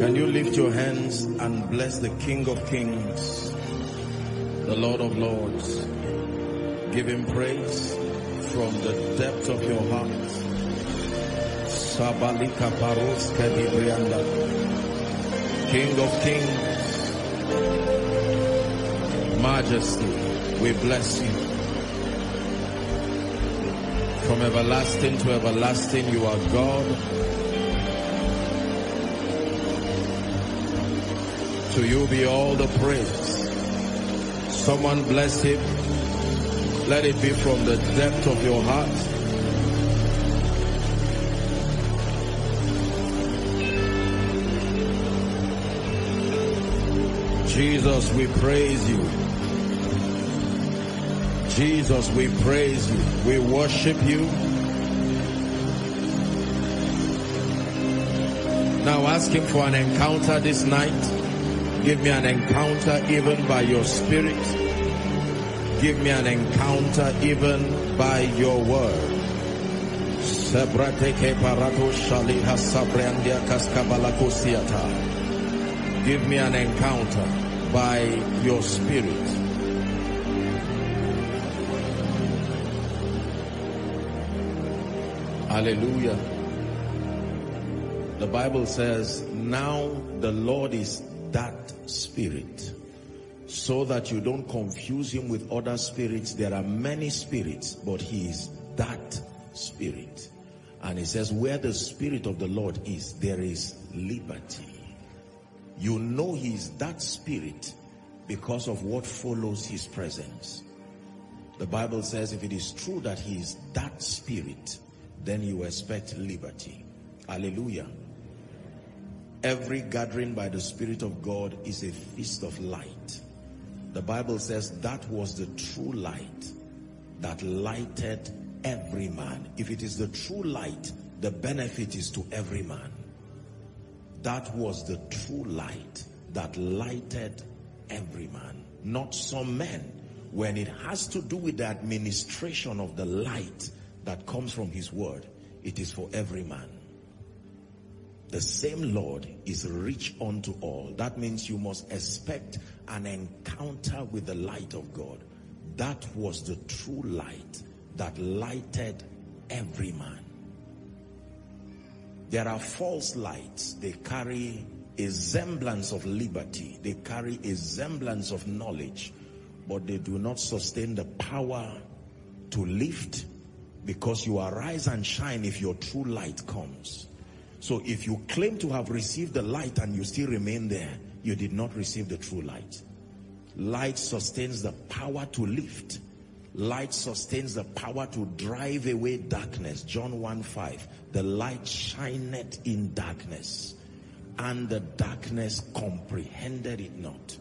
Can you lift your hands and bless the King of Kings, the Lord of Lords? Give him praise from the depth of your heart. Sabalika Paros Kadibrianda, King of Kings, Majesty, we bless you. From everlasting to everlasting, you are God. To you be all the praise. Someone bless him. Let it be from the depth of your heart. Jesus, we praise you. Jesus, we praise you. We worship you. Now ask him for an encounter this night. Give me an encounter even by your spirit. Give me an encounter even by your word. Give me an encounter by your spirit. Hallelujah. The Bible says, now the Lord is that spirit, so that you don't confuse him with other spirits. There are many spirits, but he is that spirit. And he says, where the spirit of the Lord is, there is liberty. You know he is that spirit because of what follows his presence. The Bible says, if it is true that he is that spirit, then you expect liberty. Hallelujah. Every gathering by the Spirit of God is a feast of light. The Bible says that was the true light that lighted every man. If it is the true light, the benefit is to every man. That was the true light that lighted every man, not some men. When it has to do with the administration of the light that comes from his word, it is for every man. The same Lord is rich unto all. That means you must expect an encounter with the light of God. That was the true light that lighted every man. There are false lights. They carry a semblance of liberty. They carry a semblance of knowledge, but they do not sustain the power to lift, because you arise and shine if your true light comes. So if you claim to have received the light and you still remain there, you did not receive the true light. Light sustains the power to lift. Light sustains the power to drive away darkness. John 1:5. The light shineth in darkness, and the darkness comprehended it not.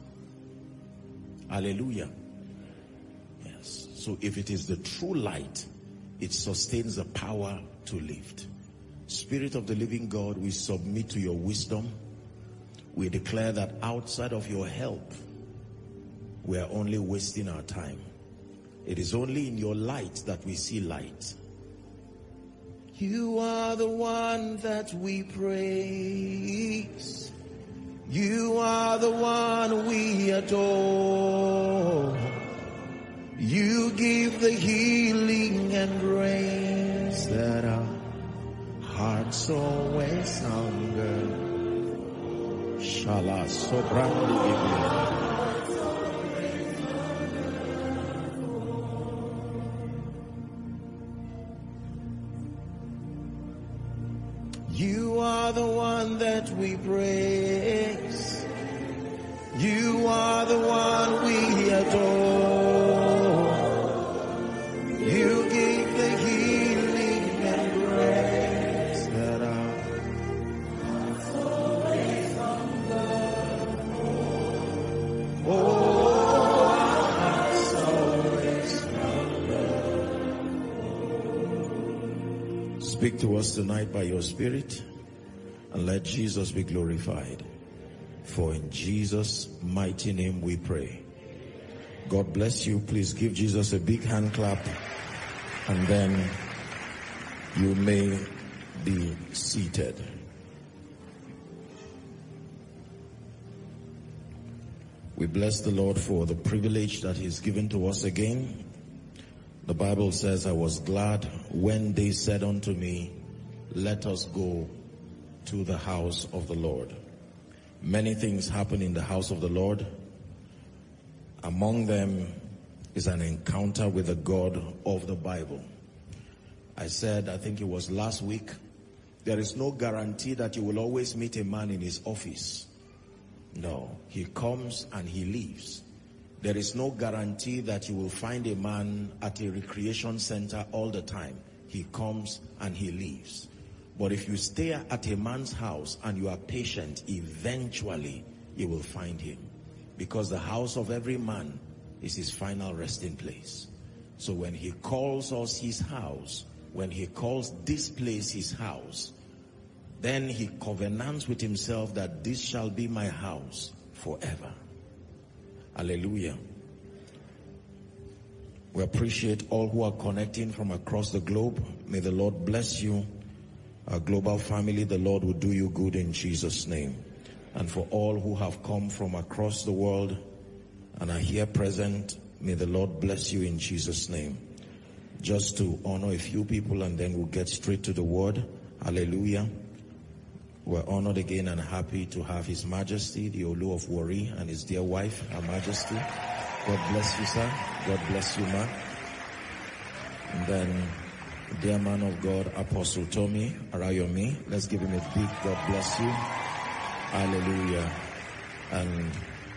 Hallelujah. Yes. So if it is the true light, it sustains the power to lift. Spirit of the living God, we submit to your wisdom. We declare that outside of your help, we are only wasting our time. It is only in your light that we see light. You are the one that we praise. You are the one we adore. You give the healing and grace that our hearts always hunger. Shala sobrandi. You are the one that we praise. You are the one we adore. You give the healing and grace that our hearts always hunger. Oh, our hearts always hunger. Speak to us tonight by your Spirit, and let Jesus be glorified. For in Jesus' mighty name we pray. God bless you. Please give Jesus a big hand clap, and then you may be seated. We bless the Lord for the privilege that He's given to us again. The Bible says, I was glad when they said unto me, let us go to the house of the Lord. Many things happen in the house of the Lord. Among them is an encounter with the God of the Bible. I said, I think it was last week, there is no guarantee that you will always meet a man in his office. No, he comes and he leaves. There is no guarantee that you will find a man at a recreation center all the time. He comes and he leaves. But if you stay at a man's house and you are patient, eventually you will find him. Because the house of every man is his final resting place. So when he calls us his house, when he calls this place his house, then he covenants with himself that this shall be my house forever. Hallelujah. We appreciate all who are connecting from across the globe. May the Lord bless you. Our global family, the Lord will do you good in Jesus' name. And for all who have come from across the world and are here present, may the Lord bless you in Jesus' name. Just to honor a few people and then we'll get straight to the word. Hallelujah. We're honored again and happy to have His Majesty, the Olu of Warri, and his dear wife, Her Majesty. God bless you, sir. God bless you, ma. And then, dear man of God, Apostle Tommy Arayomi. Let's give him a big God bless you. Hallelujah. And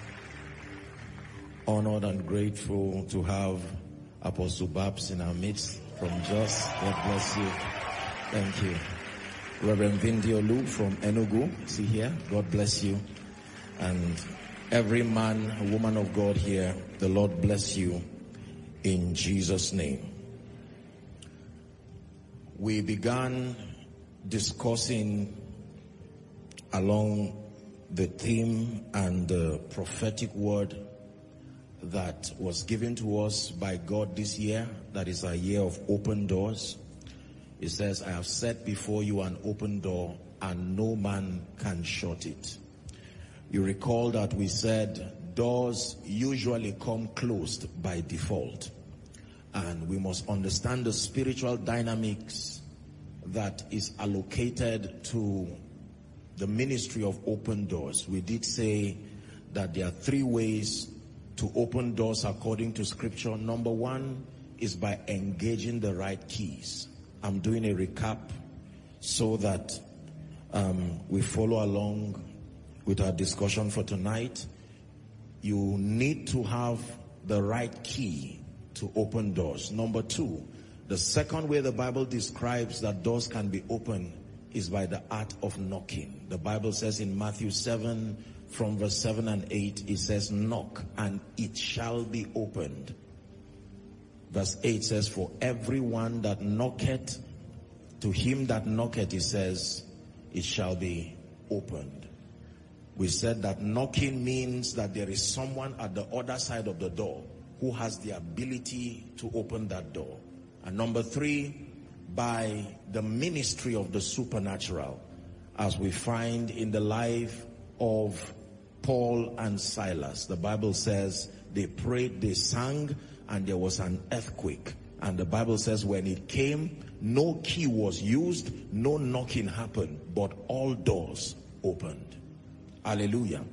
honored and grateful to have Apostle Babs in our midst from Jos. God bless you. Thank you. Reverend Vindi Olu from Enugu, see here, God bless you. And every man, woman of God here, the Lord bless you in Jesus' name. We began discussing along the theme and the prophetic word that was given to us by God this year, that is a year of open doors. It says, I have set before you an open door and no man can shut it. You recall that we said doors usually come closed by default. And we must understand the spiritual dynamics that is allocated to the ministry of open doors. We did say that there are three ways to open doors according to scripture. Number one is by engaging the right keys. I'm doing a recap so that we follow along with our discussion for tonight. You need to have the right key to open doors. Number two, the second way the Bible describes that doors can be opened is by the art of knocking. The Bible says in Matthew 7 from verse 7 and 8, it says, knock and it shall be opened. Verse 8 says, for everyone that knocketh, to him that knocketh, it says, it shall be opened. We said that knocking means that there is someone at the other side of the door who has the ability to open that door. And number three, by the ministry of the supernatural, as we find in the life of Paul and Silas. The Bible says they prayed, they sang, and there was an earthquake. And the Bible says when it came, no key was used, no knocking happened, but all doors opened. Hallelujah.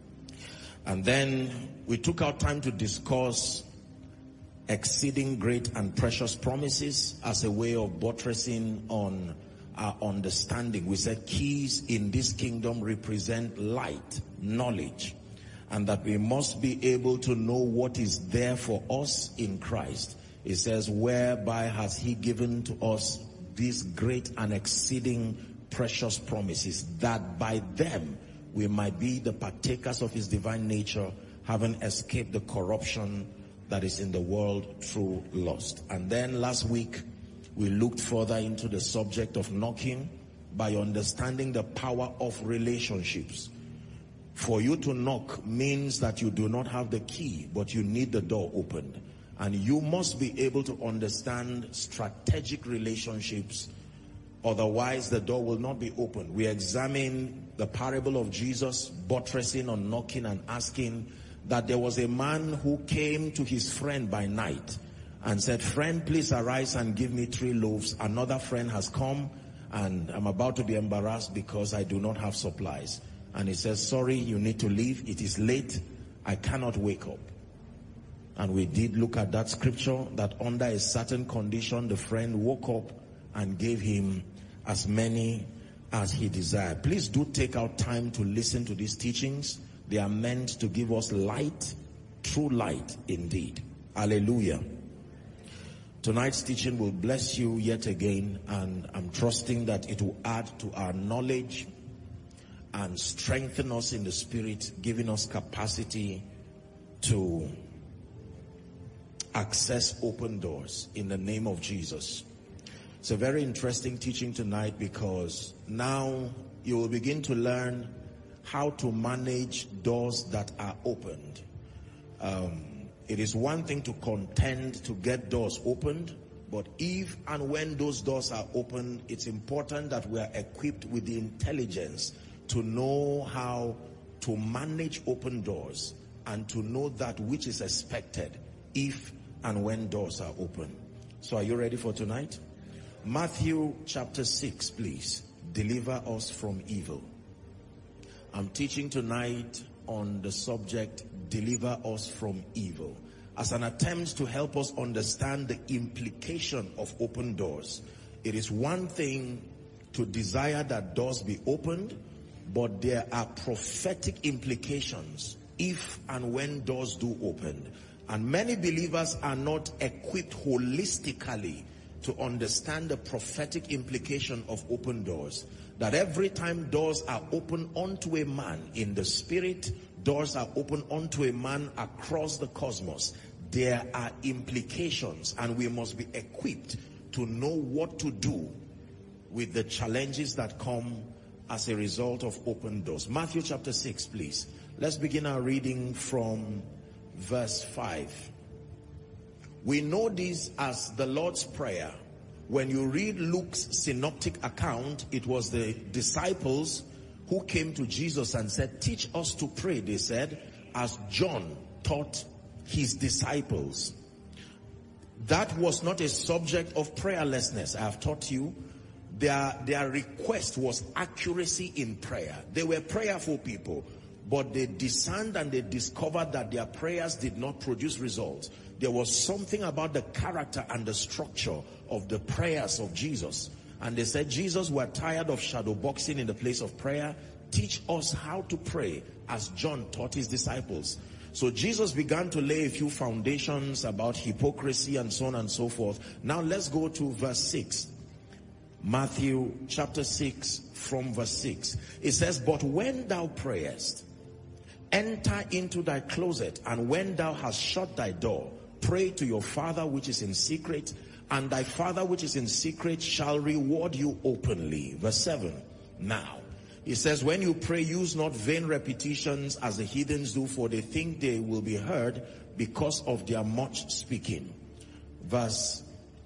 And then we took our time to discuss exceeding great and precious promises as a way of buttressing on our understanding. We said keys in this kingdom represent light, knowledge, and that we must be able to know what is there for us in Christ. It says, whereby has he given to us these great and exceeding precious promises, that by them we might be the partakers of his divine nature, having escaped the corruption that is in the world through lust. And then last week, we looked further into the subject of knocking by understanding the power of relationships. For you to knock means that you do not have the key, but you need the door opened. And you must be able to understand strategic relationships, otherwise the door will not be opened. We examine the parable of Jesus, buttressing on knocking and asking that there was a man who came to his friend by night and said, friend, please arise and give me 3 loaves. Another friend has come and I'm about to be embarrassed because I do not have supplies. And he says, sorry, you need to leave. It is late. I cannot wake up. And we did look at that scripture that under a certain condition, the friend woke up and gave him as many as he desired. Please do take out time to listen to these teachings. They are meant to give us light, true light indeed. Hallelujah. Tonight's teaching will bless you yet again, and I'm trusting that it will add to our knowledge and strengthen us in the spirit, giving us capacity to access open doors in the name of Jesus. It's a very interesting teaching tonight because now you will begin to learn how to manage doors that are opened. It is one thing to contend to get doors opened, but if and when those doors are opened, it's important that we are equipped with the intelligence to know how to manage open doors and to know that which is expected if and when doors are open. So are you ready for tonight? Matthew chapter 6, please. Deliver us from evil. I'm teaching tonight on the subject, deliver us from evil, as an attempt to help us understand the implication of open doors. It is one thing to desire that doors be opened, but there are prophetic implications if and when doors do open. And many believers are not equipped holistically to understand the prophetic implication of open doors. That every time doors are open unto a man in the spirit, doors are open unto a man across the cosmos, there are implications, and we must be equipped to know what to do with the challenges that come as a result of open doors. Matthew chapter 6, please. Let's begin our reading from verse 5. We know this as the Lord's Prayer. When you read Luke's synoptic account, it was the disciples who came to Jesus and said, teach us to pray, they said, as John taught his disciples. That was not a subject of prayerlessness. I have taught you. Their request was accuracy in prayer. They were prayerful people, but they discerned and they discovered that their prayers did not produce results. There was something about the character and the structure of the prayers of Jesus. And they said, Jesus, we're tired of shadow boxing in the place of prayer. Teach us how to pray as John taught his disciples. So Jesus began to lay a few foundations about hypocrisy and so on and so forth. Now let's go to verse 6. Matthew chapter 6 from verse 6. It says, but when thou prayest, enter into thy closet, and when thou hast shut thy door, pray to your Father which is in secret, and thy Father which is in secret shall reward you openly. Verse 7. Now, it says, when you pray, use not vain repetitions as the heathens do, for they think they will be heard because of their much speaking. Verse,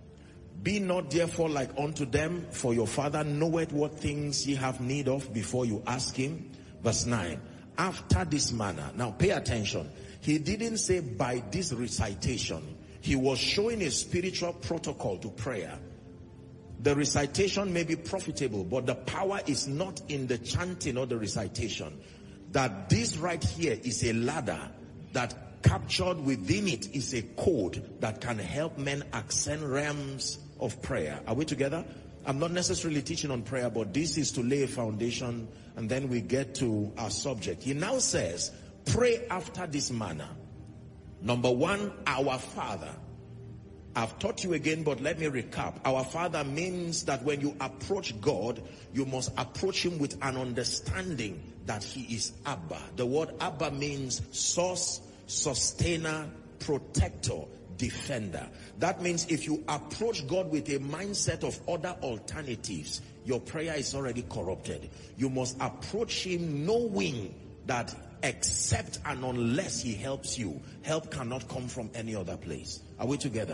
be not therefore like unto them, for your Father knoweth what things ye have need of before you ask him. Verse 9. After this manner. Now pay attention. He didn't say by this recitation. He was showing a spiritual protocol to prayer. The recitation may be profitable, but the power is not in the chanting or the recitation. That this right here is a ladder that captured within it is a code that can help men ascend realms of prayer. Are we together? I'm not necessarily teaching on prayer, but this is to lay a foundation, and then we get to our subject. He now says, pray after this manner. Number one, our Father. I've taught you again, but let me recap. Our Father means that when you approach God, you must approach him with an understanding that he is Abba. The word Abba means source, sustainer, protector, defender. That means if you approach God with a mindset of other alternatives, your prayer is already corrupted. You must approach him knowing that except and unless he helps you, help cannot come from any other place. Are we together?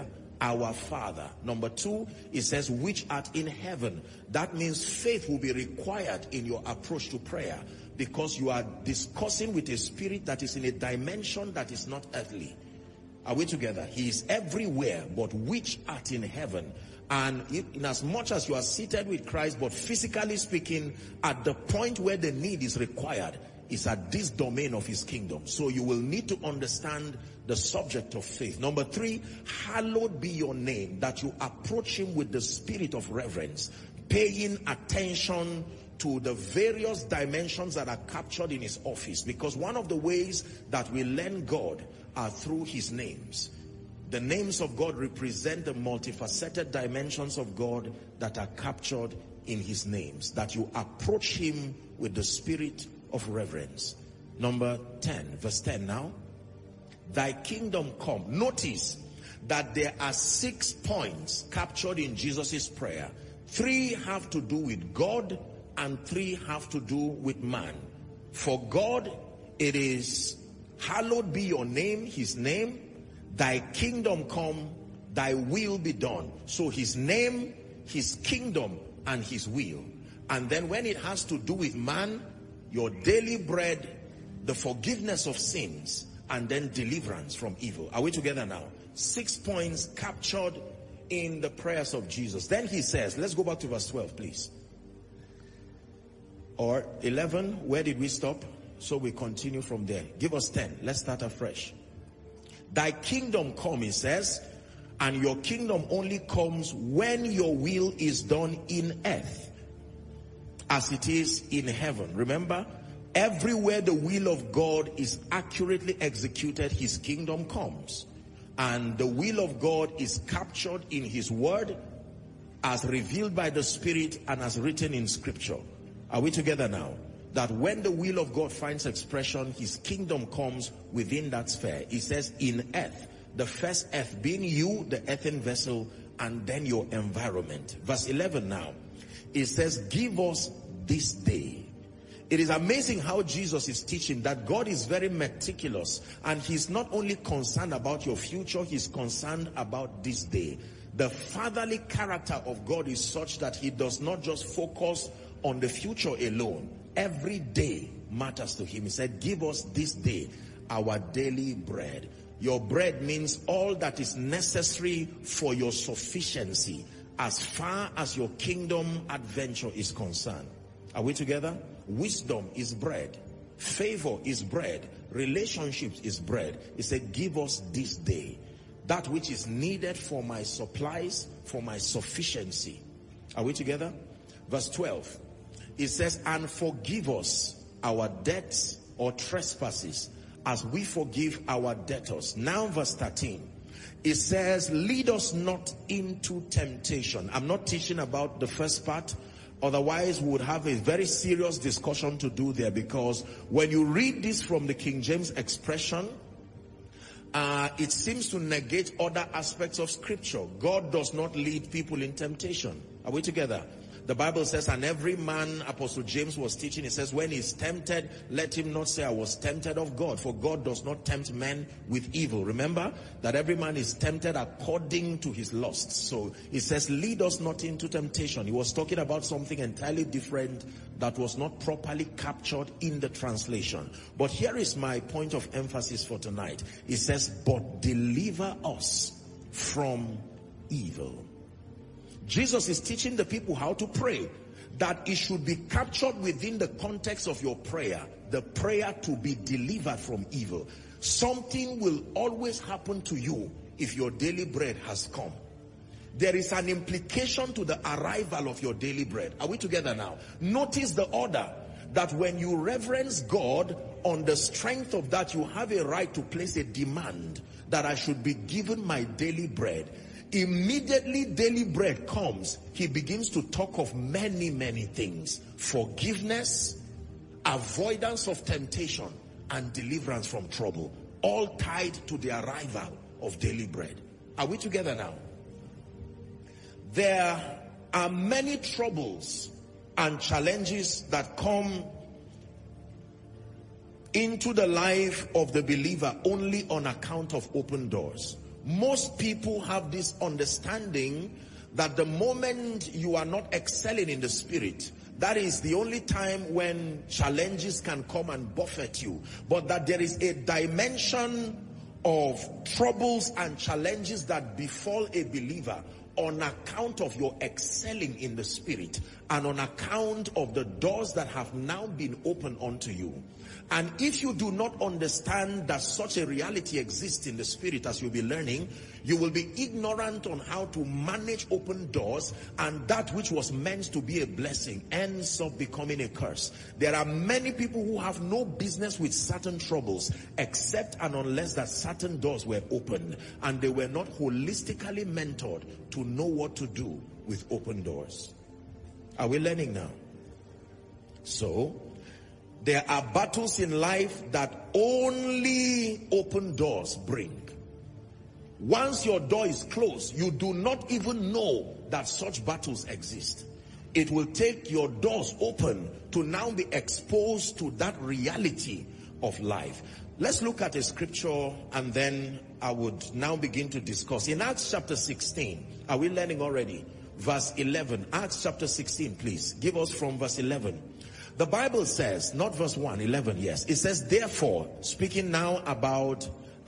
our Father. Number 2, it says, which art in heaven. That means faith will be required in your approach to prayer, because you are discussing with a spirit that is in a dimension that is not earthly. Are we together? He is everywhere, but which art in heaven. And in as much as you are seated with Christ, but physically speaking, at the point where the need is required, is at this domain of his kingdom. So you will need to understand the subject of faith. Number 3, hallowed be your name, that you approach him with the spirit of reverence, paying attention to the various dimensions that are captured in his office. Because one of the ways that we learn God are through his names. The names of God represent the multifaceted dimensions of God that are captured in his names, that you approach him with the spirit of reverence. Number 10, verse 10 now. Thy kingdom come. Notice that there are 6 points captured in Jesus' prayer. 3 have to do with God and 3 have to do with man. For God, it is hallowed be your name, his name. Thy kingdom come, thy will be done. So his name, his kingdom, and his will. And then when it has to do with man, your daily bread, the forgiveness of sins, and then deliverance from evil. Are we together now? 6 points captured in the prayers of Jesus. Then he says, let's go back to verse 12, please. Or 11, where did we stop? So we continue from there. Give us 10. Let's start afresh. Thy kingdom come, he says, and your kingdom only comes when your will is done in earth as it is in heaven. Remember, everywhere the will of God is accurately executed, his kingdom comes. And the will of God is captured in his word, as revealed by the Spirit and as written in scripture. Are we together now? That when the will of God finds expression, his kingdom comes within that sphere. He says in earth, the first earth being you, the earthen vessel, and then your environment. Verse 11 now, it says, give us this day. It is amazing how Jesus is teaching that God is very meticulous, and he's not only concerned about your future, he's concerned about this day. The fatherly character of God is such that he does not just focus on the future alone. Every day matters to him. He said, give us this day our daily bread. Your bread means all that is necessary for your sufficiency as far as your kingdom adventure is concerned. Are we together? Wisdom is bread. Favor is bread. Relationships is bread. He said, give us this day that which is needed for my supplies, for my sufficiency. Are we together? Verse 12. It says, and forgive us our debts or trespasses as we forgive our debtors. Now verse 13. It says, lead us not into temptation. I'm not teaching about the first part. Otherwise, we would have a very serious discussion to do there, because when you read this from the King James expression, it seems to negate other aspects of scripture. God does not lead people in temptation. Are we together? The Bible says, and every man, Apostle James was teaching, he says, when he's tempted, let him not say, I was tempted of God, for God does not tempt men with evil. Remember that every man is tempted according to his lusts. So he says, lead us not into temptation. He was talking about something entirely different that was not properly captured in the translation. But here is my point of emphasis for tonight. It says, but deliver us from evil. Jesus is teaching the people how to pray, that it should be captured within the context of your prayer, the prayer to be delivered from evil. Something will always happen to you if your daily bread has come. There is an implication to the arrival of your daily bread. Are we together now? Notice the order, that when you reverence God, on the strength of that, you have a right to place a demand that I should be given my daily bread. Immediately daily bread comes, he begins to talk of many, many things. Forgiveness, avoidance of temptation, and deliverance from trouble. All tied to the arrival of daily bread. Are we together now? There are many troubles and challenges that come into the life of the believer only on account of open doors. Most people have this understanding that the moment you are not excelling in the spirit, that is the only time when challenges can come and buffet you. But that there is a dimension of troubles and challenges that befall a believer on account of your excelling in the spirit and on account of the doors that have now been opened unto you. And if you do not understand that such a reality exists in the spirit, as you'll be learning, you will be ignorant on how to manage open doors, and that which was meant to be a blessing ends up becoming a curse. There are many people who have no business with certain troubles except and unless that certain doors were opened, and they were not holistically mentored to know what to do with open doors. Are we learning now? So, there are battles in life that only open doors bring. Once your door is closed, you do not even know that such battles exist. It will take your doors open to now be exposed to that reality of life. Let's look at a scripture and then I would now begin to discuss. In Acts chapter 16, are we learning already? Verse 11, Acts chapter 16, please. Give us from verse 11. The Bible says, not verse 1, 11, yes. It says, therefore, speaking now about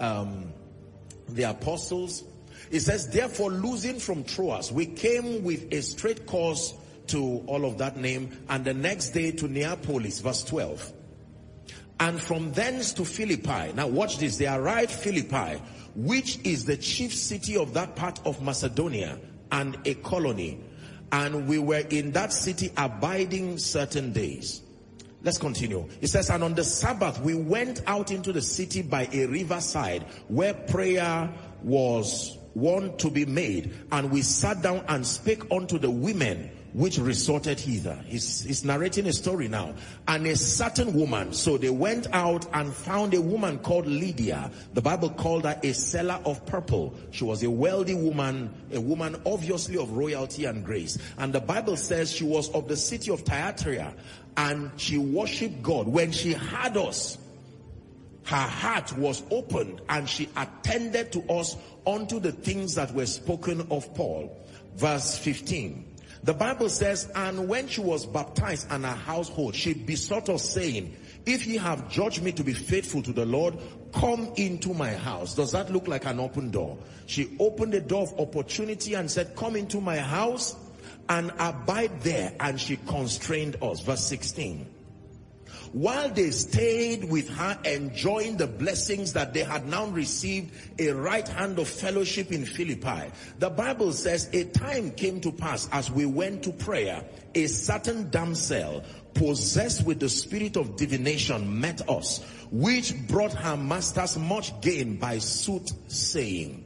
the apostles, it says, therefore, losing from Troas, we came with a straight course to all of that name, and the next day to Neapolis, verse 12. And from thence to Philippi. Now watch this. They arrived Philippi, which is the chief city of that part of Macedonia and a colony. And we were in that city abiding certain days. Let's continue. It says, and on the Sabbath we went out into the city by a riverside where prayer was wont to be made. And we sat down and spake unto the women which resorted hither. He's narrating a story now. And a certain woman, so they went out and found a woman called Lydia. The Bible called her a seller of purple. She was a wealthy woman, a woman obviously of royalty and grace. And the Bible says she was of the city of Thyatira, and she worshipped God. When she heard us, her heart was opened, and she attended to us unto the things that were spoken of Paul. Verse 15. The Bible says, and when she was baptized and her household, she besought us, saying, if ye have judged me to be faithful to the Lord, come into my house. Does that look like an open door? She opened the door of opportunity and said, come into my house and abide there. And she constrained us. Verse 16. While they stayed with her, enjoying the blessings that they had now received, a right hand of fellowship in Philippi, the Bible says a time came to pass as we went to prayer, a certain damsel possessed with the spirit of divination met us, which brought her masters much gain by soothsaying.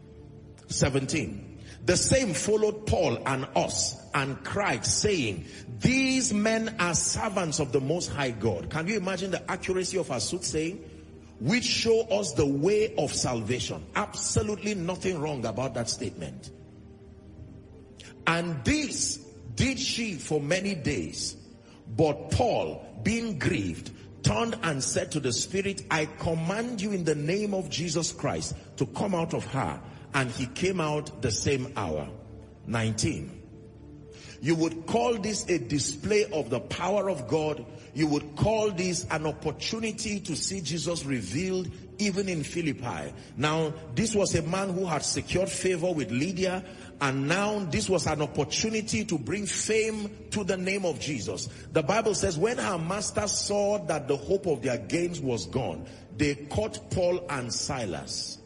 17. The same followed Paul and us and cried, saying, these men are servants of the Most High God. Can you imagine the accuracy of her soothsaying? Which show us the way of salvation. Absolutely nothing wrong about that statement. And this did she for many days. But Paul, being grieved, turned and said to the spirit, I command you in the name of Jesus Christ to come out of her. And he came out the same hour. 19. You would call this a display of the power of God. You would call this an opportunity to see Jesus revealed even in Philippi. Now, this was a man who had secured favor with Lydia, and now this was an opportunity to bring fame to the name of Jesus. The Bible says when her masters saw that the hope of their gains was gone, they caught Paul and Silas.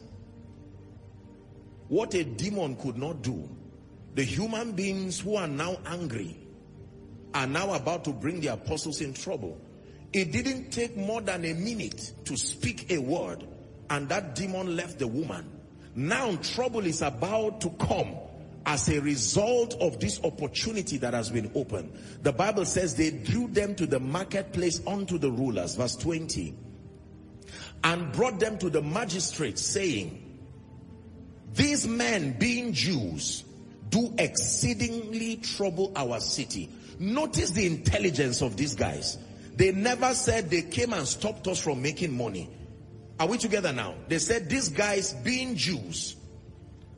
What a demon could not do. The human beings who are now angry are now about to bring the apostles in trouble. It didn't take more than a minute to speak a word, and that demon left the woman. Now trouble is about to come as a result of this opportunity that has been opened. The Bible says they drew them to the marketplace unto the rulers, verse 20, and brought them to the magistrates, saying, these men, being Jews, do exceedingly trouble our city. Notice the intelligence of these guys. They never said they came and stopped us from making money. Are we together now? They said these guys, being Jews,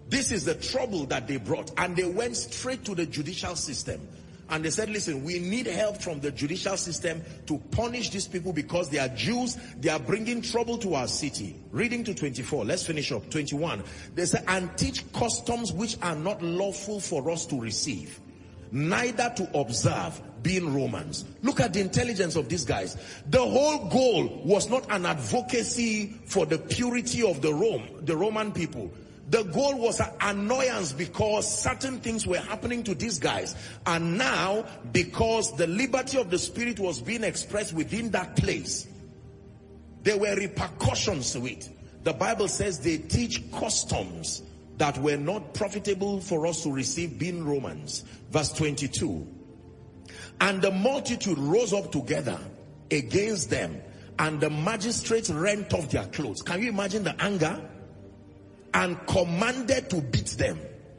This is the trouble that they brought. And they went straight to the judicial system. And they said, listen, we need help from the judicial system to punish these people because they are Jews. They are bringing trouble to our city. Reading to 24. Let's finish up. 21. They said, and teach customs which are not lawful for us to receive, neither to observe, being Romans. Look at the intelligence of these guys. The whole goal was not an advocacy for the purity of the Roman people. The goal was an annoyance because certain things were happening to these guys. And now, because the liberty of the spirit was being expressed within that place, there were repercussions to it. The Bible says they teach customs that were not profitable for us to receive, being Romans. Verse 22. And the multitude rose up together against them, and the magistrates rent off their clothes. Can you imagine the anger? And commanded to beat them.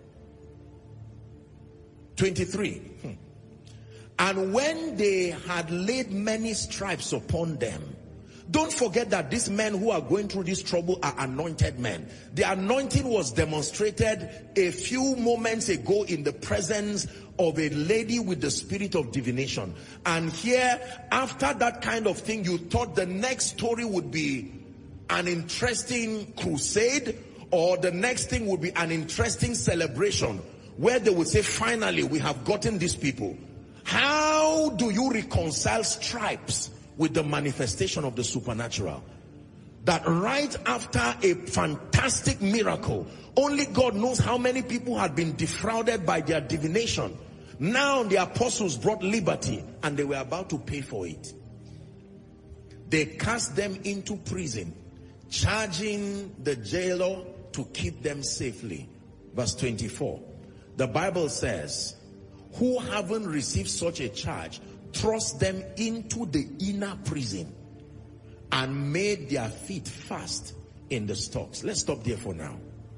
23. And when they had laid many stripes upon them, don't forget that these men who are going through this trouble are anointed men. The anointing was demonstrated a few moments ago in the presence of a lady with the spirit of divination. And here, after that kind of thing, you thought the next story would be an interesting crusade, or the next thing would be an interesting celebration where they would say, finally, we have gotten these people. How do you reconcile stripes with the manifestation of the supernatural? That right after a fantastic miracle, only God knows how many people had been defrauded by their divination. Now the apostles brought liberty and they were about to pay for it. They cast them into prison, charging the jailer to keep them safely. Verse 24. The Bible says, who haven't received such a charge, thrust them into the inner prison and made their feet fast in the stocks. Let's stop there for now.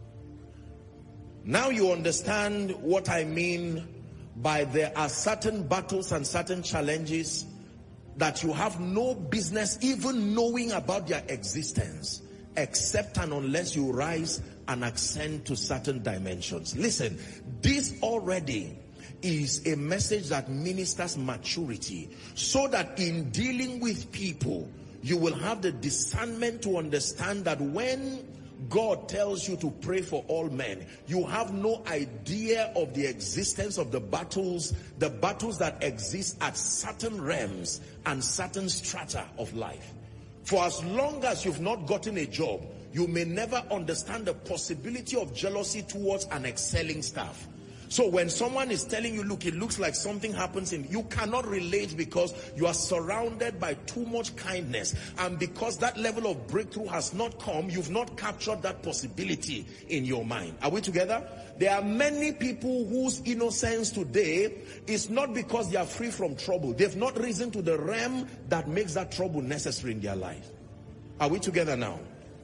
Now you understand what I mean by there are certain battles and certain challenges that you have no business even knowing about their existence, except and unless you rise and ascend to certain dimensions. Listen, this already is a message that ministers maturity, so that in dealing with people, you will have the discernment to understand that when God tells you to pray for all men, you have no idea of the existence of the battles that exist at certain realms and certain strata of life. For as long as you've not gotten a job, you may never understand the possibility of jealousy towards an excelling staff. So when someone is telling you, look, it looks like something happens you cannot relate because you are surrounded by too much kindness. And because that level of breakthrough has not come, you've not captured that possibility in your mind. Are we together? There are many people whose innocence today is not because they are free from trouble. They've not risen to the realm that makes that trouble necessary in their life. Are we together now?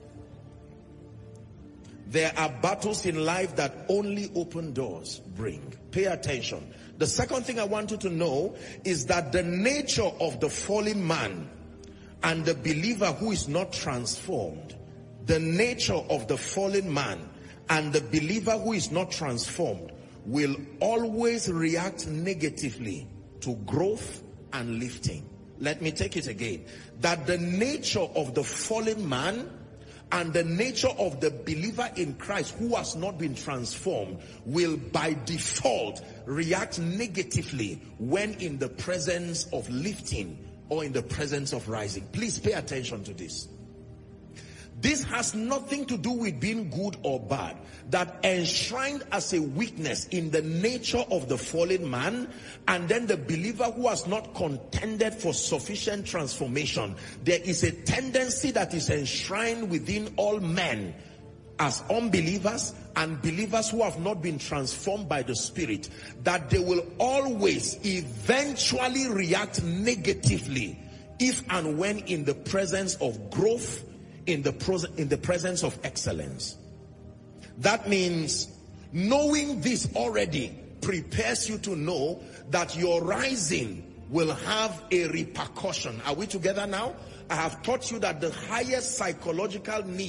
There are battles in life that only open doors bring. Pay attention. The second thing I want you to know is that the nature of the fallen man and the believer who is not transformed, the nature of the fallen man and the believer who is not transformed will always react negatively to growth and lifting. Let me take it again. That the nature of the fallen man and the nature of the believer in Christ who has not been transformed will by default react negatively when in the presence of lifting or in the presence of rising. Please pay attention to this. This has nothing to do with being good or bad. That enshrined as a weakness in the nature of the fallen man, and then the believer who has not contended for sufficient transformation. There is a tendency that is enshrined within all men as unbelievers and believers who have not been transformed by the Spirit, that they will always eventually react negatively if and when in the presence of growth, in the presence of excellence. That means knowing this already prepares you to know that your rising will have a repercussion. Are we together now? I have taught you that the highest psychological need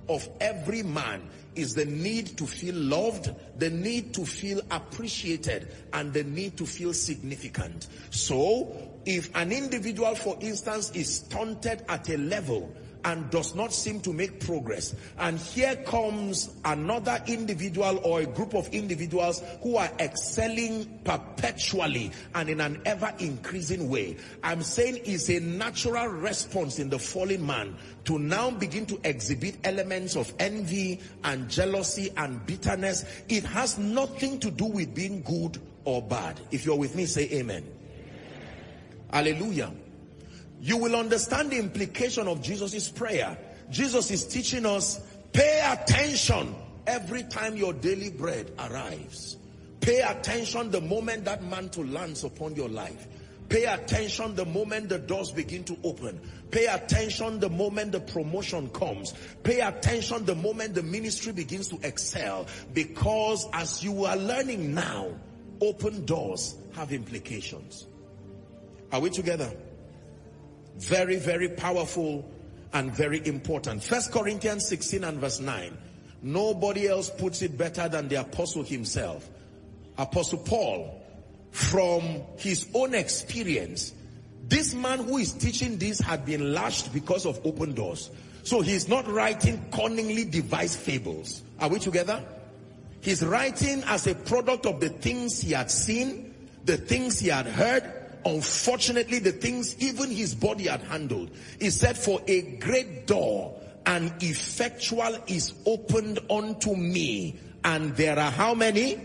of every man is the need to feel loved, the need to feel appreciated, and the need to feel significant. So, if an individual, for instance, is stunted at a level and does not seem to make progress, and here comes another individual or a group of individuals who are excelling perpetually and in an ever-increasing way, I'm saying it's a natural response in the fallen man to now begin to exhibit elements of envy and jealousy and bitterness. It has nothing to do with being good or bad. If you're with me, say amen. Hallelujah. You will understand the implication of Jesus' prayer. Jesus is teaching us, pay attention every time your daily bread arrives. Pay attention the moment that mantle lands upon your life. Pay attention the moment the doors begin to open. Pay attention the moment the promotion comes. Pay attention the moment the ministry begins to excel. Because as you are learning now, open doors have implications. Are we together? Very, very powerful and very important. 1 Corinthians 16 and verse 9. Nobody else puts it better than the apostle himself. Apostle Paul, from his own experience, this man who is teaching this had been lashed because of open doors. So he's not writing cunningly devised fables. Are we together? He's writing as a product of the things he had seen, the things he had heard, unfortunately the things even his body had handled. He said, for a great door and effectual is opened unto me, and there are how many?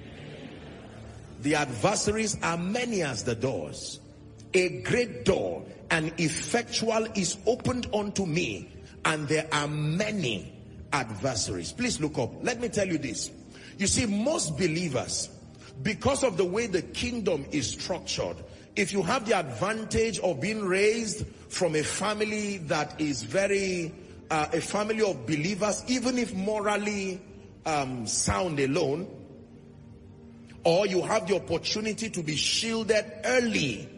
The adversaries are many as the doors. A great door and effectual is opened unto me, and there are many adversaries. Please look up. Let me tell you this. You see, most believers, because of the way the kingdom is structured, if you have the advantage of being raised from a family that is very, a family of believers, even if morally sound alone, or you have the opportunity to be shielded early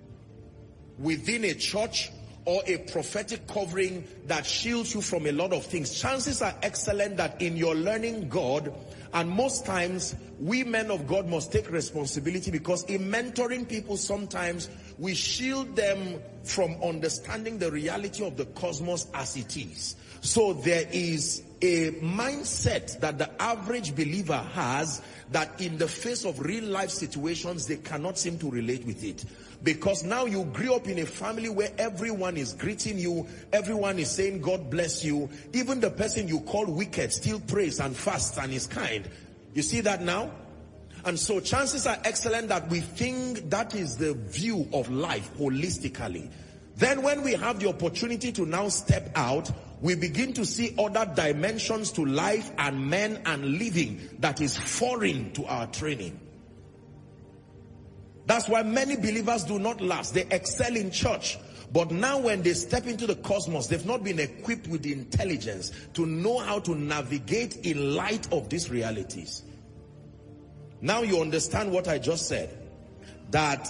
within a church or a prophetic covering that shields you from a lot of things, chances are excellent that in your learning God, and most times we men of God must take responsibility, because in mentoring people sometimes we shield them from understanding the reality of the cosmos as it is. So there is a mindset that the average believer has that in the face of real life situations they cannot seem to relate with it. Because now you grew up in a family where everyone is greeting you, everyone is saying God bless you. Even the person you call wicked still prays and fasts and is kind. You see that now? And so chances are excellent that we think that is the view of life holistically. Then when we have the opportunity to now step out, we begin to see other dimensions to life and men and living that is foreign to our training. That's why many believers do not last. They excel in church, but now when they step into the cosmos, they've not been equipped with the intelligence to know how to navigate in light of these realities. Now you understand what I just said, that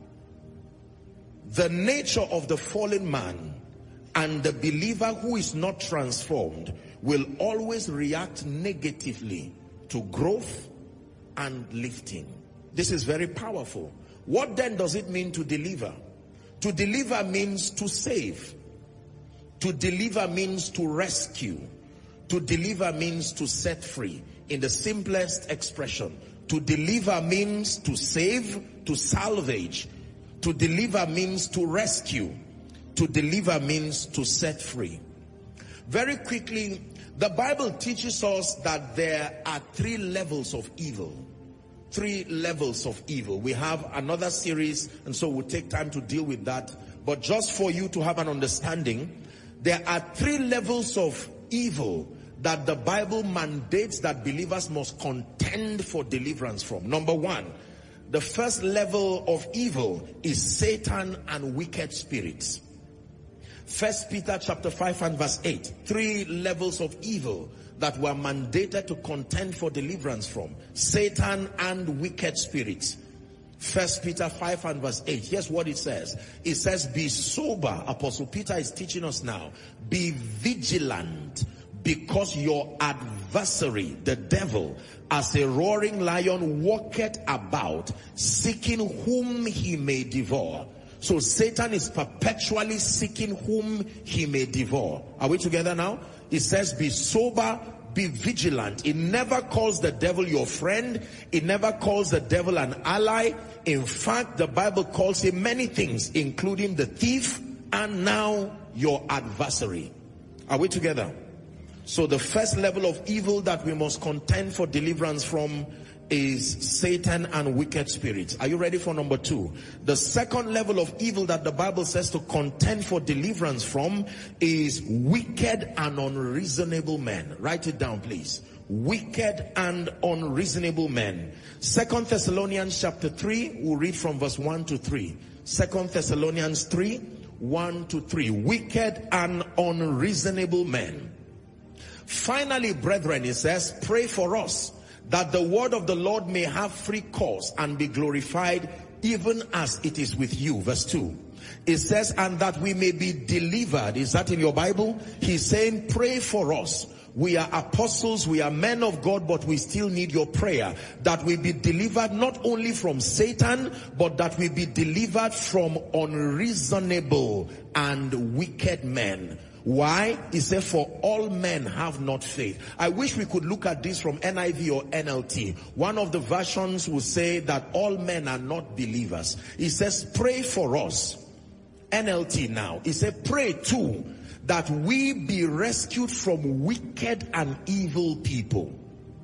the nature of the fallen man and the believer who is not transformed will always react negatively to growth and lifting. This is very powerful. What then does it mean to deliver? To deliver means to save. To deliver means to rescue. To deliver means to set free. In the simplest expression, to deliver means to save, to salvage. To deliver means to rescue. To deliver means to set free. Very quickly, the Bible teaches us that there are 3 levels of evil. 3 levels of evil. We have another series, and so we'll take time to deal with that. But just for you to have an understanding, there are 3 levels of evil that the Bible mandates that believers must contend for deliverance from. Number 1, the first level of evil is Satan and wicked spirits. 1 Peter chapter 5 and verse 8. 3 levels of evil that were mandated to contend for deliverance from. Satan and wicked spirits. 1 Peter 5 and verse 8. Here's what it says. It says, be sober. Apostle Peter is teaching us now. Be vigilant. because your adversary, the devil, as a roaring lion, walketh about, seeking whom he may devour. So Satan is perpetually seeking whom he may devour. Are we together now? It says, be sober, be vigilant. It never calls the devil your friend. It never calls the devil an ally. In fact, the Bible calls him many things, including the thief and now your adversary. Are we together? So the first level of evil that we must contend for deliverance from is Satan and wicked spirits. Are you ready for number 2? The second level of evil that the Bible says to contend for deliverance from is wicked and unreasonable men. Write it down, please. Wicked and unreasonable men. 2 Thessalonians chapter 3, we'll read from verse 1 to 3. 2 Thessalonians 3, 1 to 3. Wicked and unreasonable men. Finally, brethren, it says, pray for us, that the word of the Lord may have free course and be glorified, even as it is with you. Verse 2. It says, and that we may be delivered. Is that in your Bible? He's saying, pray for us. We are apostles, we are men of God, but we still need your prayer. That we be delivered not only from Satan, but that we be delivered from unreasonable and wicked men. Why? He said, for all men have not faith. I wish we could look at this from NIV or NLT. One of the versions will say that all men are not believers. He says, pray for us. NLT now. He said, pray too, that we be rescued from wicked and evil people.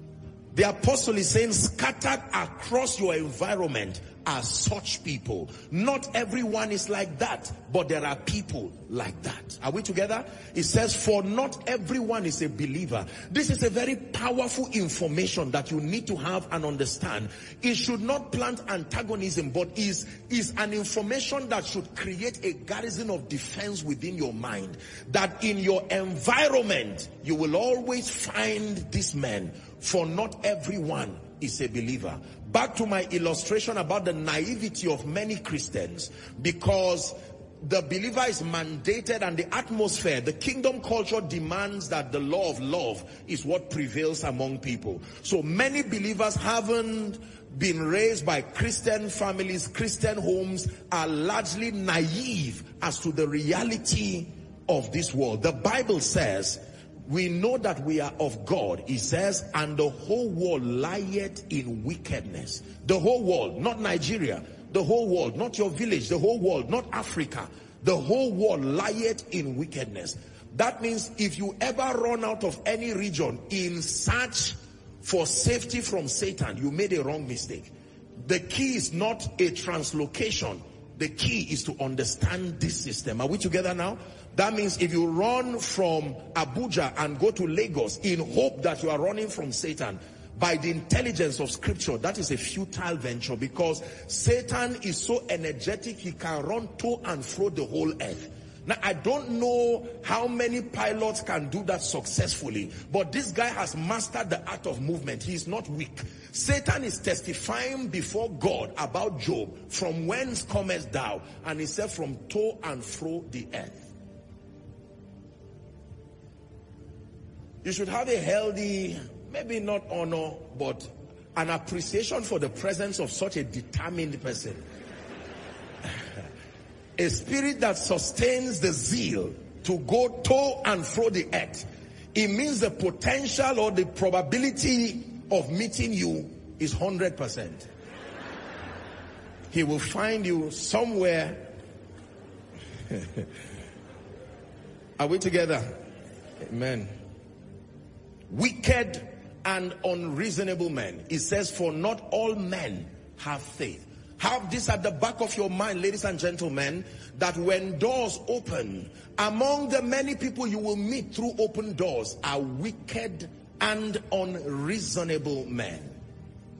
The apostle is saying, scattered across your environment are such people. Not everyone is like that, but there are people like that. Are we together? It says, for not everyone is a believer. This is a very powerful information that you need to have and understand. It should not plant antagonism, but is an information that should create a garrison of defense within your mind. That in your environment, you will always find these men. For not everyone is a believer. Back to my illustration about the naivety of many Christians, because the believer is mandated and the atmosphere, the kingdom culture demands that the law of love is what prevails among people. So many believers haven't been raised by Christian families, Christian homes, are largely naive as to the reality of this world. The Bible says, we know that we are of God. It says, and the whole world lieth in wickedness. The whole world, not Nigeria. The whole world, not your village. The whole world, not Africa. The whole world lieth in wickedness. That means if you ever run out of any region in search for safety from Satan, you made a wrong mistake. The key is not a translocation. The key is to understand this system. Are we together now? That means if you run from Abuja and go to Lagos in hope that you are running from Satan, by the intelligence of scripture, that is a futile venture, because Satan is so energetic, he can run to and fro the whole earth. Now, I don't know how many pilots can do that successfully, but this guy has mastered the art of movement. He is not weak. Satan is testifying before God about Job, from whence comest thou? And he said, from to and fro the earth. You should have a healthy, maybe not honor, but an appreciation for the presence of such a determined person. A spirit that sustains the zeal to go to and fro the earth. It means the potential or the probability of meeting you is 100%. He will find you somewhere. Are we together? Amen. Wicked and unreasonable men. It says, for not all men have faith. Have this at the back of your mind, ladies and gentlemen, that when doors open, among the many people you will meet through open doors are wicked and unreasonable men.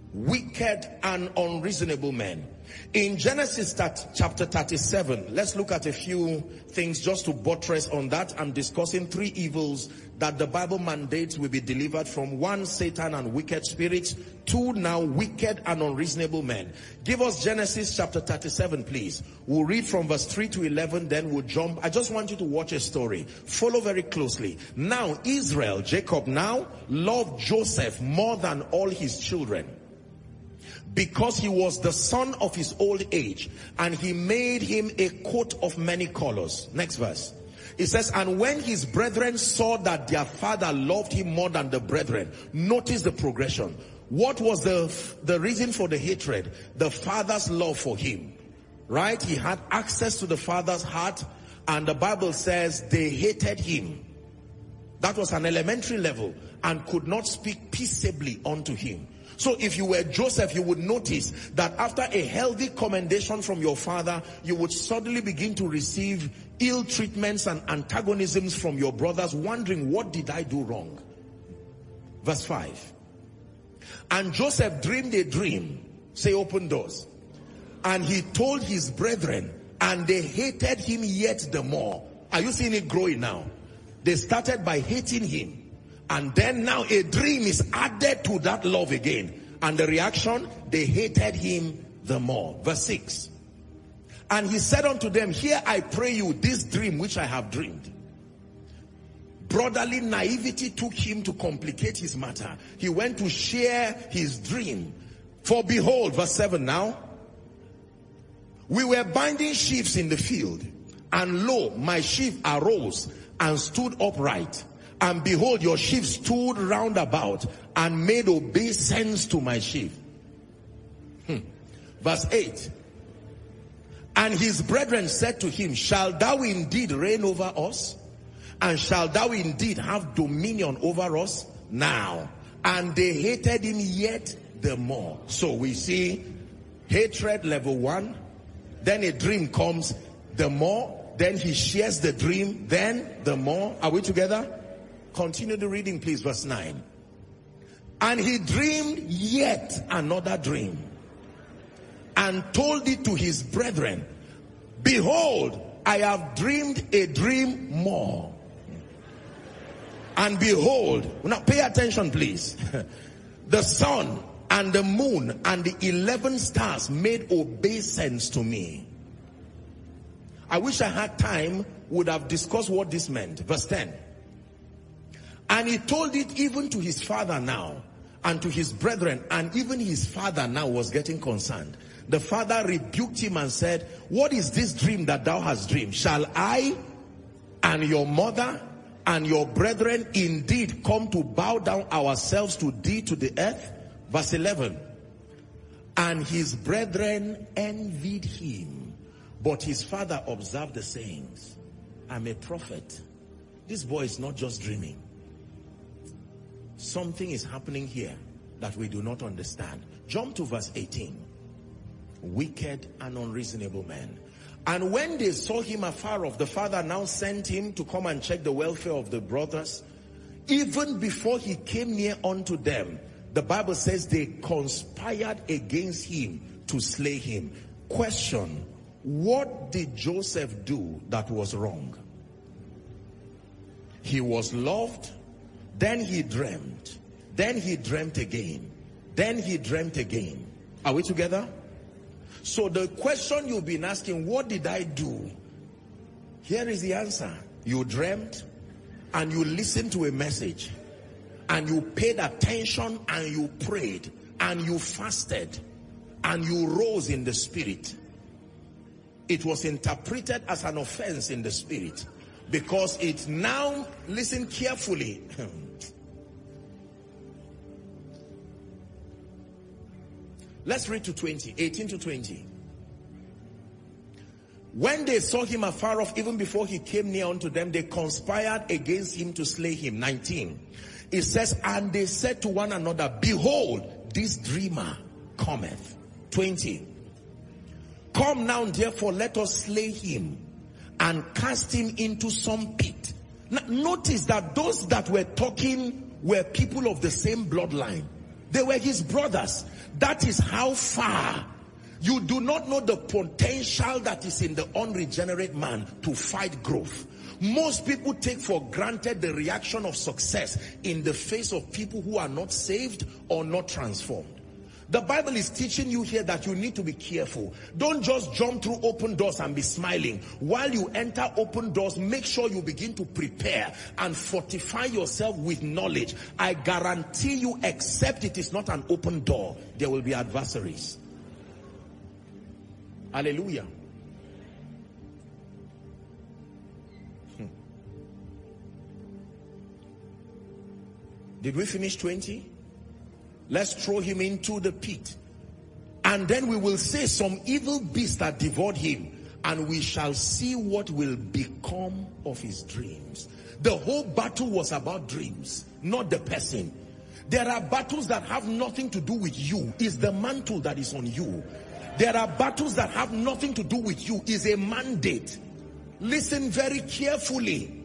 wicked and unreasonable men. In Genesis chapter 37, let's look at a few things just to buttress on that. I'm discussing 3 evils that the Bible mandates will be delivered from. 1, Satan and wicked spirits. 2, now wicked and unreasonable men. Give us Genesis chapter 37, please. We'll read from verse 3 to 11, then we'll jump. I just want you to watch a story. Follow very closely. Now Israel, Jacob now, loved Joseph more than all his children, because he was the son of his old age, and he made him a coat of many colors. Next verse. It says, and when his brethren saw that their father loved him more than the brethren. Notice the progression. What was the reason for the hatred? The father's love for him. Right? He had access to the father's heart, and the Bible says they hated him. That was an elementary level, and could not speak peaceably unto him. So if you were Joseph, you would notice that after a healthy commendation from your father, you would suddenly begin to receive ill treatments and antagonisms from your brothers, wondering, what did I do wrong? Verse 5. And Joseph dreamed a dream. Say open doors. And he told his brethren, and they hated him yet the more. Are you seeing it growing now? They started by hating him. And then now a dream is added to that love again. And the reaction, they hated him the more. Verse 6. And he said unto them, here I pray you this dream which I have dreamed. Brotherly naivety took him to complicate his matter. He went to share his dream. For behold, verse 7 now. We were binding sheaves in the field. And lo, my sheaf arose and stood upright. And behold, your sheep stood round about and made obeisance to my sheep. Verse 8. And his brethren said to him, shall thou indeed reign over us? And shall thou indeed have dominion over us? Now. And they hated him yet the more. So we see hatred level 1. Then a dream comes, the more. Then he shares the dream, then the more. Are we together? Continue the reading, please. Verse 9. And he dreamed yet another dream, and told it to his brethren. Behold, I have dreamed a dream more. And behold, now pay attention please. The sun and the moon and the 11 stars made obeisance to me. I wish I had time, would have discussed what this meant. Verse 10. And he told it even to his father now, and to his brethren, and even his father now was getting concerned. The father rebuked him and said, what is this dream that thou hast dreamed? Shall I and your mother and your brethren indeed come to bow down ourselves to thee to the earth? Verse 11. And his brethren envied him, but his father observed the sayings. I'm a prophet. This boy is not just dreaming. Something is happening here that we do not understand. Jump to verse 18. Wicked and unreasonable men. And when they saw him afar off, the father now sent him to come and check the welfare of the brothers. Even before he came near unto them, the Bible says they conspired against him to slay him. Question: what did Joseph do that was wrong? He was loved. Then he dreamt. Then he dreamt again. Then he dreamt again. Are we together? So the question you've been asking, what did I do? Here is the answer. You dreamt and you listened to a message and you paid attention and you prayed and you fasted and you rose in the spirit. It was interpreted as an offense in the spirit because it now, listen carefully. Let's read to 20, 18 to 20. When they saw him afar off, even before he came near unto them, they conspired against him to slay him. 19. It says, and they said to one another, behold, this dreamer cometh. 20. Come now, therefore, let us slay him and cast him into some pit. Now, notice that those that were talking were people of the same bloodline. They were his brothers. That is how far. You do not know the potential that is in the unregenerate man to fight growth. Most people take for granted the reaction of success in the face of people who are not saved or not transformed. The Bible is teaching you here that you need to be careful. Don't just jump through open doors and be smiling. While you enter open doors, make sure you begin to prepare and fortify yourself with knowledge. I guarantee you, except it is not an open door, there will be adversaries. Hallelujah. Did we finish 20? Let's throw him into the pit. And then we will say some evil beast that devoured him, and we shall see what will become of his dreams. The whole battle was about dreams, not the person. There are battles that have nothing to do with you. It's the mantle that is on you. There are battles that have nothing to do with you. It's a mandate. Listen very carefully.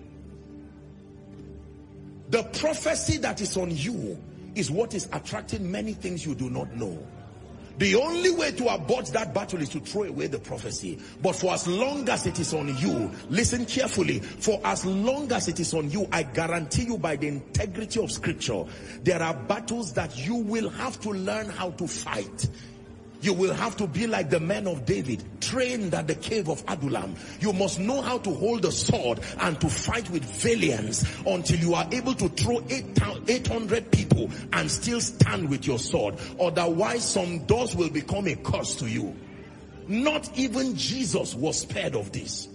The prophecy that is on you is what is attracting many things you do not know. The only way to abort that battle is to throw away the prophecy. But for as long as it is on you, listen carefully, for as long as it is on you, I guarantee you by the integrity of scripture, there are battles that you will have to learn how to fight. You will have to be like the men of David, trained at the cave of Adullam. You must know how to hold a sword and to fight with valiance until you are able to throw 800 people and still stand with your sword. Otherwise, some doors will become a curse to you. Not even Jesus was spared of this.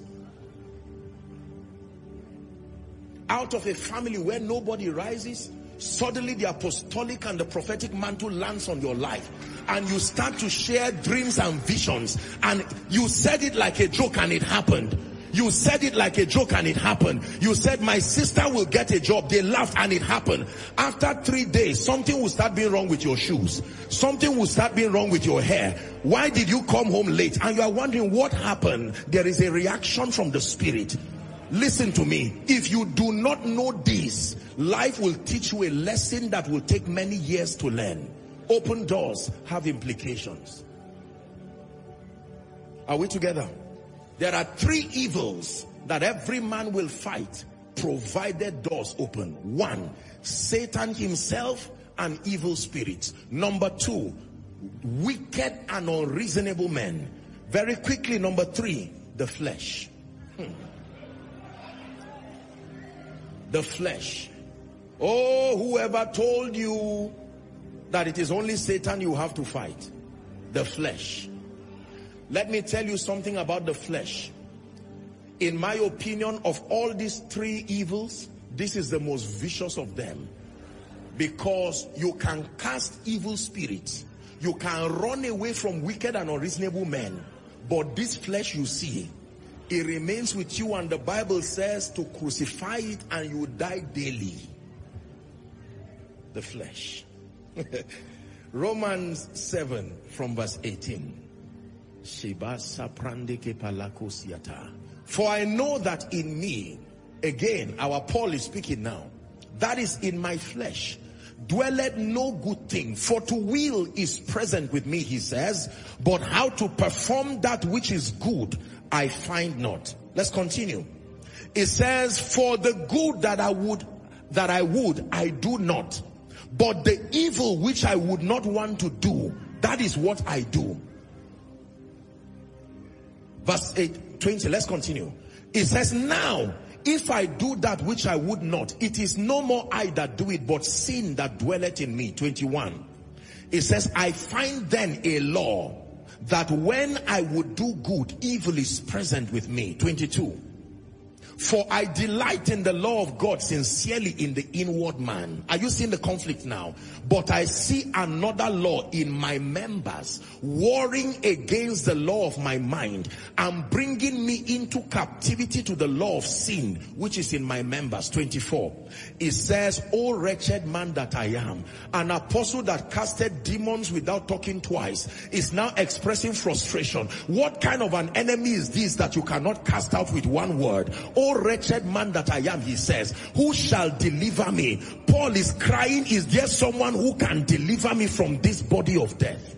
Out of a family where nobody rises, suddenly the apostolic and the prophetic mantle lands on your life, and you start to share dreams and visions, and you said it like a joke and it happened. You said it like a joke and it happened. You said, my sister will get a job. They laughed and it happened. After 3 days, something will start being wrong with your shoes. Something will start being wrong with your hair. Why did you come home late? And you are wondering what happened. There is a reaction from the spirit. Listen to me. If you do not know this, life will teach you a lesson that will take many years to learn. Open doors have implications. Are we together? There are 3 evils that every man will fight, provided doors open. 1, Satan himself and evil spirits. Number 2, wicked and unreasonable men. Very quickly, number 3, the flesh. The flesh. Oh, whoever told you that it is only Satan you have to fight? The flesh. Let me tell you something about the flesh. In my opinion, of all these 3 evils, this is the most vicious of them. Because you can cast evil spirits. You can run away from wicked and unreasonable men. But this flesh you see, it remains with you, and the Bible says to crucify it and you die daily. The flesh. Romans 7 from verse 18. For I know that in me, again, our Paul is speaking now, that is in my flesh, dwelleth no good thing. For to will is present with me, he says, but how to perform that which is good, I find not. Let's continue. It says, for the good that I would, I do not. But the evil which I would not want to do, that is what I do. Verse 20, let's continue. It says, now, if I do that which I would not, it is no more I that do it, but sin that dwelleth in me. 21. It says, I find then a law, that when I would do good, evil is present with me. 22. For I delight in the law of God sincerely in the inward man. Are you seeing the conflict now? But I see another law in my members, warring against the law of my mind, and bringing me into captivity to the law of sin, which is in my members. 24. It says, O wretched man that I am, an apostle that casted demons without talking twice, is now expressing frustration. What kind of an enemy is this that you cannot cast out with one word? O "O wretched man that I am," he says, "who shall deliver me?" Paul is crying, is there someone who can deliver me from this body of death?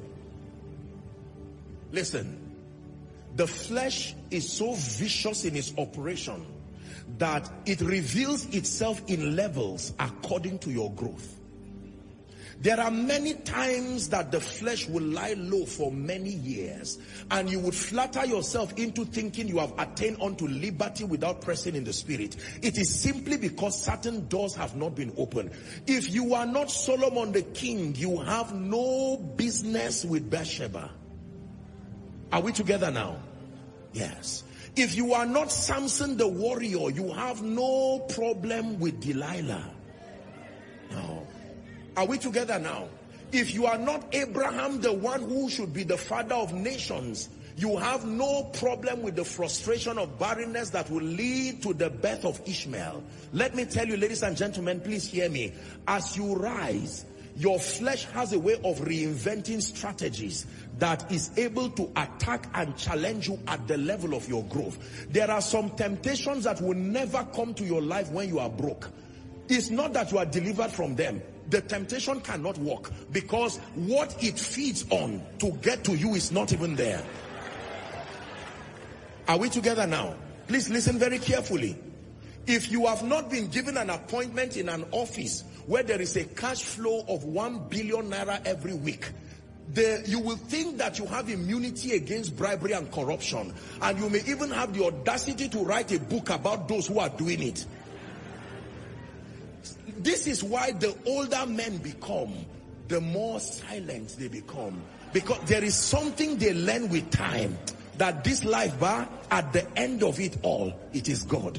Listen, the flesh is so vicious in its operation that it reveals itself in levels according to your growth. There are many times that the flesh will lie low for many years, and you would flatter yourself into thinking you have attained unto liberty without pressing in the spirit. It is simply because certain doors have not been opened. If you are not Solomon the king, you have no business with Bathsheba. Are we together now? Yes. If you are not Samson the warrior, you have no problem with Delilah. No. Are we together now? If you are not Abraham, the one who should be the father of nations, you have no problem with the frustration of barrenness that will lead to the birth of Ishmael. Let me tell you, ladies and gentlemen, please hear me. As you rise, your flesh has a way of reinventing strategies that is able to attack and challenge you at the level of your growth. There are some temptations that will never come to your life when you are broke. It's not that you are delivered from them. The temptation cannot work because what it feeds on to get to you is not even there. Are we together now? Please listen very carefully. If you have not been given an appointment in an office where there is a cash flow of 1 billion naira every week, you will think that you have immunity against bribery and corruption, and you may even have the audacity to write a book about those who are doing it. This is why the older men become, the more silent they become, because there is something they learn with time, that this life, at the end of it all, it is God.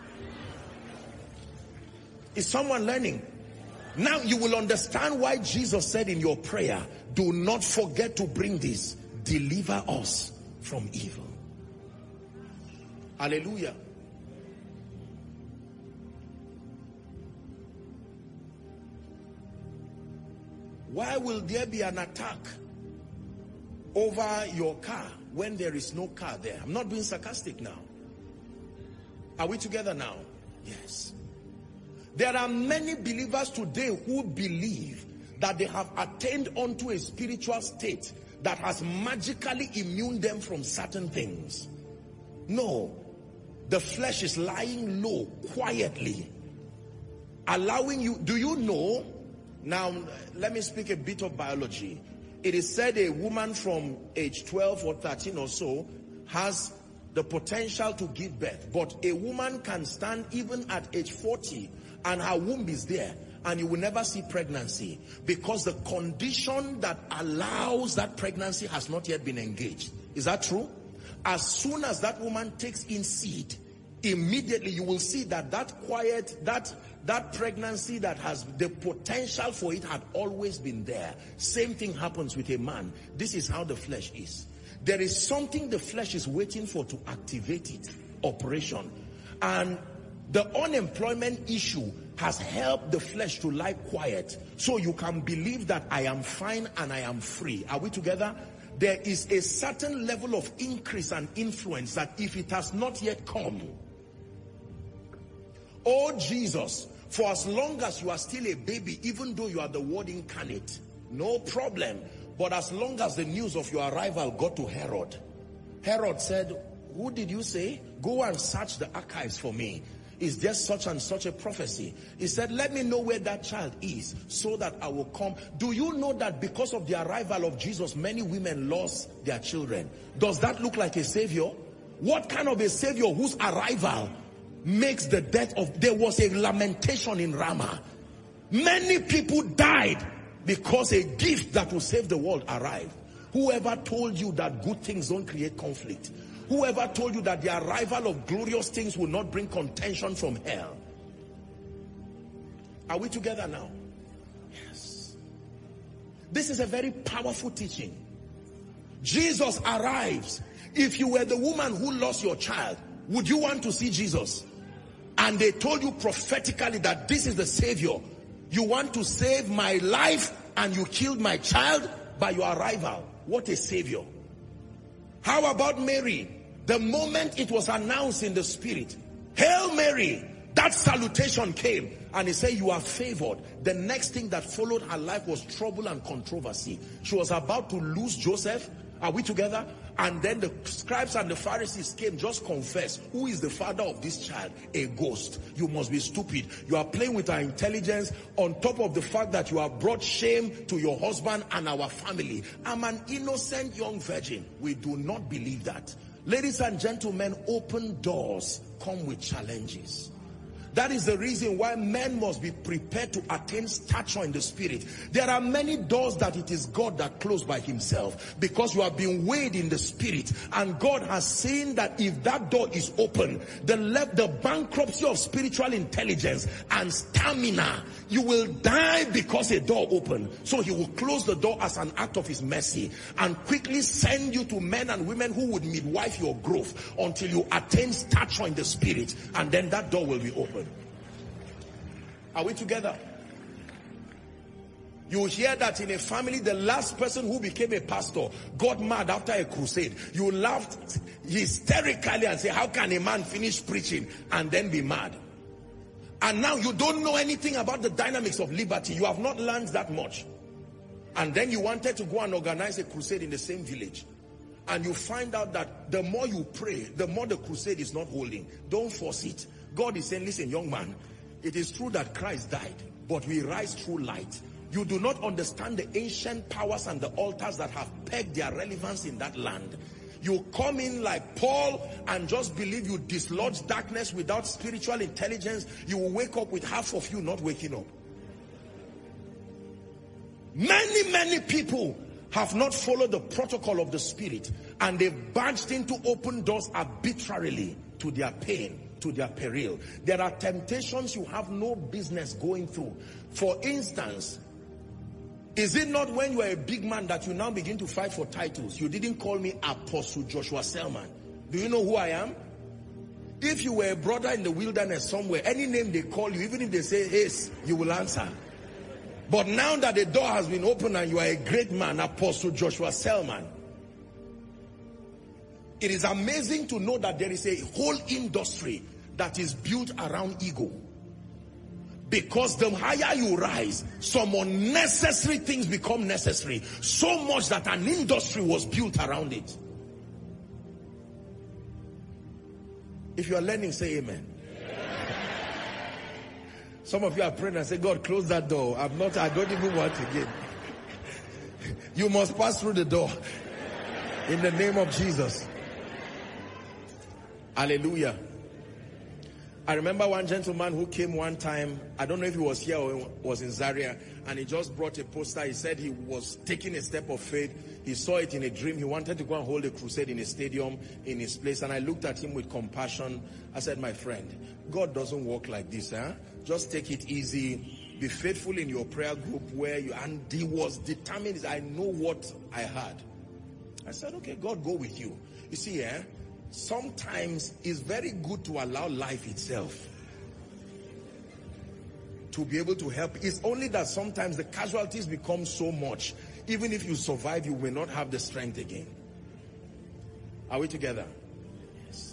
Is someone learning? Now you will understand why Jesus said in your prayer, "Do not forget to bring this, deliver us from evil." Hallelujah. Why will there be an attack over your car when there is no car there? I'm not being sarcastic now. Are we together now? Yes. There are many believers today who believe that they have attained unto a spiritual state that has magically immune them from certain things. No. The flesh is lying low, quietly, allowing you. Do you know? Now, let me speak a bit of biology. It is said a woman from age 12 or 13 or so has the potential to give birth. But a woman can stand even at age 40 and her womb is there, and you will never see pregnancy because the condition that allows that pregnancy has not yet been engaged. Is that true? As soon as that woman takes in seed, immediately you will see that that pregnancy that has the potential for it had always been there. Same thing happens with a man. This is how the flesh is. There is something the flesh is waiting for to activate it, operation. And the unemployment issue has helped the flesh to lie quiet, so you can believe that I am fine and I am free. Are we together? There is a certain level of increase and influence that if it has not yet come, oh Jesus, for as long as you are still a baby, even though you are the word incarnate, no problem. But as long as the news of your arrival got to Herod, Herod said, "Who did you say? Go and search the archives for me. Is there such and such a prophecy?" He said, "Let me know where that child is so that I will come." Do you know that because of the arrival of Jesus, many women lost their children? Does that look like a savior? What kind of a savior whose arrival makes the death of... There was a lamentation in Ramah. Many people died because a gift that will save the world arrived. Whoever told you that good things don't create conflict? Whoever told you that the arrival of glorious things will not bring contention from hell? Are we together now? Yes. This is a very powerful teaching. Jesus arrives. If you were the woman who lost your child, would you want to see Jesus? And they told you prophetically that this is the Savior. You want to save my life and you killed my child by your arrival. What a Savior. How about Mary? The moment it was announced in the spirit, Hail Mary. That salutation came and he said, you are favored. The next thing that followed her life was trouble and controversy. She was about to lose Joseph. Are we together? And then the scribes and the Pharisees came, just confess. Who is the father of this child? A ghost. You must be stupid. You are playing with our intelligence on top of the fact that you have brought shame to your husband and our family. I'm an innocent young virgin. We do not believe that. Ladies and gentlemen, open doors come with challenges. That is the reason why men must be prepared to attain stature in the spirit. There are many doors that it is God that closed by himself, because you have been weighed in the spirit, and God has seen that if that door is open, the bankruptcy of spiritual intelligence and stamina, you will die because a door opened. So he will close the door as an act of his mercy and quickly send you to men and women who would midwife your growth until you attain stature in the spirit, and then that door will be open. Are we together? You hear that in a family, the last person who became a pastor got mad after a crusade. You laughed hysterically and say, how can a man finish preaching and then be mad? And now you don't know anything about the dynamics of liberty. You have not learned that much. And then you wanted to go and organize a crusade in the same village. And you find out that the more you pray, the more the crusade is not holding. Don't force it. God is saying, listen, young man, it is true that Christ died, but we rise through light. You do not understand the ancient powers and the altars that have pegged their relevance in that land. You come in like Paul and just believe you dislodge darkness without spiritual intelligence. You will wake up with half of you not waking up. Many people have not followed the protocol of the spirit, and they've barged into open doors arbitrarily to their pain, to their peril. There are temptations you have no business going through. For instance, is it not when you are a big man that you now begin to fight for titles? You didn't call me Apostle Joshua Selman. Do you know who I am? If you were a brother in the wilderness somewhere, any name they call you, even if they say yes, you will answer. But now that the door has been opened and you are a great man, Apostle Joshua Selman, it is amazing to know that there is a whole industry that is built around ego. Because the higher you rise, some unnecessary things become necessary. So much that an industry was built around it. If you are learning, say amen. Some of you are praying and say, God, close that door. I don't even want again. You must pass through the door. In the name of Jesus. Hallelujah. I remember one gentleman who came one time, I don't know if he was here or was in Zaria, and he just brought a poster. He said he was taking a step of faith. He saw it in a dream. He wanted to go and hold a crusade in a stadium in his place. And I looked at him with compassion. I said, my friend, God doesn't work like this. Just take it easy. Be faithful in your prayer group where you, and he was determined. I know what I had. I said, okay, God, go with you. You see, sometimes it's very good to allow life itself to be able to help. It's only that sometimes the casualties become so much. Even if you survive, you will not have the strength again. Are we together? Yes.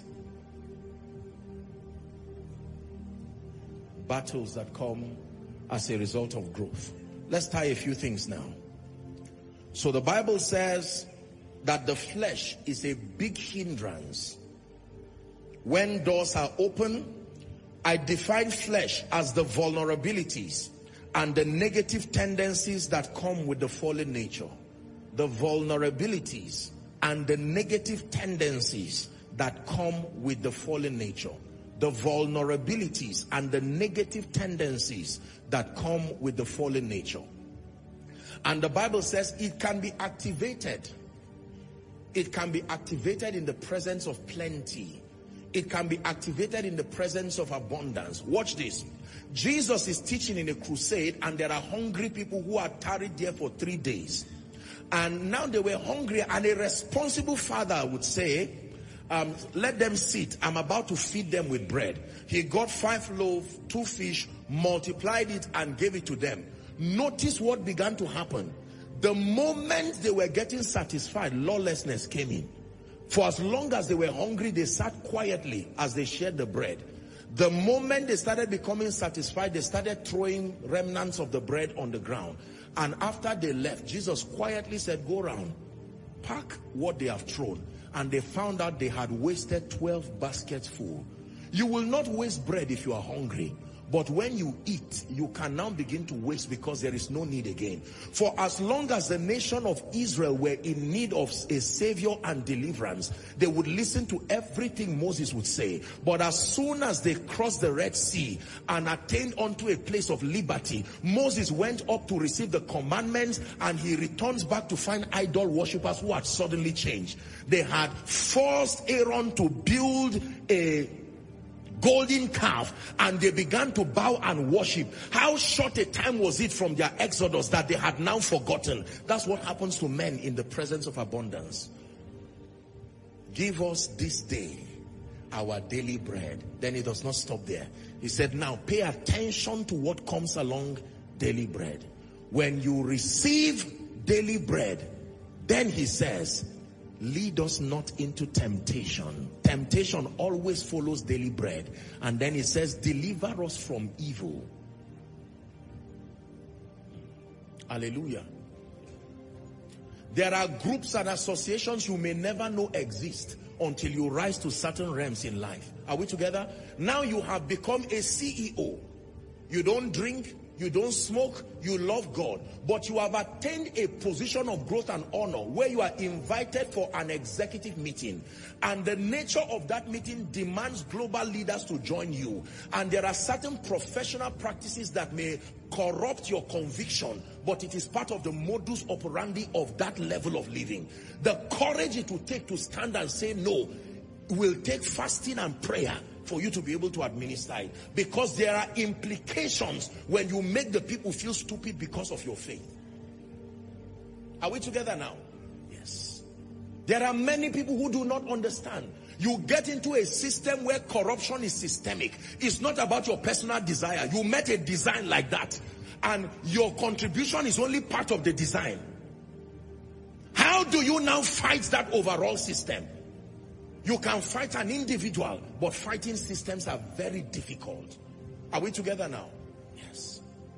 Battles that come as a result of growth. Let's tie a few things now. So the Bible says that the flesh is a big hindrance. When doors are open, I define flesh as the vulnerabilities and the negative tendencies that come with the fallen nature. The vulnerabilities and the negative tendencies that come with the fallen nature. The vulnerabilities and the negative tendencies that come with the fallen nature. And the Bible says it can be activated. It can be activated in the presence of plenty. It can be activated in the presence of abundance. Watch this. Jesus is teaching in a crusade, and there are hungry people who are tarried there for 3 days. And now they were hungry, and a responsible father would say, let them sit. I'm about to feed them with bread. He got 5 loaves, 2 fish, multiplied it, and gave it to them. Notice what began to happen. The moment they were getting satisfied, lawlessness came in. For as long as they were hungry, they sat quietly as they shared the bread. The moment they started becoming satisfied, they started throwing remnants of the bread on the ground. And after they left, Jesus quietly said, go around, pack what they have thrown. And they found out they had wasted 12 baskets full. You will not waste bread if you are hungry. But when you eat, you can now begin to waste because there is no need again. For as long as the nation of Israel were in need of a savior and deliverance, they would listen to everything Moses would say. But as soon as they crossed the Red Sea and attained unto a place of liberty, Moses went up to receive the commandments, and he returns back to find idol worshippers who had suddenly changed. They had forced Aaron to build a golden calf, and they began to bow and worship. How short a time was it from their exodus that they had now forgotten? That's what happens to men in the presence of abundance. Give us this day our daily bread. Then it does not stop there. He said, now pay attention to what comes along daily bread. When you receive daily bread, then he says, lead us not into temptation. Temptation always follows daily bread. And then it says, deliver us from evil. Hallelujah. There are groups and associations you may never know exist until you rise to certain realms in life. Are we together? Now you have become a CEO. You don't drink, you don't smoke, you love God, but you have attained a position of growth and honor where you are invited for an executive meeting, and the nature of that meeting demands global leaders to join you, and there are certain professional practices that may corrupt your conviction, but it is part of the modus operandi of that level of living. The courage it will take to stand and say no will take fasting and prayer for you to be able to administer it, because there are implications when you make the people feel stupid because of your faith. Are we together now? Yes. There are many people who do not understand. You get into a system where corruption is systemic. It's not about your personal desire. You met a design like that, and your contribution is only part of the design. How do you now fight that overall system? You can fight an individual, but fighting systems are very difficult. Are we together now? Yes.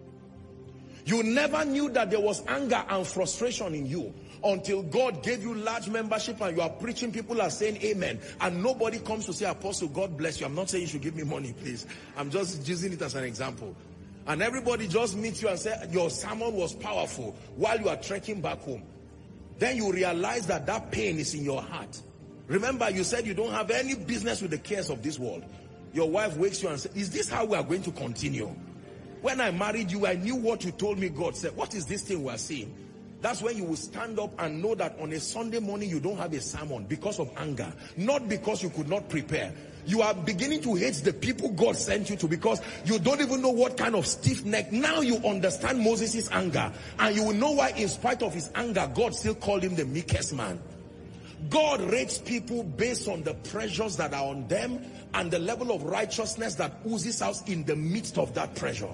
You never knew that there was anger and frustration in you until God gave you large membership and you are preaching, people are saying amen, and nobody comes to say, Apostle, God bless you. I'm not saying you should give me money, please. I'm just using it as an example. And everybody just meets you and say, your sermon was powerful, while you are trekking back home. Then you realize that that pain is in your heart. Remember, you said you don't have any business with the cares of this world. Your wife wakes you and says, is this how we are going to continue? When I married you, I knew what you told me God said. What is this thing we are seeing? That's when you will stand up and know that on a Sunday morning you don't have a sermon because of anger. Not because you could not prepare. You are beginning to hate the people God sent you to because you don't even know what kind of stiff neck. Now you understand Moses' anger. And you will know why in spite of his anger, God still called him the meekest man. God rates people based on the pressures that are on them and the level of righteousness that oozes out in the midst of that pressure.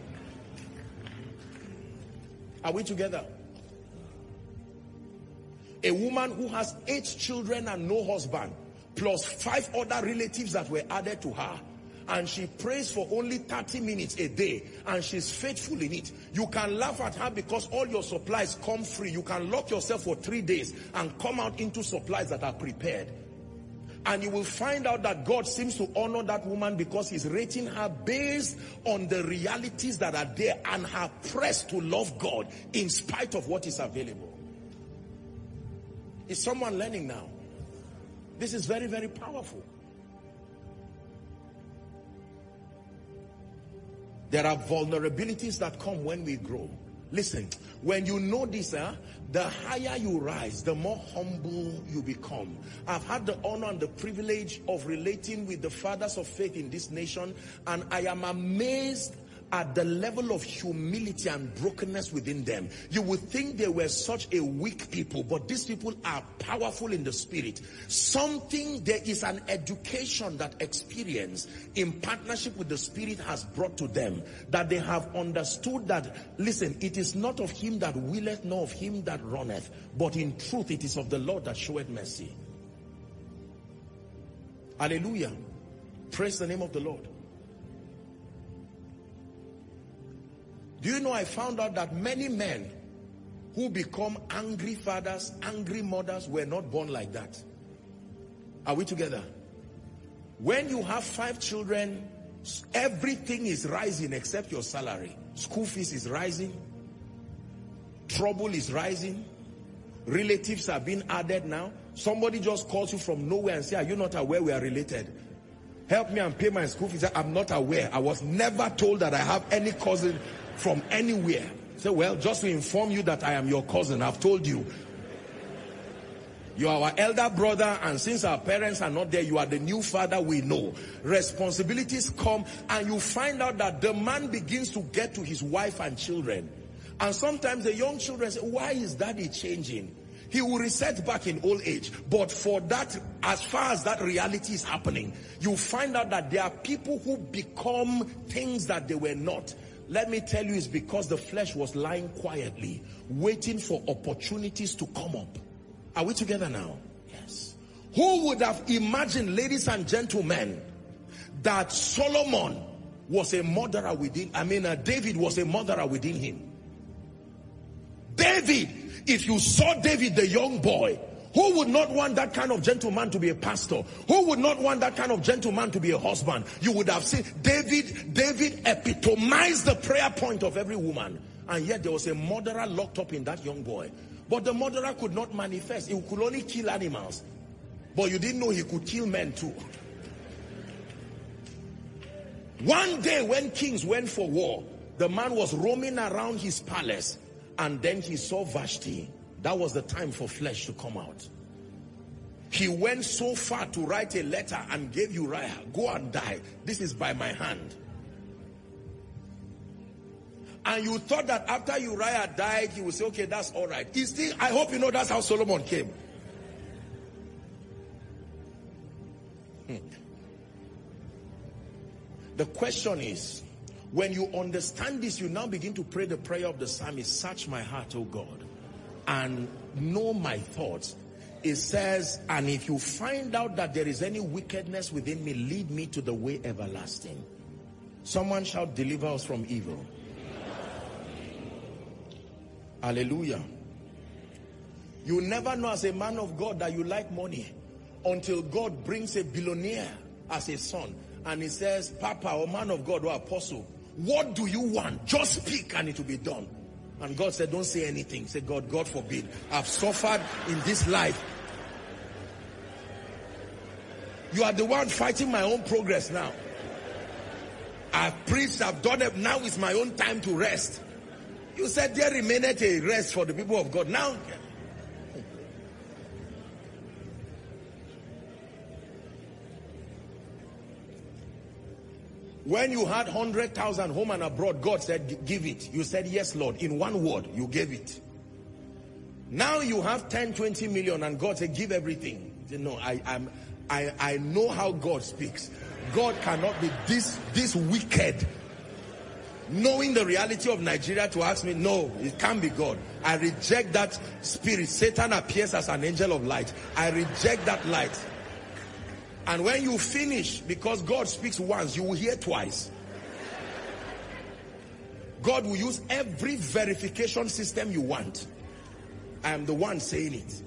Are we together? A woman who has 8 children and no husband, plus 5 other relatives that were added to her, and she prays for only 30 minutes a day, and she's faithful in it. You can laugh at her because all your supplies come free. You can lock yourself for 3 days and come out into supplies that are prepared. And you will find out that God seems to honor that woman because he's rating her based on the realities that are there and her press to love God in spite of what is available. Is someone learning now? This is very, very powerful. There are vulnerabilities that come when we grow. Listen, when you know this, the higher you rise, the more humble you become. I've had the honor and the privilege of relating with the fathers of faith in this nation, and I am amazed at the level of humility and brokenness within them. You would think they were such a weak people, but these people are powerful in the spirit. There is an education that experience in partnership with the spirit has brought to them, that they have understood that, listen, it is not of him that willeth, nor of him that runneth, but in truth it is of the Lord that showeth mercy. Hallelujah. Praise the name of the Lord. Do you know I found out that many men who become angry fathers, angry mothers were not born like that. Are we together? When you have 5 children, everything is rising except your salary. School fees is rising. Trouble is rising. Relatives are being added now. Somebody just calls you from nowhere and says, are you not aware we are related? Help me and pay my school fees. I'm not aware. I was never told that I have any cousin from anywhere. Say, well, just to inform you that I am your cousin, I've told you. You are our elder brother, and since our parents are not there, you are the new father we know. Responsibilities come, and you find out that the man begins to get to his wife and children. And sometimes the young children say, why is daddy changing? He will reset back in old age. But for that, as far as that reality is happening, you find out that there are people who become things that they were not. Let me tell you, it's because the flesh was lying quietly, waiting for opportunities to come up. Are we together now? Yes. Who would have imagined, ladies and gentlemen, that Solomon was a murderer within, David was a murderer within him. David, if you saw David the young boy, who would not want that kind of gentleman to be a pastor? Who would not want that kind of gentleman to be a husband? You would have seen David epitomized the prayer point of every woman. And yet there was a murderer locked up in that young boy. But the murderer could not manifest. He could only kill animals. But you didn't know he could kill men too. One day when kings went for war, the man was roaming around his palace, and then he saw Vashti. That was the time for flesh to come out. He went so far to write a letter and gave Uriah, go and die. This is by my hand. And you thought that after Uriah died, he would say, okay, that's all right. I hope you know that's how Solomon came. The question is, when you understand this, you now begin to pray the prayer of the psalmist, search my heart, O God, and know my thoughts. It says, and if you find out that there is any wickedness within me, lead me to the way everlasting. Someone shout, deliver us from evil. Hallelujah. You never know as a man of God that you like money until God brings a billionaire as a son. And he says, Papa or man of God or apostle, what do you want? Just speak and it will be done. And God said, don't say anything. Say, God forbid. I've suffered in this life. You are the one fighting my own progress now. I've preached, I've done it. Now it's my own time to rest. You said there remaineth a rest for the people of God. Now, when you had 100,000 home and abroad, God said, give it. You said, yes, Lord. In one word, you gave it. Now you have 10, 20 million and God said, give everything. You know, I know how God speaks. God cannot be this wicked. Knowing the reality of Nigeria to ask me, no, it can't be God. I reject that spirit. Satan appears as an angel of light. I reject that light. And when you finish, because God speaks once, you will hear twice. God will use every verification system you want. I am the one saying it.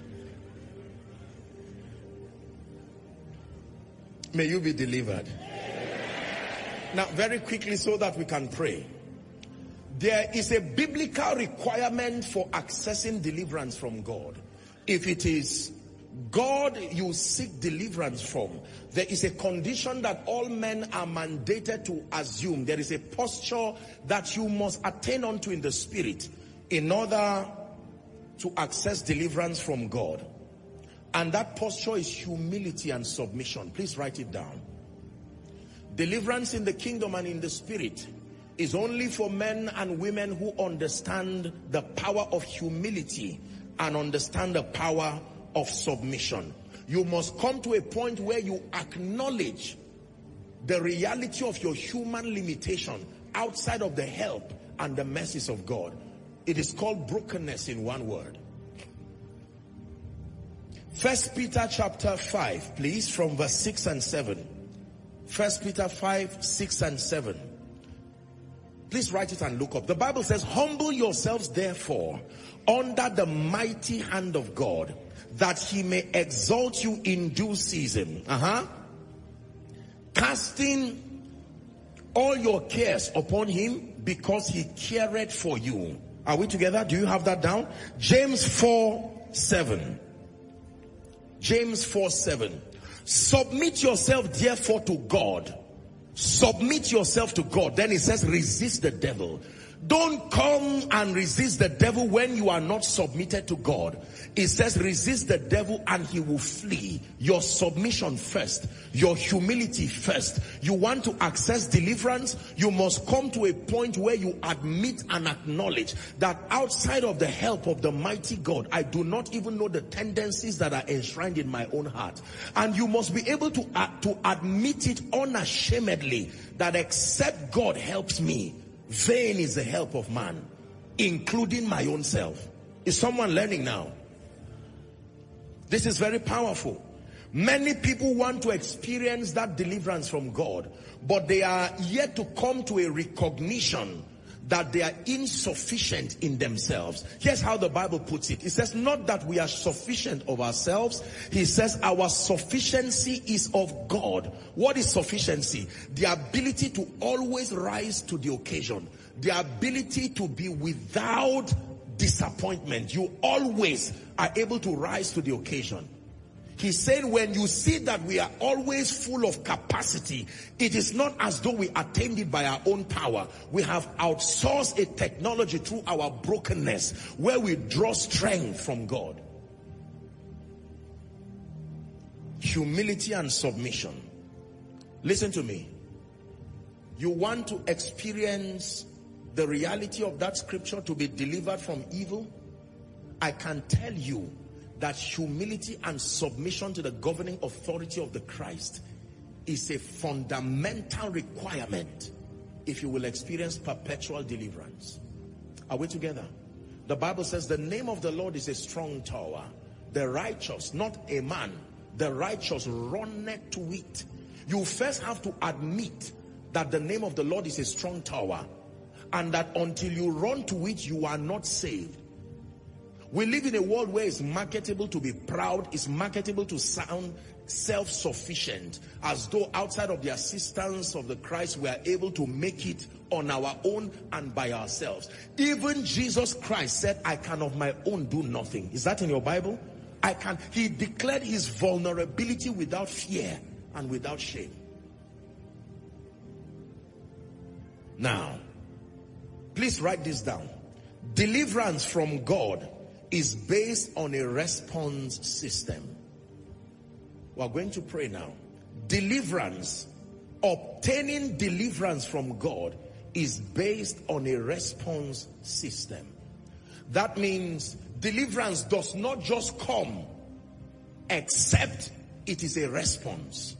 May you be delivered. Now, very quickly so that we can pray. There is a biblical requirement for accessing deliverance from God. If it is God you seek deliverance from, there is a condition that all men are mandated to assume. There is a posture that you must attain unto in the spirit in order to access deliverance from God. And that posture is humility and submission. Please write it down. Deliverance in the kingdom and in the spirit is only for men and women who understand the power of humility and understand the power of submission. You must come to a point where you acknowledge the reality of your human limitation outside of the help and the mercies of God. It is called brokenness in one word. 1 Peter chapter 5, please, from verse 6 and 7. 1 Peter 5, 6 and 7. Please write it and look up. The Bible says, humble yourselves therefore under the mighty hand of God, that he may exalt you in due season. Casting all your cares upon him, because he careth for you. Are we together? Do you have that down? James 4:7. James 4:7. Submit yourself therefore to God. Submit yourself to God. Then it says, resist the devil. Don't come and resist the devil when you are not submitted to God. It says resist the devil and he will flee. Your submission first. Your humility first. You want to access deliverance, you must come to a point where you admit and acknowledge that outside of the help of the mighty God, I do not even know the tendencies that are enshrined in my own heart. And you must be able to admit it unashamedly that except God helps me, vain is the help of man, including my own self. Is someone learning now? This is very powerful. Many people want to experience that deliverance from God, but they are yet to come to a recognition that they are insufficient in themselves. Here's how the Bible puts it. It says not that we are sufficient of ourselves. He says our sufficiency is of God. What is sufficiency? The ability to always rise to the occasion. The ability to be without disappointment. You always are able to rise to the occasion. He's saying when you see that we are always full of capacity, it is not as though we attained it by our own power. We have outsourced a technology through our brokenness where we draw strength from God. Humility and submission. Listen to me. You want to experience the reality of that scripture, to be delivered from evil? I can tell you that humility and submission to the governing authority of the Christ is a fundamental requirement if you will experience perpetual deliverance. Are we together? The Bible says the name of the Lord is a strong tower. The righteous, not a man, the righteous runneth to it. You first have to admit that the name of the Lord is a strong tower, and that until you run to it, you are not saved. We live in a world where it's marketable to be proud, it's marketable to sound self-sufficient, as though outside of the assistance of the Christ we are able to make it on our own and by ourselves. Even Jesus Christ said, I can of my own do nothing. Is that in your Bible? I can. He declared his vulnerability without fear and without shame. Now, please write this down. Deliverance from God is based on a response system. We're going to pray now. Deliverance, obtaining deliverance from God is based on a response system. That means deliverance does not just come except it is a response.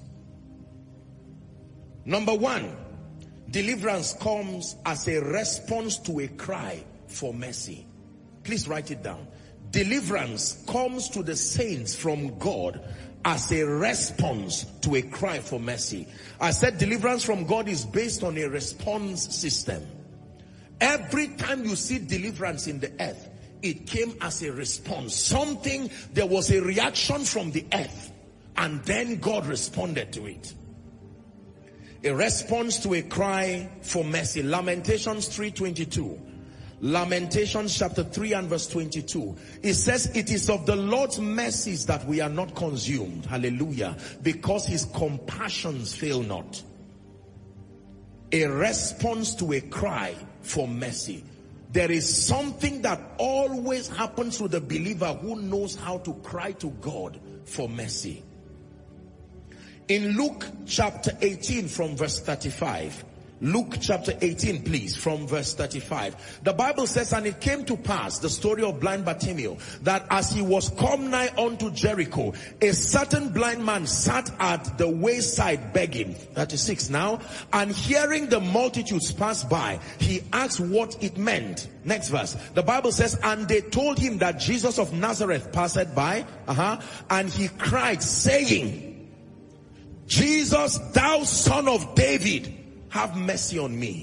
Number one, deliverance comes as a response to a cry for mercy. Please write it down. Deliverance comes to the saints from God as a response to a cry for mercy. I said deliverance from God is based on a response system. Every time you see deliverance in the earth, it came as a response. There was a reaction from the earth, and then God responded to it. A response to a cry for mercy. Lamentations 3:22. Lamentations chapter 3 and verse 22. It says, it is of the Lord's mercies that we are not consumed. Hallelujah. Because his compassions fail not. A response to a cry for mercy. There is something that always happens to the believer who knows how to cry to God for mercy. In Luke chapter 18 from verse 35. Luke chapter 18, please, from verse 35. The Bible says, and it came to pass, the story of blind Bartimaeus, that as he was come nigh unto Jericho, a certain blind man sat at the wayside begging. 36 now. And hearing the multitudes pass by, he asked what it meant. Next verse. The Bible says, and they told him that Jesus of Nazareth passed by. And he cried, saying, Jesus, thou son of David, have mercy on me.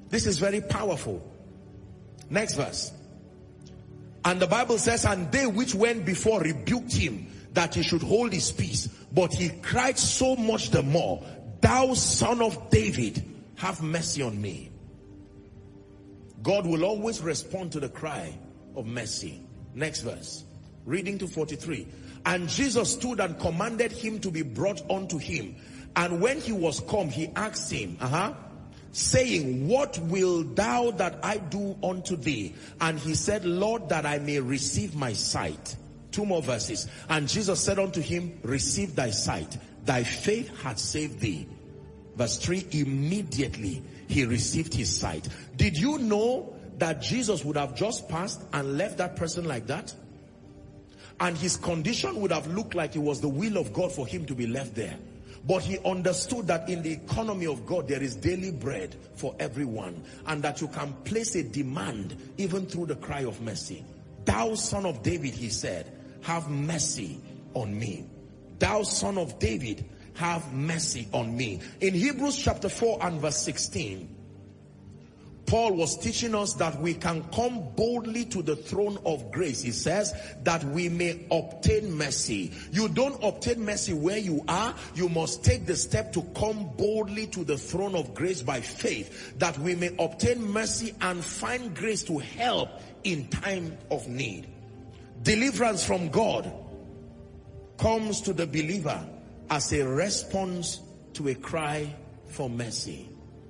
This is very powerful. Next verse. And the Bible says, and they which went before rebuked him, that he should hold his peace. But he cried so much the more, thou son of David, have mercy on me. God will always respond to the cry of mercy. Next verse. Reading to 43. And Jesus stood and commanded him to be brought unto him. And when he was come, he asked him, saying, what will thou that I do unto thee? And he said, Lord, that I may receive my sight. 2 more verses. And Jesus said unto him, receive thy sight. Thy faith hath saved thee. Verse 3, immediately he received his sight. Did you know that Jesus would have just passed and left that person like that? And his condition would have looked like it was the will of God for him to be left there. But he understood that in the economy of God, there is daily bread for everyone. And that you can place a demand even through the cry of mercy. Thou son of David, he said, have mercy on me. Thou son of David, have mercy on me. In Hebrews chapter 4 and verse 16, Paul was teaching us that we can come boldly to the throne of grace. He says that we may obtain mercy. You don't obtain mercy where you are. You must take the step to come boldly to the throne of grace by faith, that we may obtain mercy and find grace to help in time of need. Deliverance from God comes to the believer as a response to a cry for mercy.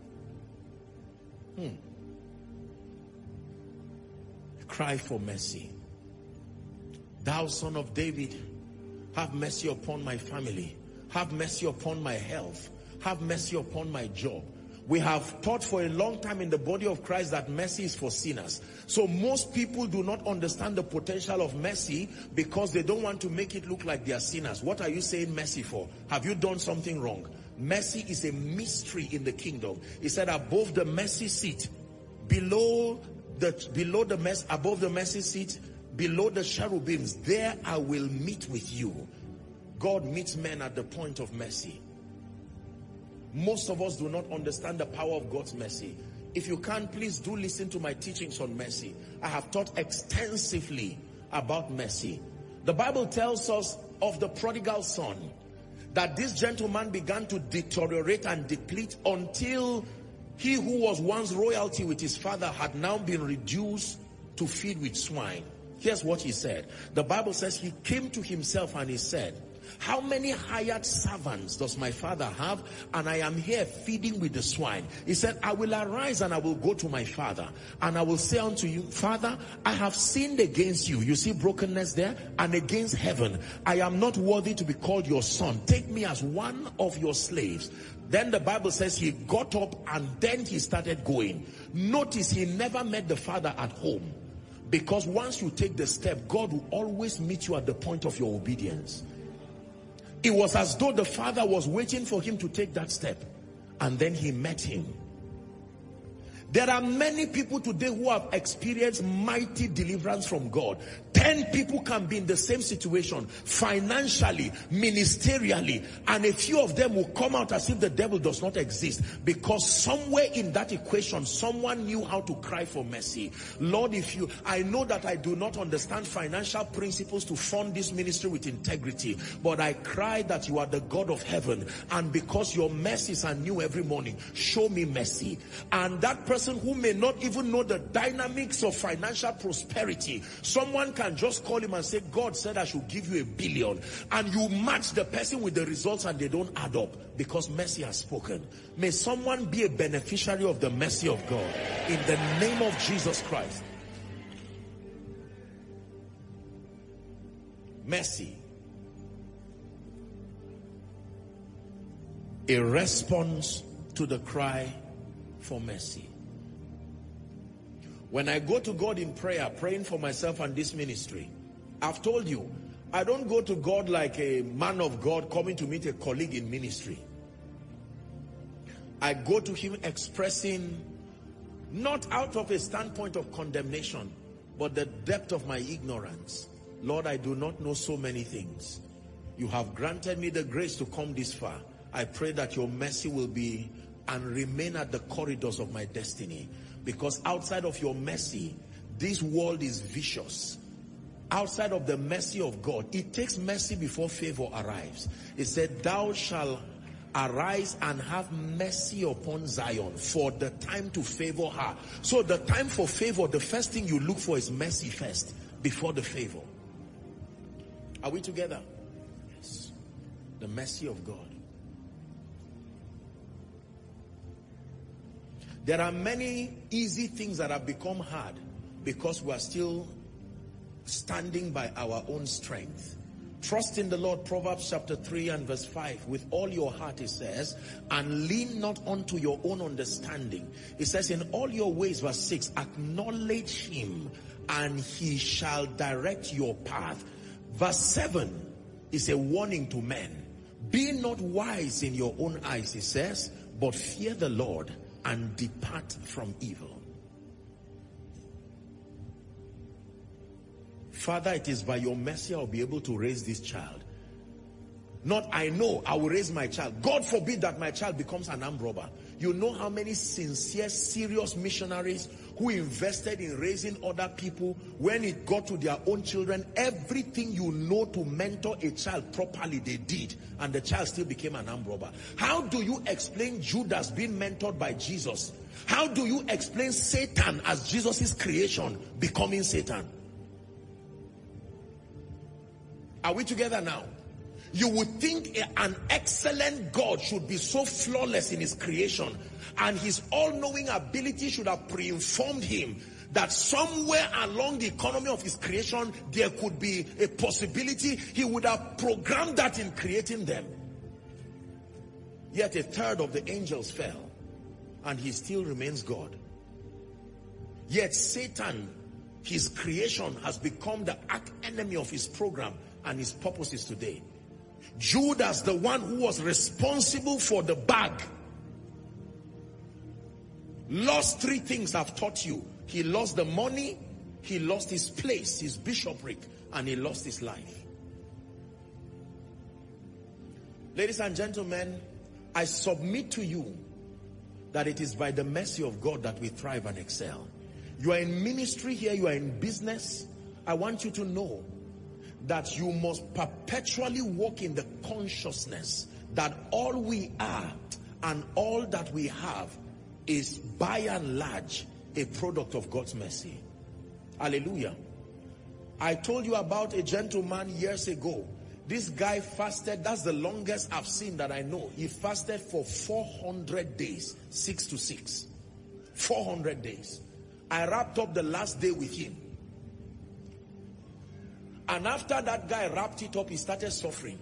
Cry for mercy. Thou son of David, have mercy upon my family. Have mercy upon my health. Have mercy upon my job. We have taught for a long time in the body of Christ that mercy is for sinners. So most people do not understand the potential of mercy because they don't want to make it look like they are sinners. What are you saying mercy for? Have you done something wrong? Mercy is a mystery in the kingdom. He said above the mercy seat, above the mercy seat, below the cherubims, there I will meet with you. God meets men at the point of mercy. Most of us do not understand the power of God's mercy. If you can't, please do listen to my teachings on mercy. I have taught extensively about mercy. The Bible tells us of the prodigal son, that this gentleman began to deteriorate and deplete until he who was once royalty with his father had now been reduced to feed with swine. Here's what he said. The Bible says he came to himself and he said, how many hired servants does my father have? And I am here feeding with the swine. He said, I will arise and I will go to my father. And I will say unto you, Father, I have sinned against you. You see brokenness there? And against heaven. I am not worthy to be called your son. Take me as one of your slaves. Then the Bible says he got up and then he started going. Notice he never met the father at home. Because once you take the step, God will always meet you at the point of your obedience. It was as though the father was waiting for him to take that step. And then he met him. There are many people today who have experienced mighty deliverance from God. 10 people can be in the same situation, financially, ministerially, and a few of them will come out as if the devil does not exist, because somewhere in that equation, someone knew how to cry for mercy. Lord, I know that I do not understand financial principles to fund this ministry with integrity, but I cry that you are the God of heaven, and because your mercies are new every morning, show me mercy. And that person who may not even know the dynamics of financial prosperity, someone can just call him and say, God said I should give you $1 billion, and you match the person with the results and they don't add up because mercy has spoken. May someone be a beneficiary of the mercy of God in the name of Jesus Christ. Mercy, a response to the cry for mercy. When I go to God in prayer, praying for myself and this ministry, I've told you, I don't go to God like a man of God coming to meet a colleague in ministry. I go to him expressing, not out of a standpoint of condemnation, but the depth of my ignorance. Lord, I do not know so many things. You have granted me the grace to come this far. I pray that your mercy will be and remain at the corridors of my destiny. Because outside of your mercy, this world is vicious. Outside of the mercy of God, it takes mercy before favor arrives. It said, thou shalt arise and have mercy upon Zion, for the time to favor her. So the time for favor, the first thing you look for is mercy first, before the favor. Are we together? Yes. The mercy of God. There are many easy things that have become hard because we are still standing by our own strength. Trust in the Lord, Proverbs chapter 3 and verse 5. With all your heart, it says, and lean not unto your own understanding. It says, in all your ways, verse 6, acknowledge him and he shall direct your path. Verse 7 is a warning to men. Be not wise in your own eyes, it says, but fear the Lord and depart from evil. Father, it is by your mercy I'll be able to raise this child. Not I know I will raise my child. God forbid that my child becomes an armed robber. You know how many sincere, serious missionaries who invested in raising other people, when it got to their own children, everything you know to mentor a child properly, they did. And the child still became an armed robber. How do you explain Judas being mentored by Jesus? How do you explain Satan as Jesus' creation becoming Satan? Are we together now? You would think an excellent God should be so flawless in his creation, and his all-knowing ability should have pre-informed him that somewhere along the economy of his creation there could be a possibility. He would have programmed that in creating them. Yet a third of the angels fell, and he still remains God. Yet Satan, his creation, has become the arch enemy of his program and his purposes today. Judas, the one who was responsible for the bag, lost three things I've taught you. He lost the money, he lost his place, his bishopric, and he lost his life. Ladies and gentlemen, I submit to you that it is by the mercy of God that we thrive and excel. You are in ministry here, you are in business. I want you to know that you must perpetually walk in the consciousness that all we are and all that we have is by and large a product of God's mercy. Hallelujah. I told you about a gentleman years ago. This guy fasted, that's the longest I've seen that I know. He fasted for 400 days, 6 to 6. 400 days. I wrapped up the last day with him. And after that guy wrapped it up, he started suffering.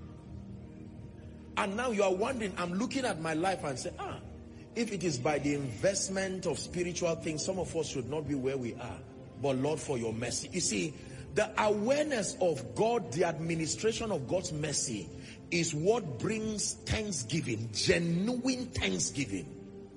And now you are wondering, I'm looking at my life and say, if it is by the investment of spiritual things, some of us should not be where we are. But Lord, for your mercy. You see, the awareness of God, the administration of God's mercy is what brings thanksgiving, genuine thanksgiving.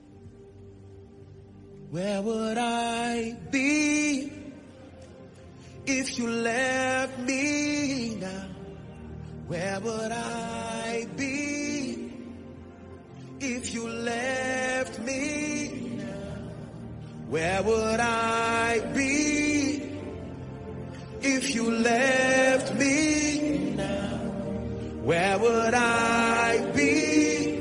Where would I be if you left me now? Where would I be if you left me now? Where would I be if you left me now? Where would I be?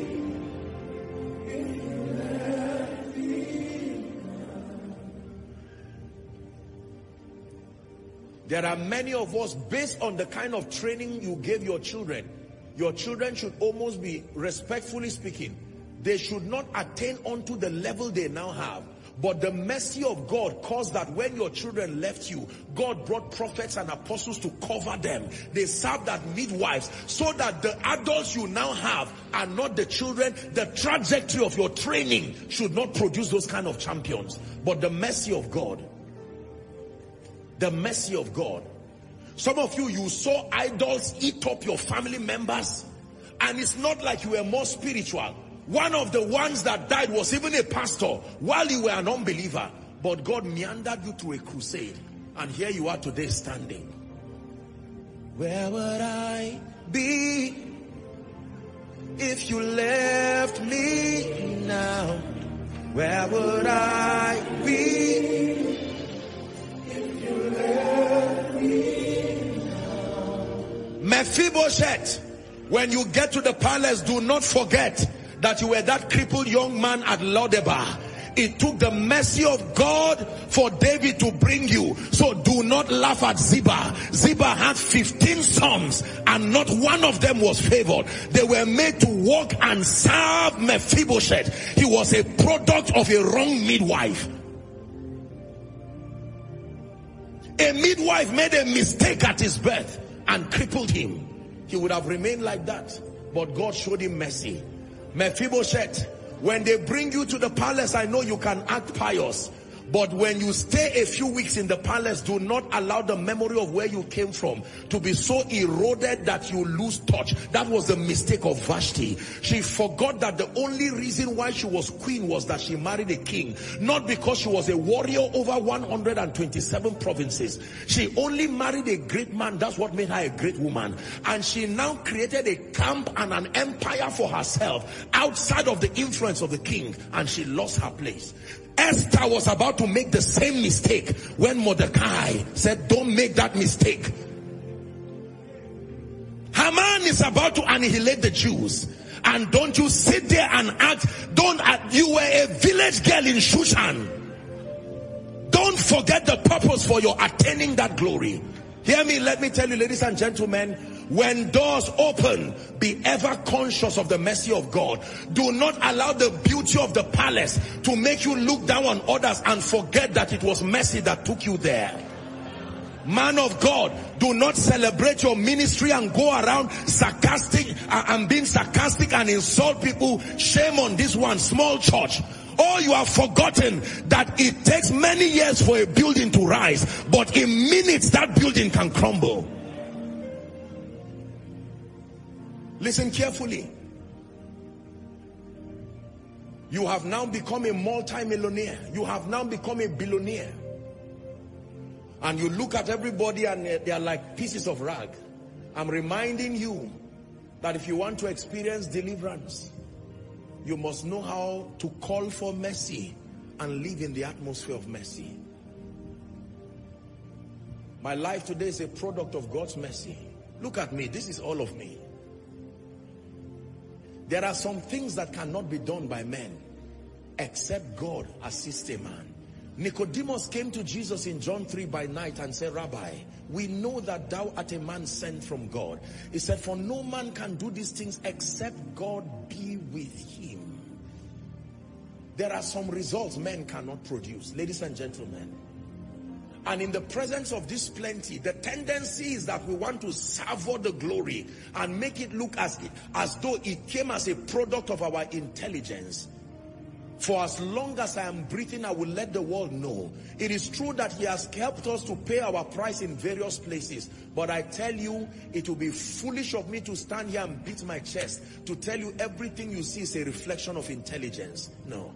There are many of us, based on the kind of training you gave your children should almost be, respectfully speaking, they should not attain onto the level they now have. But the mercy of God caused that when your children left you, God brought prophets and apostles to cover them. They served as midwives, so that the adults you now have are not the children. The trajectory of your training should not produce those kind of champions. But the mercy of God. The mercy of God. Some of you saw idols eat up your family members, and it's not like you were more spiritual. One of the ones that died was even a pastor while you were an unbeliever. But God meandered you through a crusade, and here you are today standing. Where would I be If you left me now, where would I be? If you left me now. Mephibosheth, when you get to the palace, do not forget that you were that crippled young man at Lodebar. It took the mercy of God for David to bring you. So do not laugh at Ziba. Ziba had 15 sons and not one of them was favored. They were made to walk and serve Mephibosheth. He was a product of a wrong midwife. A midwife made a mistake at his birth and crippled him. He would have remained like that, but God showed him mercy. Mephibosheth, when they bring you to the palace, I know you can act pious, but when you stay a few weeks in the palace, do not allow the memory of where you came from to be so eroded that you lose touch. That was the mistake of Vashti. She forgot that the only reason why she was queen was that she married a king, not because she was a warrior over 127 provinces. She only married a great man. That's what made her a great woman. And she now created a camp and an empire for herself outside of the influence of the king, and she lost her place. Esther was about to make the same mistake when Mordecai said, don't make that mistake. Haman is about to annihilate the Jews. And don't you sit there and act, you were a village girl in Shushan. Don't forget the purpose for your attaining that glory. Hear me, let me tell you, ladies and gentlemen, when doors open, be ever conscious of the mercy of God. Do not allow the beauty of the palace to make you look down on others and forget that it was mercy that took you there. Man of God, do not celebrate your ministry and go around sarcastic and being sarcastic and insult people. Shame on this one, small church. Oh, you have forgotten that it takes many years for a building to rise, but in minutes that building can crumble. Listen carefully. You have now become a multi-millionaire. You have now become a billionaire. And you look at everybody and they are like pieces of rag. I'm reminding you that if you want to experience deliverance, you must know how to call for mercy and live in the atmosphere of mercy. My life today is a product of God's mercy. Look at me. This is all of me. There are some things that cannot be done by men except God assists a man. Nicodemus came to Jesus in John 3 by night and said, Rabbi, we know that thou art a man sent from God. He said, for no man can do these things except God be with him. There are some results men cannot produce, ladies and gentlemen. And in the presence of this plenty, the tendency is that we want to savor the glory and make it look as though it came as a product of our intelligence. For as long as I am breathing, I will let the world know. It is true that he has helped us to pay our price in various places. But I tell you, it will be foolish of me to stand here and beat my chest to tell you everything you see is a reflection of intelligence. No.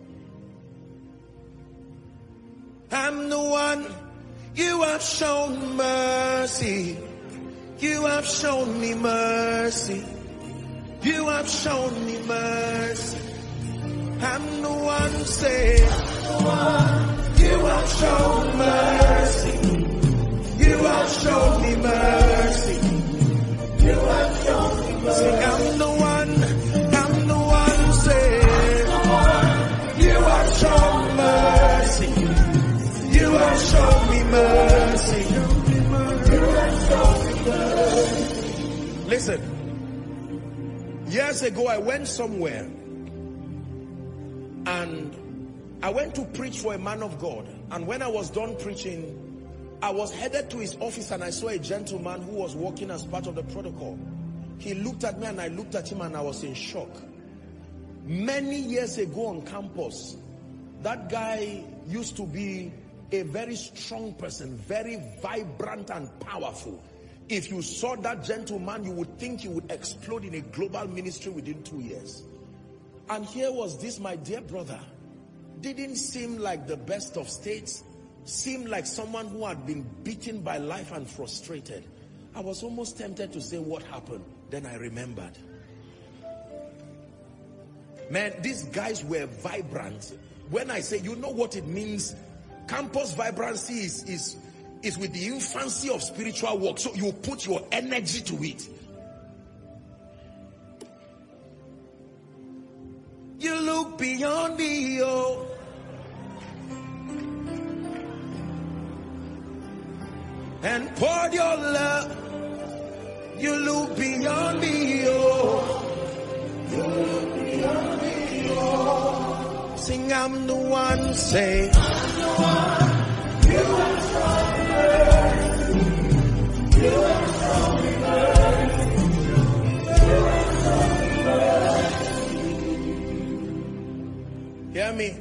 I'm the one. You have shown mercy. You have shown me mercy. You have shown me mercy. I'm the one, say, you have shown mercy. You have shown me mercy. You have shown me mercy. Say, I'm the one, say, you have shown mercy. You have shown me mercy. You have shown me mercy. Listen, years ago I went somewhere and I went to preach for a man of God. And when I was done preaching, I was headed to his office and I saw a gentleman who was walking as part of the protocol. He looked at me and I looked at him and I was in shock. Many years ago on campus, that guy used to be a very strong person, very vibrant and powerful. If you saw that gentleman, you would think he would explode in a global ministry within 2 years. And here was this, my dear brother, didn't seem like the best of states, seemed like someone who had been beaten by life and frustrated. I was almost tempted to say, what happened? Then I remembered. Man, these guys were vibrant. When I say, you know what it means? Campus vibrancy is with the infancy of spiritual work. So you put your energy to it. You look beyond me, oh. And poured your love. You look beyond me, oh. You look beyond me, oh. Sing, I'm the one, say, I'm the one. You are stronger. You are stronger. You are stronger. Hear me.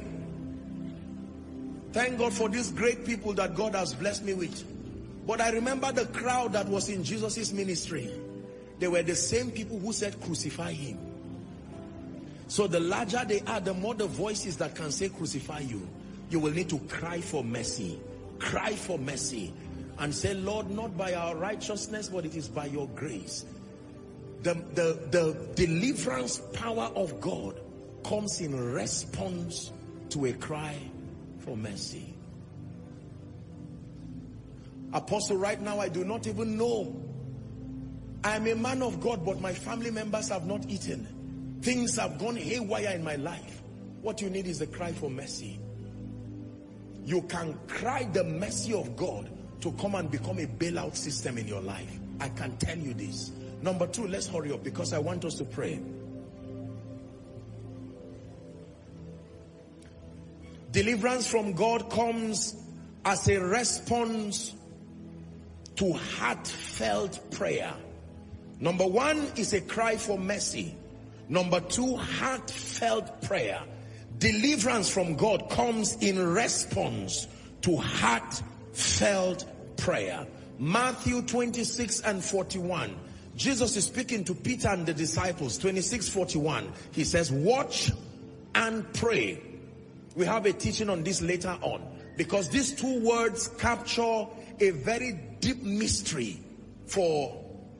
Thank God for these great people that God has blessed me with. But I remember the crowd that was in Jesus' ministry. They were the same people who said, crucify him. So the larger they are, the more the voices that can say, crucify you. You will need to cry for mercy. Cry for mercy. And say, Lord, not by our righteousness, but it is by your grace. The deliverance power of God comes in response to a cry for mercy. Apostle, right now I do not even know. I am a man of God, but my family members have not eaten. Things have gone haywire in my life. What you need is a cry for mercy. You can cry the mercy of God to come and become a bailout system in your life. I can tell you this. Number two, let's hurry up because I want us to pray. Deliverance from God comes as a response to heartfelt prayer. Number one is a cry for mercy. Number two, heartfelt prayer. Deliverance from God comes in response to heartfelt prayer. Matthew 26 and 41. Jesus is speaking to Peter and the disciples. 26:41. He says, watch and pray. We have a teaching on this later on, because these two words capture a very deep mystery for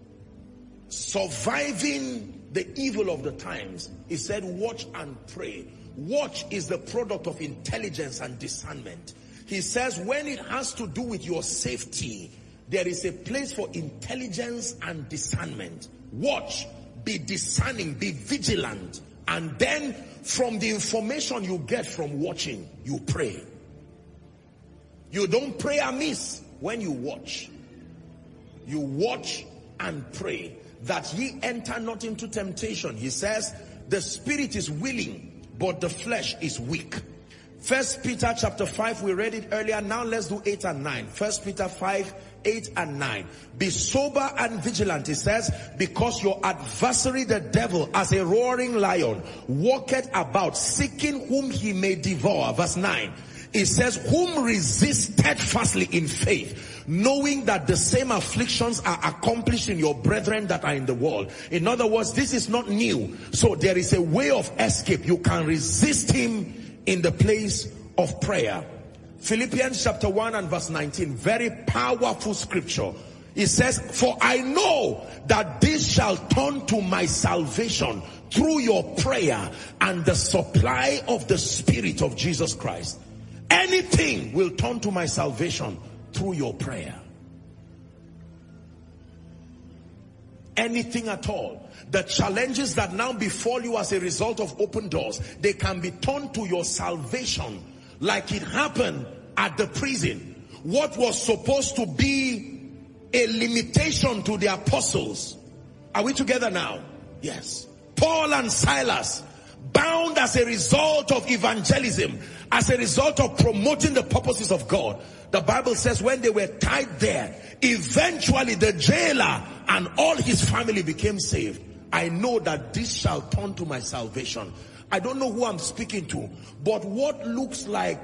surviving the evil of the times. He said, watch and pray. Watch is the product of intelligence and discernment. He says when it has to do with your safety, there is a place for intelligence and discernment. Watch, be discerning, be vigilant. And then from the information you get from watching, you pray. You don't pray amiss when you watch. You watch and pray that ye enter not into temptation. He says the spirit is willing, but the flesh is weak. 1 Peter chapter 5, we read it earlier. Now let's do 8 and 9. 1 Peter 5, 8 and 9. Be sober and vigilant, he says, because your adversary the devil, as a roaring lion, walketh about, seeking whom he may devour. Verse 9. It says, whom resist steadfastly in faith, knowing that the same afflictions are accomplished in your brethren that are in the world. In other words, this is not new. So there is a way of escape. You can resist him in the place of prayer. Philippians chapter 1 and verse 19, very powerful scripture. It says, for I know that this shall turn to my salvation through your prayer and the supply of the Spirit of Jesus Christ. Anything will turn to my salvation through your prayer. Anything at all. The challenges that now befall you as a result of open doors, they can be turned to your salvation, like it happened at the prison. What was supposed to be a limitation to the apostles. Are we together now? Yes. Paul and Silas, bound as a result of evangelism, as a result of promoting the purposes of God. The Bible says when they were tied there, eventually the jailer and all his family became saved. I know that this shall turn to my salvation. I don't know who I'm speaking to, but what looks like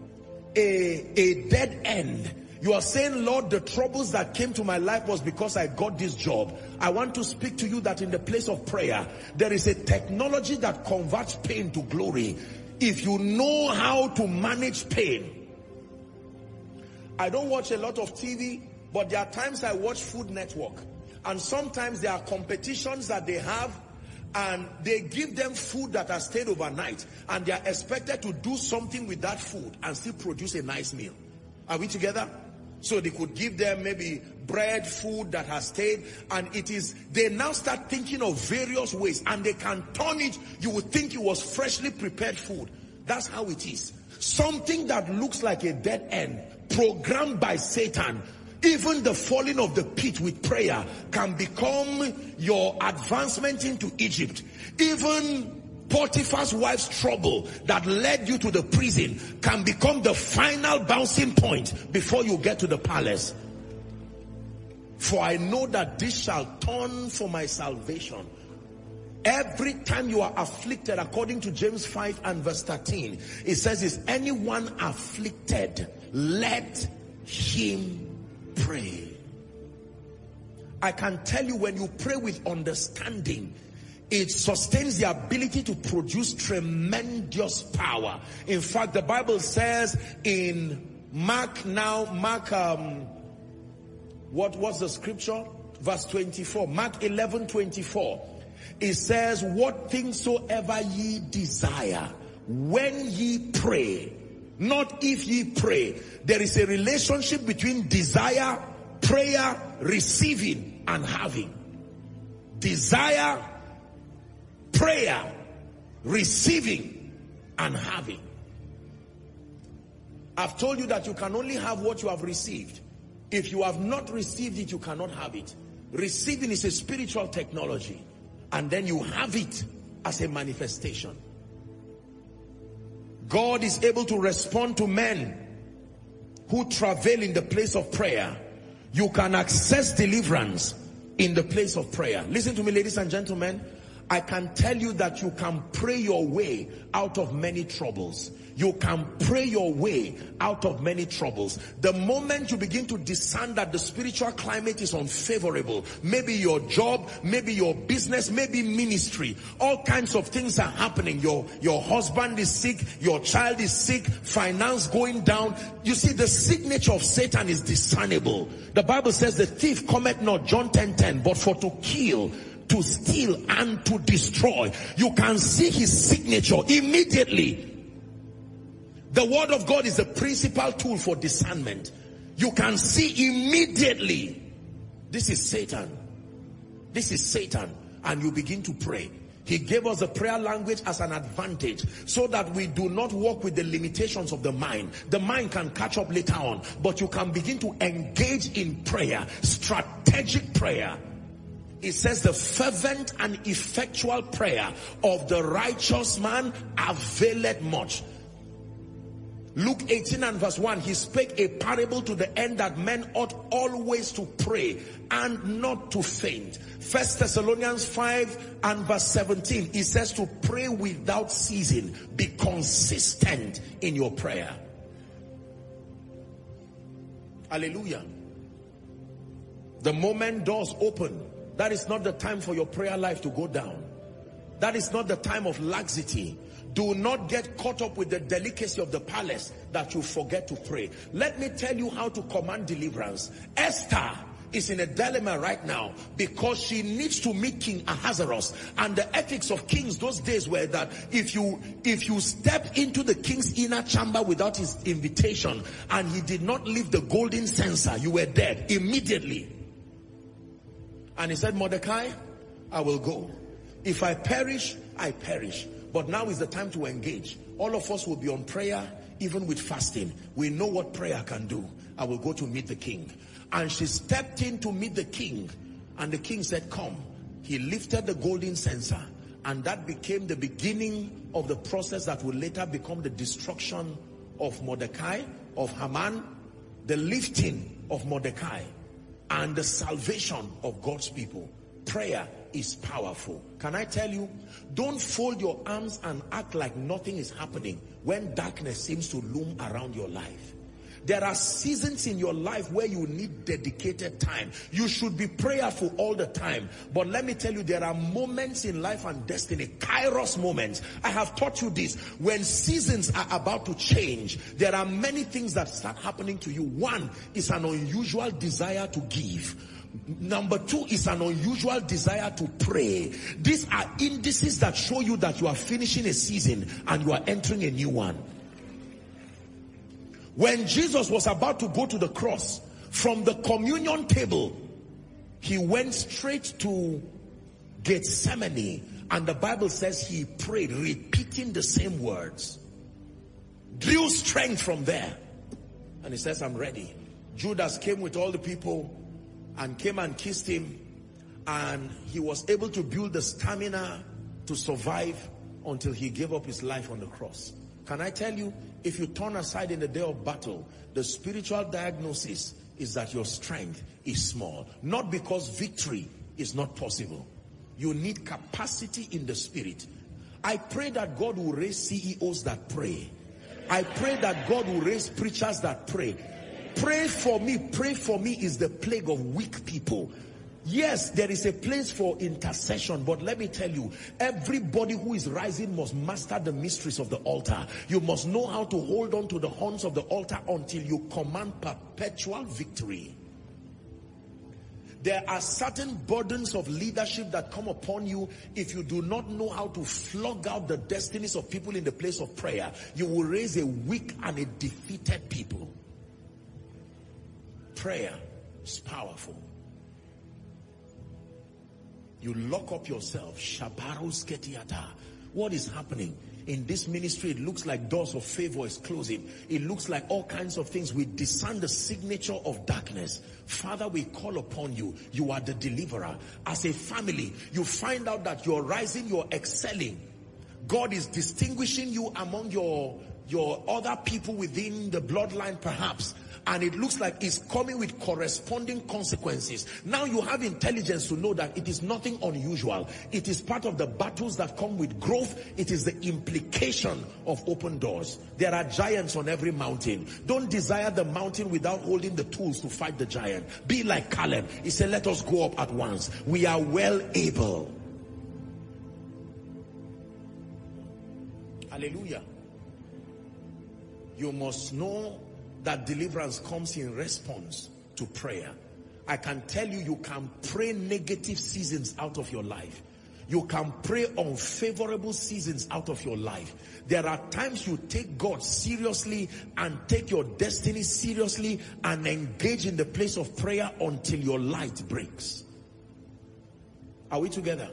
a dead end. You are saying, Lord, the troubles that came to my life was because I got this job. I want to speak to you that in the place of prayer, there is a technology that converts pain to glory. If you know how to manage pain. I don't watch a lot of TV, but there are times I watch Food Network. And sometimes there are competitions that they have, and they give them food that has stayed overnight, and they are expected to do something with that food and still produce a nice meal. Are we together? So they could give them maybe bread, food that has stayed, and they now start thinking of various ways, and they can turn it. You would think it was freshly prepared food. That's how it is. Something that looks like a dead end, programmed by Satan. Even the falling of the pit with prayer can become your advancement into Egypt. Even Potiphar's wife's trouble that led you to the prison can become the final bouncing point before you get to the palace. For I know that this shall turn for my salvation. Every time you are afflicted, according to James 5 and verse 13, it says, is anyone afflicted? Let him pray. I can tell you, when you pray with understanding, it sustains the ability to produce tremendous power. In fact, the Bible says in Mark, what's the scripture? Verse 24, Mark 11:24. It says, what things soever ye desire, when ye pray, not if ye pray. There is a relationship between desire, prayer, receiving, and having. Desire, prayer, receiving, and having. I've told you that you can only have what you have received. If you have not received it, you cannot have it. Receiving is a spiritual technology, and then you have it as a manifestation. God is able to respond to men who travail in the place of prayer. You can access deliverance in the place of prayer. Listen to me, ladies and gentlemen. I can tell you that you can pray your way out of many troubles. You can pray your way out of many troubles. The moment you begin to discern that the spiritual climate is unfavorable, maybe your job, maybe your business, maybe ministry, all kinds of things are happening. Your husband is sick, your child is sick, finance going down. You see, the signature of Satan is discernible. The Bible says the thief cometh not, John 10:10, but for to kill, to steal, and to destroy. You can see his signature immediately. The word of God is the principal tool for discernment. You can see immediately, this is Satan. This is Satan. And you begin to pray. He gave us the prayer language as an advantage so that we do not walk with the limitations of the mind. The mind can catch up later on, but you can begin to engage in prayer, strategic prayer. It says the fervent and effectual prayer of the righteous man availeth much. Luke 18 and verse 1, he spake a parable to the end that men ought always to pray and not to faint. 1 Thessalonians 5 and verse 17, he says to pray without ceasing. Be consistent in your prayer. Hallelujah. The moment doors open, that is not the time for your prayer life to go down. That is not the time of laxity. Do not get caught up with the delicacy of the palace that you forget to pray. Let me tell you how to command deliverance. Esther is in a dilemma right now because she needs to meet King Ahasuerus. And the ethics of kings those days were that if you step into the king's inner chamber without his invitation and he did not leave the golden censer, you were dead immediately. And he said, Mordecai, I will go. If I perish, I perish. But now is the time to engage. All of us will be on prayer, even with fasting. We know what prayer can do. I will go to meet the king. And she stepped in to meet the king. And the king said, come. He lifted the golden censer. And that became the beginning of the process that will later become the destruction of Mordecai, of Haman, the lifting of Mordecai, and the salvation of God's people. Prayer is powerful. Can I tell you, don't fold your arms and act like nothing is happening when darkness seems to loom around your life. There are seasons in your life where you need dedicated time. You should be prayerful all the time. But let me tell you, there are moments in life and destiny, kairos moments. I have taught you this. When seasons are about to change, there are many things that start happening to you. One is an unusual desire to give. Number 2 is an unusual desire to pray. These are indices that show you that you are finishing a season and you are entering a new one. When Jesus was about to go to the cross, from the communion table, he went straight to Gethsemane, and the Bible says he prayed, repeating the same words. Drew strength from there. And he says, I'm ready. Judas came with all the people and came and kissed him, and he was able to build the stamina to survive until he gave up his life on the cross. Can I tell you, if you turn aside in the day of battle, the spiritual diagnosis is that your strength is small. Not because victory is not possible. You need capacity in the spirit. I pray that God will raise CEOs that pray. I pray that God will raise preachers that pray. Pray for me is the plague of weak people. Yes, there is a place for intercession, but let me tell you, everybody who is rising must master the mysteries of the altar. You must know how to hold on to the horns of the altar until you command perpetual victory. There are certain burdens of leadership that come upon you. If you do not know how to flog out the destinies of people in the place of prayer, you will raise a weak and a defeated people. Prayer is powerful. You lock up yourself. What is happening? In this ministry, it looks like doors of favor is closing. It looks like all kinds of things. We discern the signature of darkness. Father, we call upon you. You are the deliverer. As a family, you find out that you're rising, you're excelling. God is distinguishing you among your other people within the bloodline perhaps. And it looks like it's coming with corresponding consequences. Now you have intelligence to know that it is nothing unusual. It is part of the battles that come with growth. It is the implication of open doors. There are giants on every mountain. Don't desire the mountain without holding the tools to fight the giant. Be like Caleb. He said, let us go up at once. We are well able. Hallelujah. You must know that deliverance comes in response to prayer. I can tell you, you can pray negative seasons out of your life. You can pray unfavorable seasons out of your life. There are times you take God seriously and take your destiny seriously and engage in the place of prayer until your light breaks. Are we together?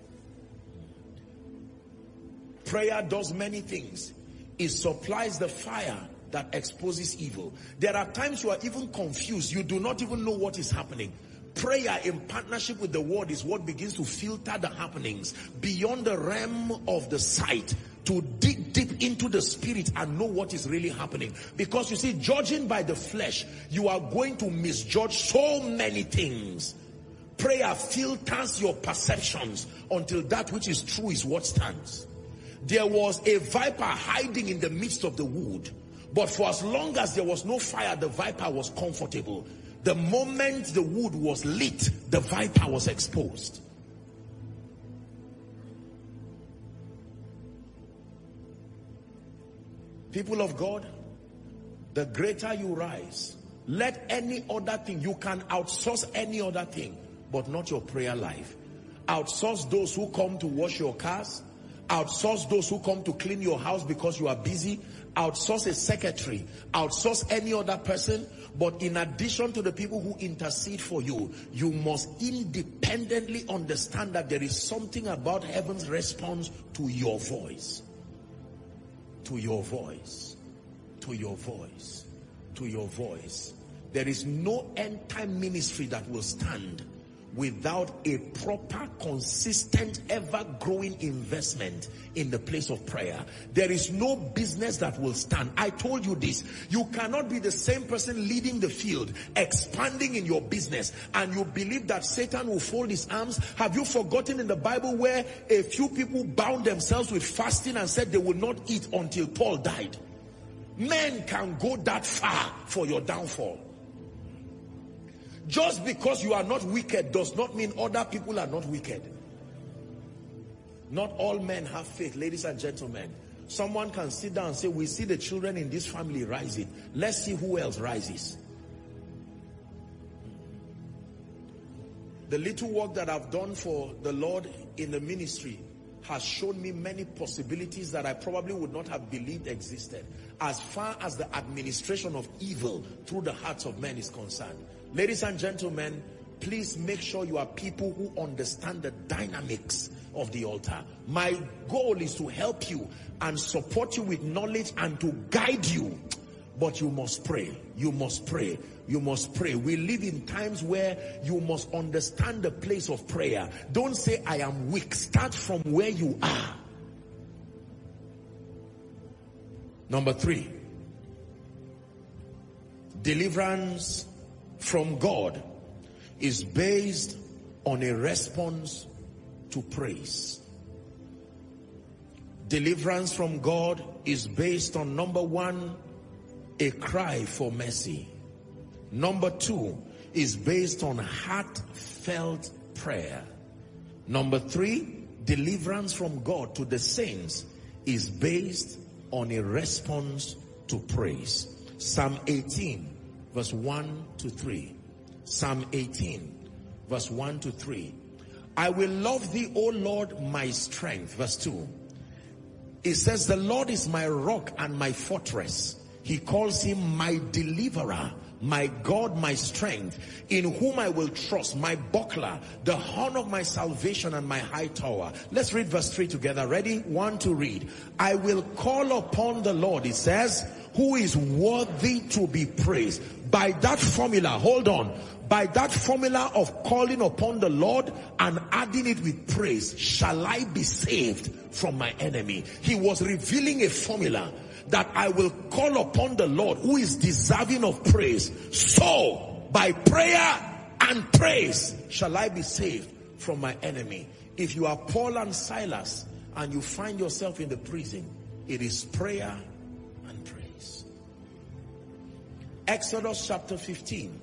Prayer does many things. It supplies the fire that exposes evil. There are times you are even confused. You do not even know what is happening. Prayer in partnership with the word is what begins to filter the happenings beyond the realm of the sight, to dig deep into the spirit and know what is really happening. Because you see, judging by the flesh, you are going to misjudge so many things. Prayer filters your perceptions until that which is true is what stands. There was a viper hiding in the midst of the wood. But for as long as there was no fire, the viper was comfortable. The moment the wood was lit, the viper was exposed. People of God, the greater you rise, let any other thing, you can outsource any other thing, but not your prayer life. Outsource those who come to wash your cars. Outsource those who come to clean your house because you are busy. Outsource a secretary. Outsource any other person. But in addition to the people who intercede for you, you must independently understand that there is something about heaven's response to your voice. To your voice. To your voice. To your voice. There is no end-time ministry that will stand without a proper, consistent, ever-growing investment in the place of prayer. There is no business that will stand. I told you this. You cannot be the same person leading the field, expanding in your business, and you believe that Satan will fold his arms. Have you forgotten in the Bible where a few people bound themselves with fasting and said they will not eat until Paul died? Men can go that far for your downfall. Just because you are not wicked does not mean other people are not wicked. Not all men have faith, ladies and gentlemen. Someone can sit down and say, we see the children in this family rising. Let's see who else rises. The little work that I've done for the Lord in the ministry has shown me many possibilities that I probably would not have believed existed, as far as the administration of evil through the hearts of men is concerned. Ladies and gentlemen, please make sure you are people who understand the dynamics of the altar. My goal is to help you and support you with knowledge and to guide you. But you must pray. You must pray. You must pray. We live in times where you must understand the place of prayer. Don't say, I am weak. Start from where you are. Number 3. Deliverance from God is based on a response to praise. Deliverance from God is based on, number 1, a cry for mercy. Number 2 is based on heartfelt prayer. Number 3, deliverance from God to the saints is based on a response to praise. Psalm 18 verse 1 to 3. Psalm 18 verse 1 to 3. I will love thee, O Lord, my strength. Verse 2. It says, the Lord is my rock and my fortress. He calls him my deliverer, my God, my strength, in whom I will trust, my buckler, the horn of my salvation and my high tower. Let's read verse 3 together. Ready? 1 to read. I will call upon the Lord, it says, who is worthy to be praised. By that formula, hold on, by that formula of calling upon the Lord and adding it with praise, shall I be saved from my enemy. He was revealing a formula that I will call upon the Lord who is deserving of praise. So, by prayer and praise, shall I be saved from my enemy. If you are Paul and Silas and you find yourself in the prison, it is prayer and praise. Exodus chapter 15,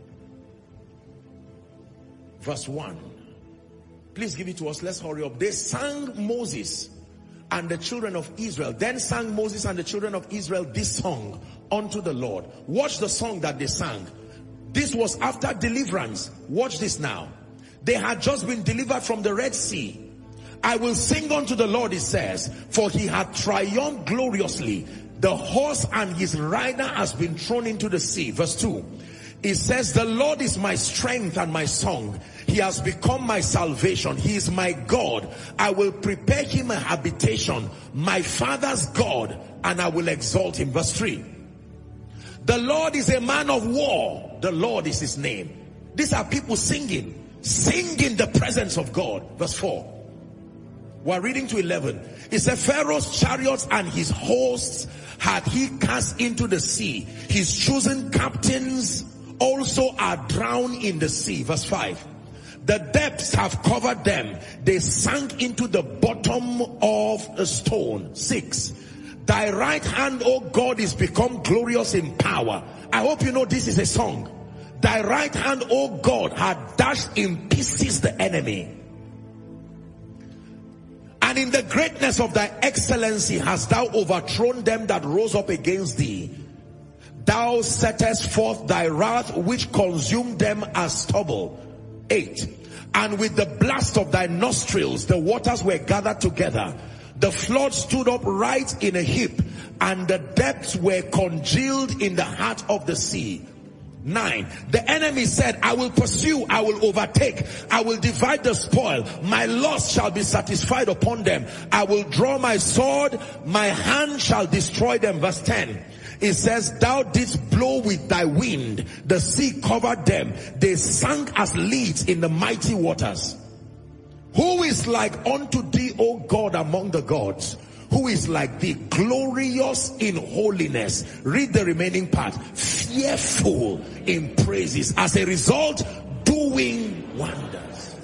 verse 1. Please give it to us. Let's hurry up. They sang Moses and the children of Israel. Then sang Moses and the children of Israel this song unto the Lord. Watch the song that they sang. This was after deliverance. Watch this now. They had just been delivered from the Red Sea. I will sing unto the Lord, it says, for he hath triumphed gloriously. The horse and his rider has been thrown into the sea. Verse 2. It says, the Lord is my strength and my song. He has become my salvation. He is my God. I will prepare him a habitation, my father's God, and I will exalt him. Verse 3. The Lord is a man of war. The Lord is his name. These are people singing the presence of God. Verse 4. We're reading to 11. It said, Pharaoh's chariots and his hosts had he cast into the sea. His chosen captains also are drowned in the sea. Verse 5. The depths have covered them. They sank into the bottom of a stone. 6. Thy right hand, O God, is become glorious in power. I hope you know this is a song. Thy right hand, O God, had dashed in pieces the enemy. And in the greatness of thy excellency hast thou overthrown them that rose up against thee. Thou settest forth thy wrath, which consumed them as stubble. 8. And with the blast of thy nostrils, the waters were gathered together. The flood stood up right in a heap, and the depths were congealed in the heart of the sea. 9. The enemy said, I will pursue, I will overtake, I will divide the spoil. My loss shall be satisfied upon them. I will draw my sword, my hand shall destroy them. Verse 10. It says, thou didst blow with thy wind, the sea covered them, they sank as leaves in the mighty waters. Who is like unto thee, O God, among the gods? Who is like thee, glorious in holiness? Read the remaining part. Fearful in praises. As a result, doing wonders.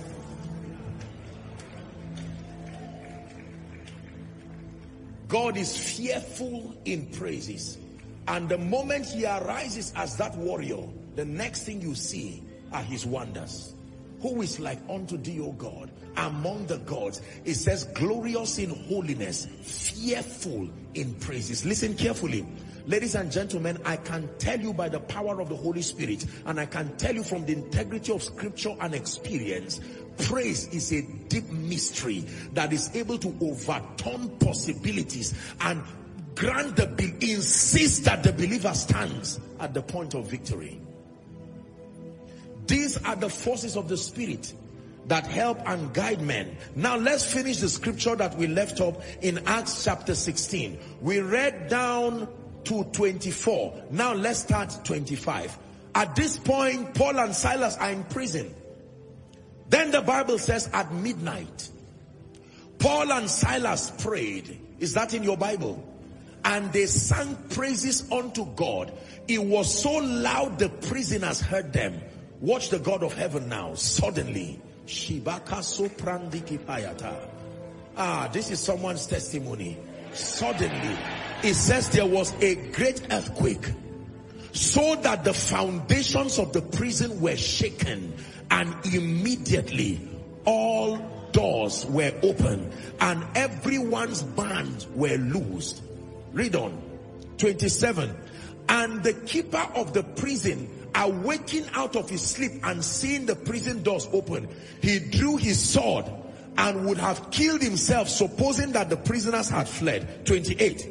God is fearful in praises. And the moment he arises as that warrior, the next thing you see are his wonders. Who is like unto thee, O God, among the gods? It says, glorious in holiness, fearful in praises. Listen carefully. Ladies and gentlemen, I can tell you by the power of the Holy Spirit, and I can tell you from the integrity of scripture and experience, praise is a deep mystery that is able to overturn possibilities and insist that the believer stands at the point of victory. These are the forces of the Spirit that help and guide men. Now let's finish the scripture that we left up in Acts chapter 16. We read down to 24. Now let's start 25. At this point, Paul and Silas are in prison. Then the Bible says at midnight, Paul and Silas prayed. Is that in your Bible? And they sang praises unto God. It was so loud the prisoners heard them. Watch the God of heaven now. Suddenly, Shibaka soprandiki payata. This is someone's testimony. Suddenly, it says there was a great earthquake, so that the foundations of the prison were shaken, and immediately all doors were open and everyone's bands were loosed. Read on. 27. And the keeper of the prison, awaking out of his sleep and seeing the prison doors open, he drew his sword and would have killed himself, supposing that the prisoners had fled. 28.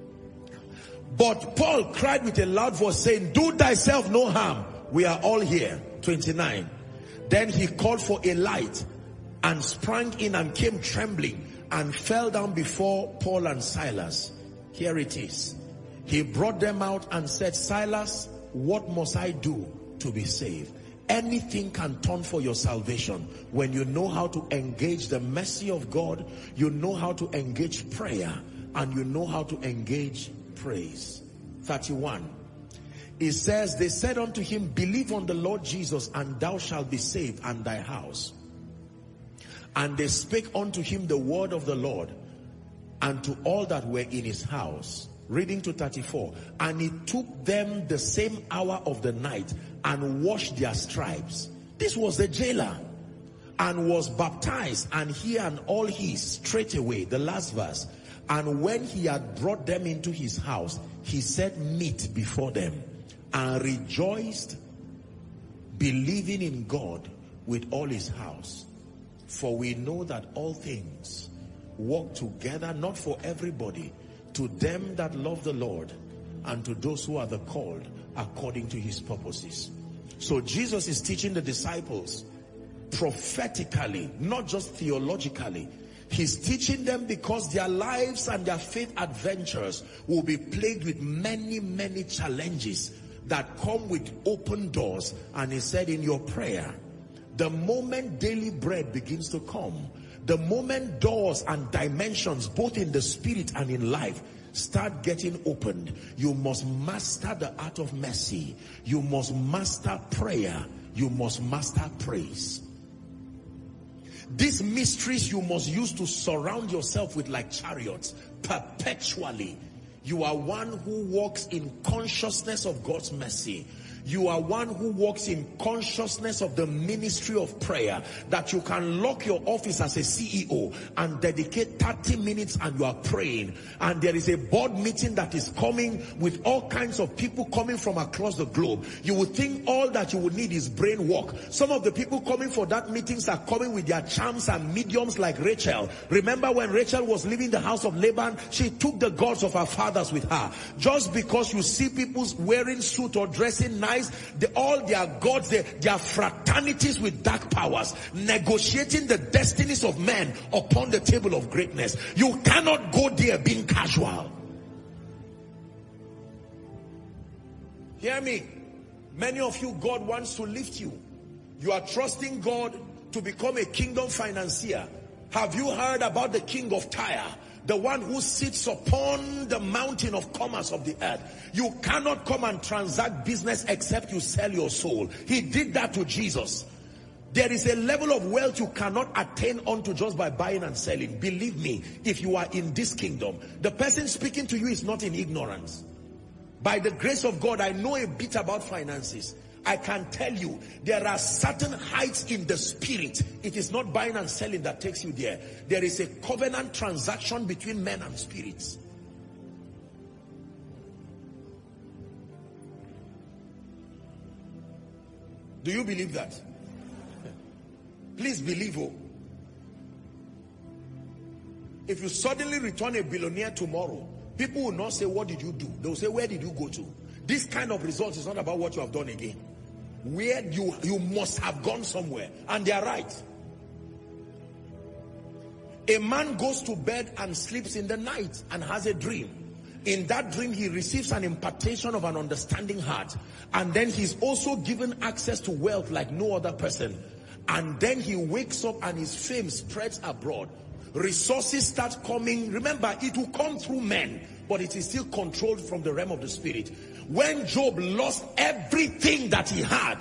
But Paul cried with a loud voice, saying, do thyself no harm, we are all here. 29. Then he called for a light and sprang in and came trembling and fell down before Paul and Silas. Here it is. He brought them out and said, Silas, what must I do to be saved? Anything can turn for your salvation when you know how to engage the mercy of God, you know how to engage prayer, and you know how to engage praise. 31. It says, they said unto him, believe on the Lord Jesus, and thou shalt be saved, and thy house. And they spake unto him the word of the Lord, and to all that were in his house. Reading to 34. And he took them the same hour of the night and washed their stripes. This was the jailer. And was baptized, and he and all his straightway. The last verse. And when he had brought them into his house, he set meat before them, and rejoiced, believing in God with all his house. For we know that all things work together, not for everybody, to them that love the Lord, and to those who are the called according to his purposes. So Jesus is teaching the disciples prophetically, not just theologically. He's teaching them because their lives and their faith adventures will be plagued with many, many challenges that come with open doors. And he said, in your prayer, the moment daily bread begins to come, the moment doors and dimensions, both in the spirit and in life, start getting opened, you must master the art of mercy. You must master prayer. You must master praise. These mysteries you must use to surround yourself with like chariots perpetually. You are one who walks in consciousness of God's mercy. You are one who walks in consciousness of the ministry of prayer, that you can lock your office as a CEO and dedicate 30 minutes and you are praying. And there is a board meeting that is coming with all kinds of people coming from across the globe. You would think all that you would need is brain work. Some of the people coming for that meetings are coming with their charms and mediums like Rachel. Remember when Rachel was leaving the house of Laban, she took the gods of her fathers with her. Just because you see people wearing suit or dressing nice, all their gods, their fraternities with dark powers, negotiating the destinies of men upon the table of greatness. You cannot go there being casual. Hear me. Many of you, God wants to lift you. You are trusting God to become a kingdom financier. Have you heard about the king of Tyre? The one who sits upon the mountain of commerce of the earth. You cannot come and transact business except you sell your soul. He did that to Jesus. There is a level of wealth you cannot attain unto just by buying and selling. Believe me, if you are in this kingdom, the person speaking to you is not in ignorance. By the grace of God, I know a bit about finances. I can tell you, there are certain heights in the spirit. It is not buying and selling that takes you there. There is a covenant transaction between men and spirits. Do you believe that? Please believe. Oh. If you suddenly return a billionaire tomorrow, people will not say, what did you do? They will say, where did you go to? This kind of result is not about what you have done again. Where you must have gone somewhere. And they are right. A man goes to bed and sleeps in the night and has a dream. In that dream, he receives an impartation of an understanding heart. And then he's also given access to wealth like no other person. And then he wakes up and his fame spreads abroad. Resources start coming. Remember, it will come through men, but it is still controlled from the realm of the spirit. When Job lost everything that he had,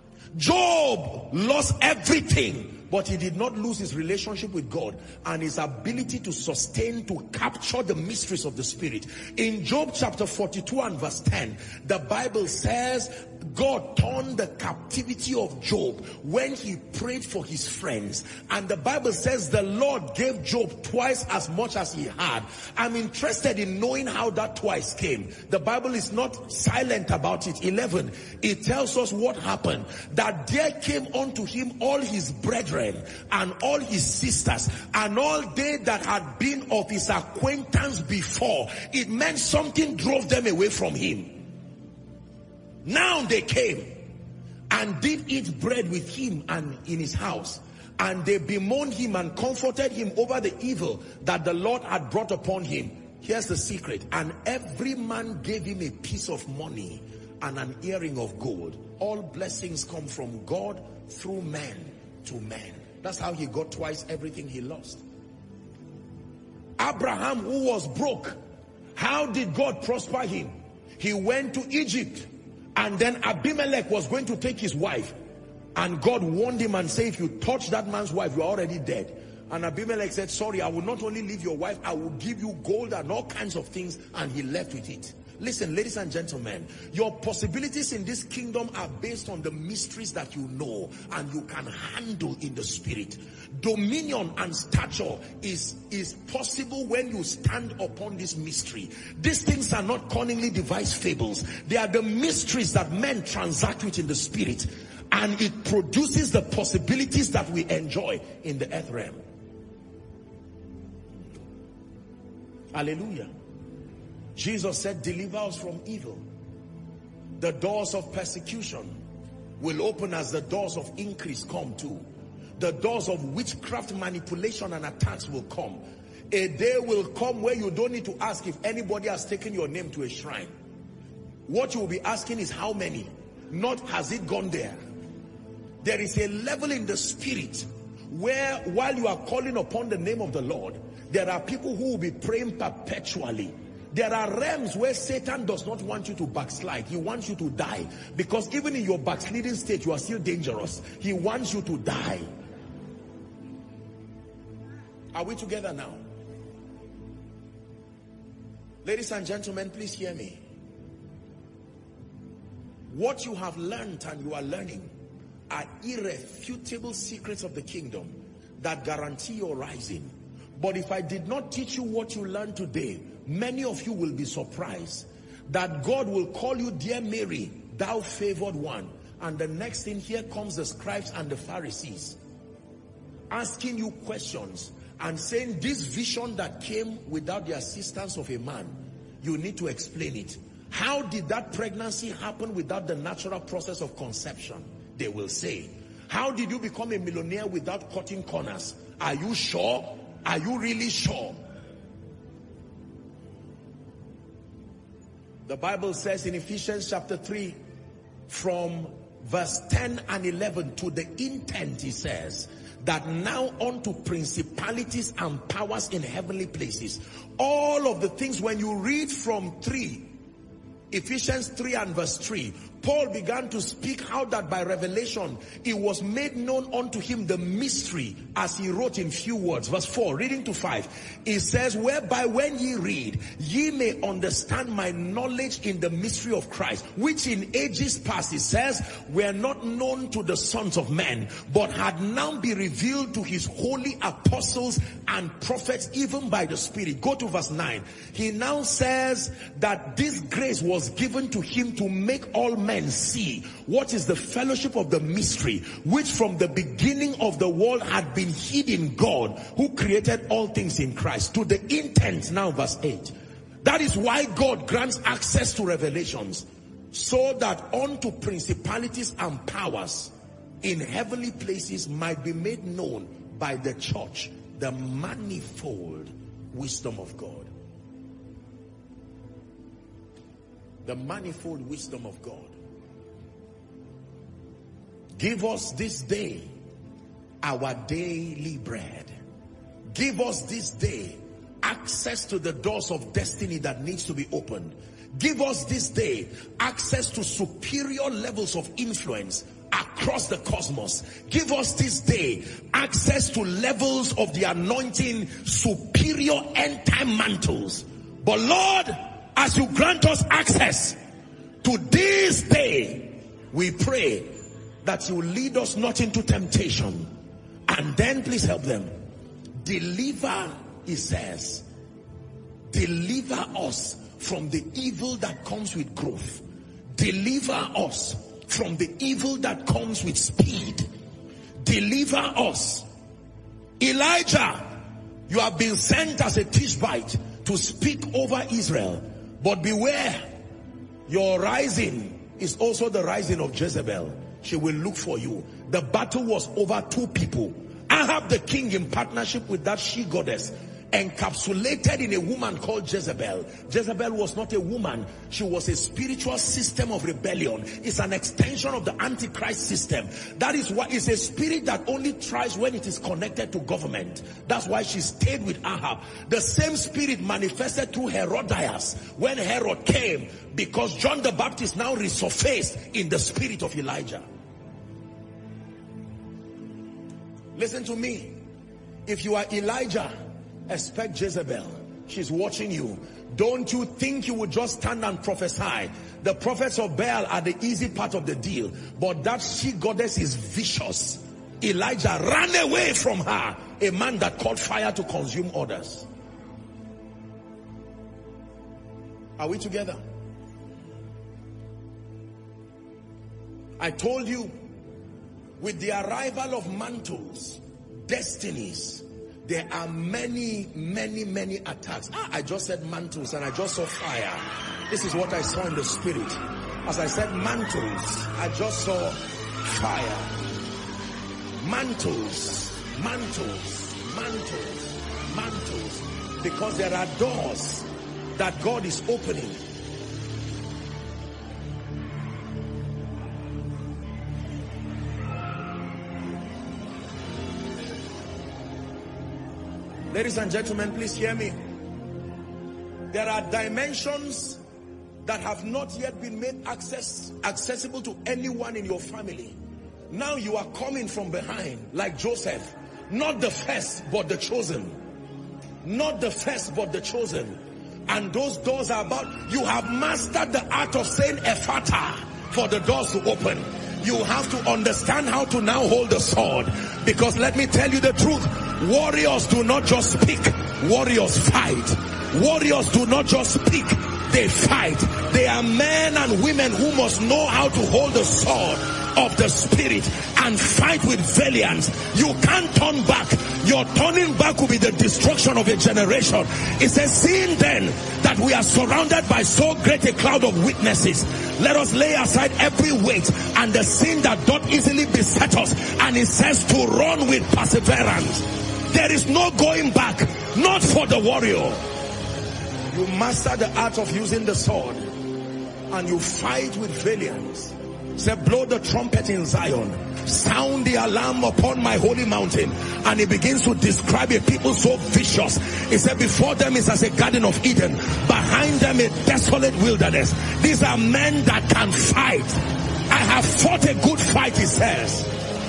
Job lost everything, but he did not lose his relationship with God and his ability to sustain, to capture the mysteries of the spirit. In Job chapter 42 and verse 10, the Bible says God turned the captivity of Job when he prayed for his friends. And the Bible says the Lord gave Job twice as much as he had. I'm interested in knowing how that twice came. The Bible is not silent about it. 11, it tells us what happened. That there came unto him all his brethren and all his sisters and all they that had been of his acquaintance before. It meant something drove them away from him. Now they came and did eat bread with him and in his house. And they bemoaned him and comforted him over the evil that the Lord had brought upon him. Here's the secret. And every man gave him a piece of money and an earring of gold. All blessings come from God through man to man. That's how he got twice everything he lost. Abraham, who was broke, how did God prosper him? He went to Egypt. And then Abimelech was going to take his wife. And God warned him and said, if you touch that man's wife, you are already dead. And Abimelech said, sorry, I will not only leave your wife, I will give you gold and all kinds of things. And he left with it. Listen, ladies and gentlemen, your possibilities in this kingdom are based on the mysteries that you know and you can handle in the spirit. Dominion and stature is possible when you stand upon this mystery. These things are not cunningly devised fables. They are the mysteries that men transact with in the spirit. And it produces the possibilities that we enjoy in the earth realm. Hallelujah. Jesus said, deliver us from evil. The doors of persecution will open as the doors of increase come too. The doors of witchcraft, manipulation and attacks will come. A day will come where you don't need to ask if anybody has taken your name to a shrine. What you will be asking is how many, not has it gone there. There is a level in the spirit where while you are calling upon the name of the Lord, there are people who will be praying perpetually. There are realms where Satan does not want you to backslide. He wants you to die. Because even in your backsliding state, you are still dangerous. He wants you to die. Are we together now? Ladies and gentlemen, please hear me. What you have learned and you are learning are irrefutable secrets of the kingdom that guarantee your rising. But if I did not teach you what you learned today, many of you will be surprised that God will call you, dear Mary, thou favored one. And the next thing, here comes the scribes and the Pharisees asking you questions and saying, this vision that came without the assistance of a man, you need to explain it. How did that pregnancy happen without the natural process of conception? They will say. How did you become a millionaire without cutting corners? Are you sure? Are you really sure? The Bible says in Ephesians chapter 3 from verse 10 and 11 to the intent, he says that now unto principalities and powers in heavenly places. All of the things, when you read from 3, Ephesians 3 and verse 3, Paul began to speak how that by revelation it was made known unto him the mystery, as he wrote in few words. Verse 4, reading to 5, it says, whereby when ye read, ye may understand my knowledge in the mystery of Christ, which in ages past, it says, were not known to the sons of men, but had now been revealed to his holy apostles and prophets, even by the Spirit. Go to verse 9. He now says that this grace was given to him to make all men men see what is the fellowship of the mystery, which from the beginning of the world had been hid in God, who created all things in Christ. To the intent, now verse 8. That is why God grants access to revelations, so that unto principalities and powers in heavenly places might be made known by the church the manifold wisdom of God. The manifold wisdom of God. Give us this day our daily bread. Give us this day access to the doors of destiny that needs to be opened. Give us this day access to superior levels of influence across the cosmos. Give us this day access to levels of the anointing, superior end time mantles. But Lord, as you grant us access to this day, we pray that you lead us not into temptation. And then please help them. Deliver, he says, deliver us from the evil that comes with growth. Deliver us from the evil that comes with speed. Deliver us. Elijah, you have been sent as a Tishbite to speak over Israel. But beware, your rising is also the rising of Jezebel. She will look for you. The battle was over two people. Ahab the king, in partnership with that she-goddess, encapsulated in a woman called Jezebel. Jezebel was not a woman. She was a spiritual system of rebellion. It's an extension of the Antichrist system. That is why it's a spirit that only tries when it is connected to government. That's why she stayed with Ahab. The same spirit manifested through Herodias when Herod came, because John the Baptist now resurfaced in the spirit of Elijah. Listen to me. If you are Elijah, expect Jezebel. She's watching you. Don't you think you would just stand and prophesy. The prophets of Baal are the easy part of the deal, but that she-goddess is vicious. Elijah ran away from her, a man that caught fire to consume others. Are we together? I told you, with the arrival of mantles, destinies, there are many attacks. I just said mantles and I just saw fire. This is what I saw in the spirit. As I said mantles, I just saw fire. Mantles, mantles, mantles, mantles. Because there are doors that God is opening. Ladies and gentlemen, please hear me. There are dimensions that have not yet been made accessible to anyone in your family. Now you are coming from behind, like Joseph. Not the first, but the chosen. Not the first, but the chosen. And those doors are about, you have mastered the art of saying Ephata for the doors to open. You have to understand how to now hold the sword. Because let me tell you the truth. Warriors do not just speak. Warriors fight. Warriors do not just speak. They fight. They are men and women who must know how to hold the sword of the spirit and fight with valiance. You can't turn back. Your turning back will be the destruction of a generation. It says, seeing then that we are surrounded by so great a cloud of witnesses, let us lay aside every weight and the sin that doth easily beset us. And it says to run with perseverance. There is no going back, not for the warrior. You master the art of using the sword and you fight with valiance. Say, blow the trumpet in Zion, sound the alarm upon my holy mountain. And he begins to describe a people so vicious. He said, before them is as a garden of Eden, behind them a desolate wilderness. These are men that can fight. I have fought a good fight, he says.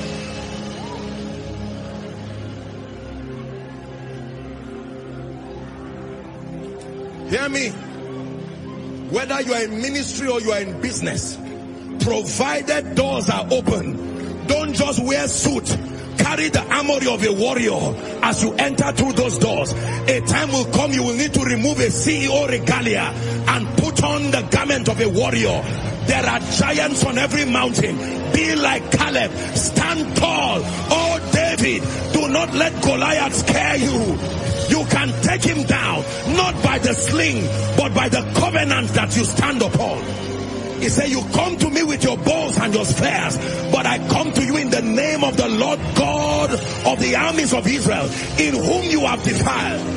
Hear me. Whether you are in ministry or you are in business, provided doors are open, don't just wear suit. Carry the armory of a warrior as you enter through those doors. A time will come you will need to remove a CEO regalia and put on the garment of a warrior. There are giants on every mountain. Be like Caleb. Stand tall. Oh David, do not let Goliath scare you. You can take him down, not by the sling, but by the covenant that you stand upon. He said, you come to me with your bows and your spears, but I come to you in the name of the Lord God of the armies of Israel, in whom you have defiled.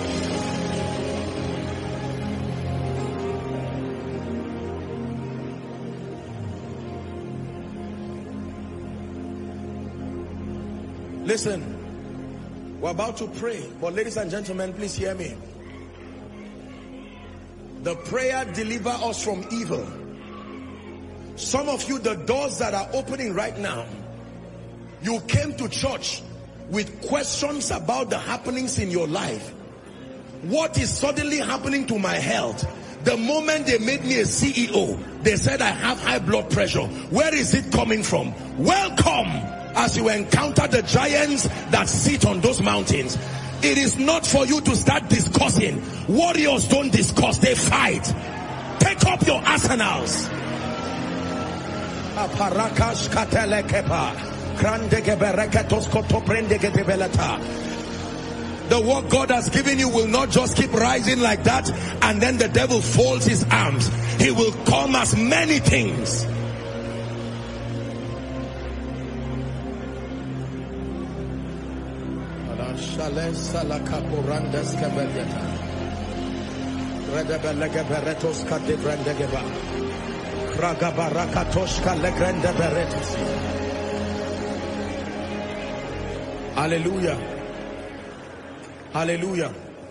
Listen, we're about to pray, but ladies and gentlemen, please hear me. The prayer deliver us from evil. Some of you, the doors that are opening right now, you came to church with questions about the happenings in your life. What is suddenly happening to my health? The moment they made me a CEO, they said I have high blood pressure. Where is it coming from? Welcome as you encounter the giants that sit on those mountains. It is not for you to start discussing. Warriors don't discuss, they fight. Take up your arsenals. The work God has given you will not just keep rising like that and then the devil folds his arms. He will come as many things. Hallelujah. Hallelujah.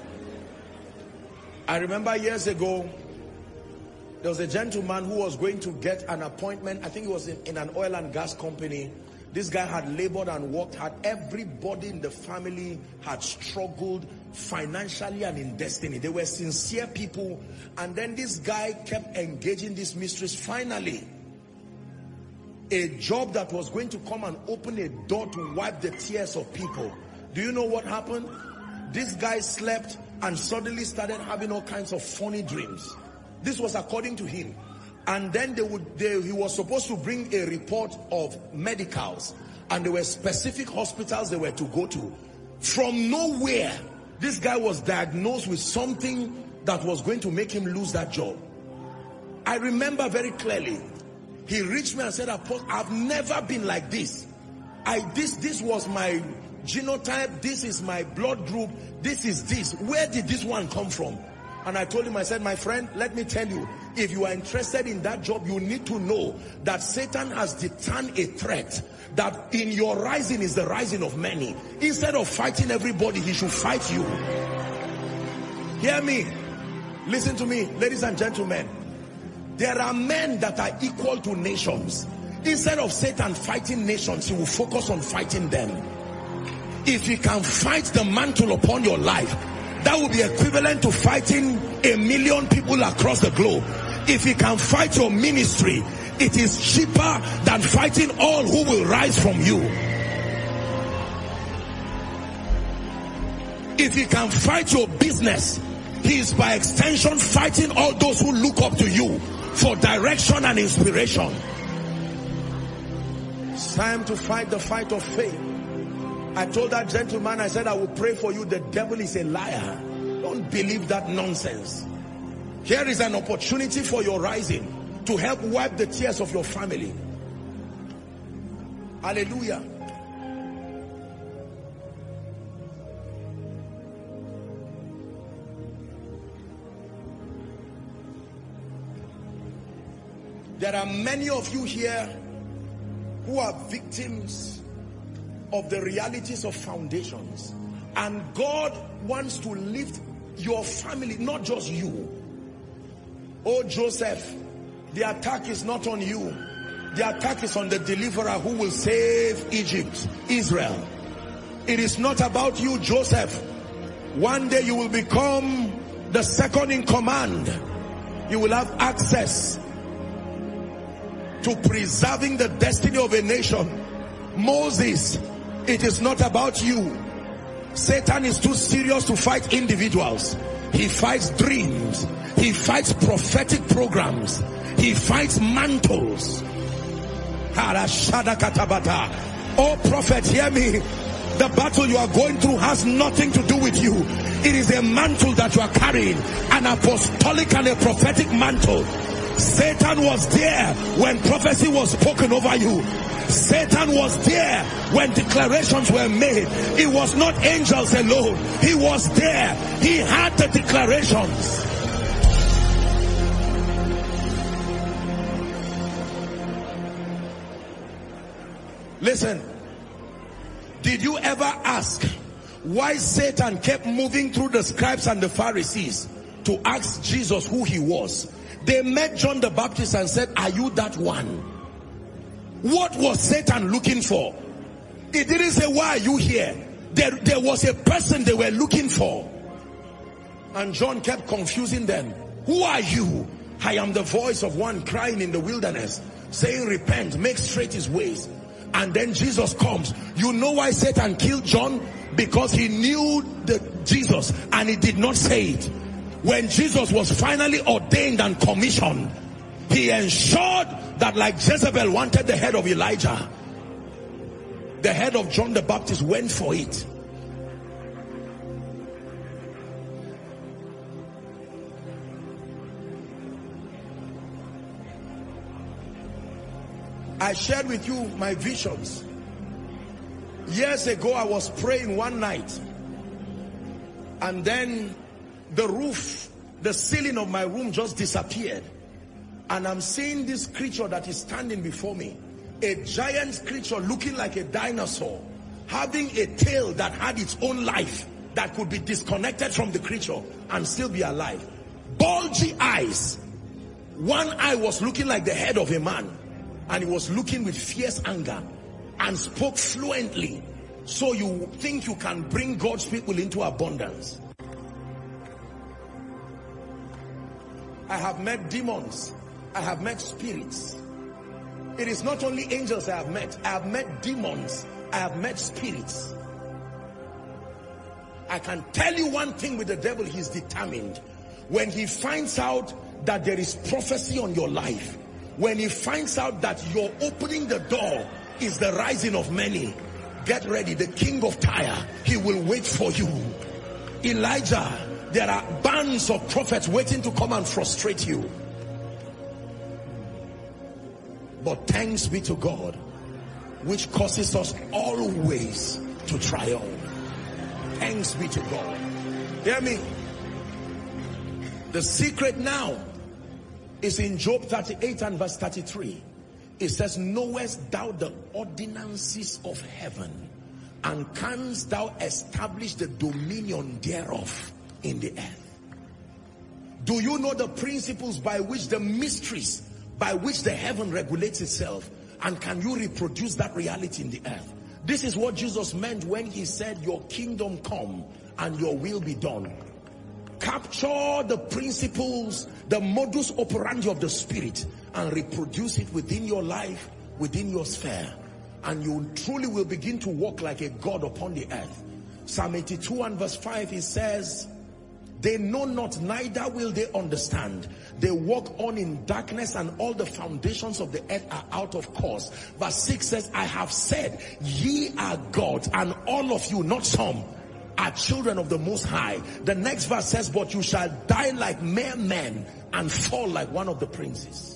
I remember years ago, there was a gentleman who was going to get an appointment. I think he was in an oil and gas company. This guy had labored and worked hard. Everybody in the family had struggled financially and in destiny. They were sincere people. And then this guy kept engaging these mysteries. Finally, a job that was going to come and open a door to wipe the tears of people. Do you know what happened? This guy slept and suddenly started having all kinds of funny dreams. This was according to him. And then he was supposed to bring a report of medicals. And there were specific hospitals they were to go to. From nowhere, this guy was diagnosed with something that was going to make him lose that job. I remember very clearly. He reached me and said, Apostle, I've never been like this. This was my genotype. This is my blood group. This is this. Where did this one come from? And I told him, I said, my friend, let me tell you, if you are interested in that job, you need to know that Satan has turned a threat, that in your rising is the rising of many. Instead of fighting everybody, he should fight you. Hear me. Listen to me, ladies and gentlemen. There are men that are equal to nations. Instead of Satan fighting nations, he will focus on fighting them. If he can fight the mantle upon your life, that will be equivalent to fighting 1 million people across the globe. If he can fight your ministry, it is cheaper than fighting all who will rise from you. If he can fight your business, he is by extension fighting all those who look up to you for direction and inspiration. It's time to fight the fight of faith. I told that gentleman, I said, I will pray for you. The devil is a liar. Don't believe that nonsense. Here is an opportunity for your rising to help wipe the tears of your family. Hallelujah. There are many of you here who are victims of the realities of foundations, and God wants to lift your family, not just you. Oh Joseph, the attack is not on you. The attack is on the deliverer who will save Egypt, Israel. It is not about you, Joseph. One day you will become the second in command. You will have access to preserving the destiny of a nation. Moses, it is not about you. Satan is too serious to fight individuals. He fights dreams. He fights prophetic programs. He fights mantles. Oh prophet, hear me. The battle you are going through has nothing to do with you. It is a mantle that you are carrying, an apostolic and a prophetic mantle. Satan was there when prophecy was spoken over you. Satan was there when declarations were made. It was not angels alone. He was there. He had the declarations. Listen, did you ever ask why Satan kept moving through the scribes and the Pharisees to ask Jesus who he was? They met John the Baptist and said, are you that one? What was Satan looking for? It didn't say, why are you here? There was a person they were looking for. And John kept confusing them. Who are you? I am the voice of one crying in the wilderness, saying, repent, make straight his ways. And then Jesus comes. You know why Satan killed John? Because he knew Jesus and he did not say it. When Jesus was finally ordained and commissioned, he ensured that, like Jezebel wanted the head of Elijah, the head of John the Baptist went for it. I shared with you my visions. Years ago, I was praying one night, and then the roof, the ceiling of my room just disappeared. And I'm seeing this creature that is standing before me. A giant creature looking like a dinosaur, having a tail that had its own life, that could be disconnected from the creature and still be alive. Bulgy eyes. One eye was looking like the head of a man, and he was looking with fierce anger and spoke fluently. So you think you can bring God's people into abundance. I have met demons. I have met spirits. It is not only angels I have met demons. I have met spirits. I can tell you one thing with the devil, he's determined. When he finds out that there is prophecy on your life, when he finds out that you're opening the door is the rising of many, get ready. The king of Tyre, he will wait for you. Elijah, there are bands of prophets waiting to come and frustrate you. But thanks be to God, which causes us always to triumph. Thanks be to God. Hear me? The secret now is in Job 38 and verse 33. It says, knowest thou the ordinances of heaven, and canst thou establish the dominion thereof in the earth? Do you know the principles by which, the mysteries by which the heaven regulates itself? And can you reproduce that reality in the earth? This is what Jesus meant when he said, your kingdom come and your will be done. Capture the principles, the modus operandi of the spirit, and reproduce it within your life, within your sphere, and you truly will begin to walk like a God upon the earth. Psalm 82 and verse 5, it says, they know not, neither will they understand. They walk on in darkness, and all the foundations of the earth are out of course. Verse 6 says, I have said, ye are gods, and all of you, not some, are children of the Most High. The next verse says, but you shall die like mere men and fall like one of the princes.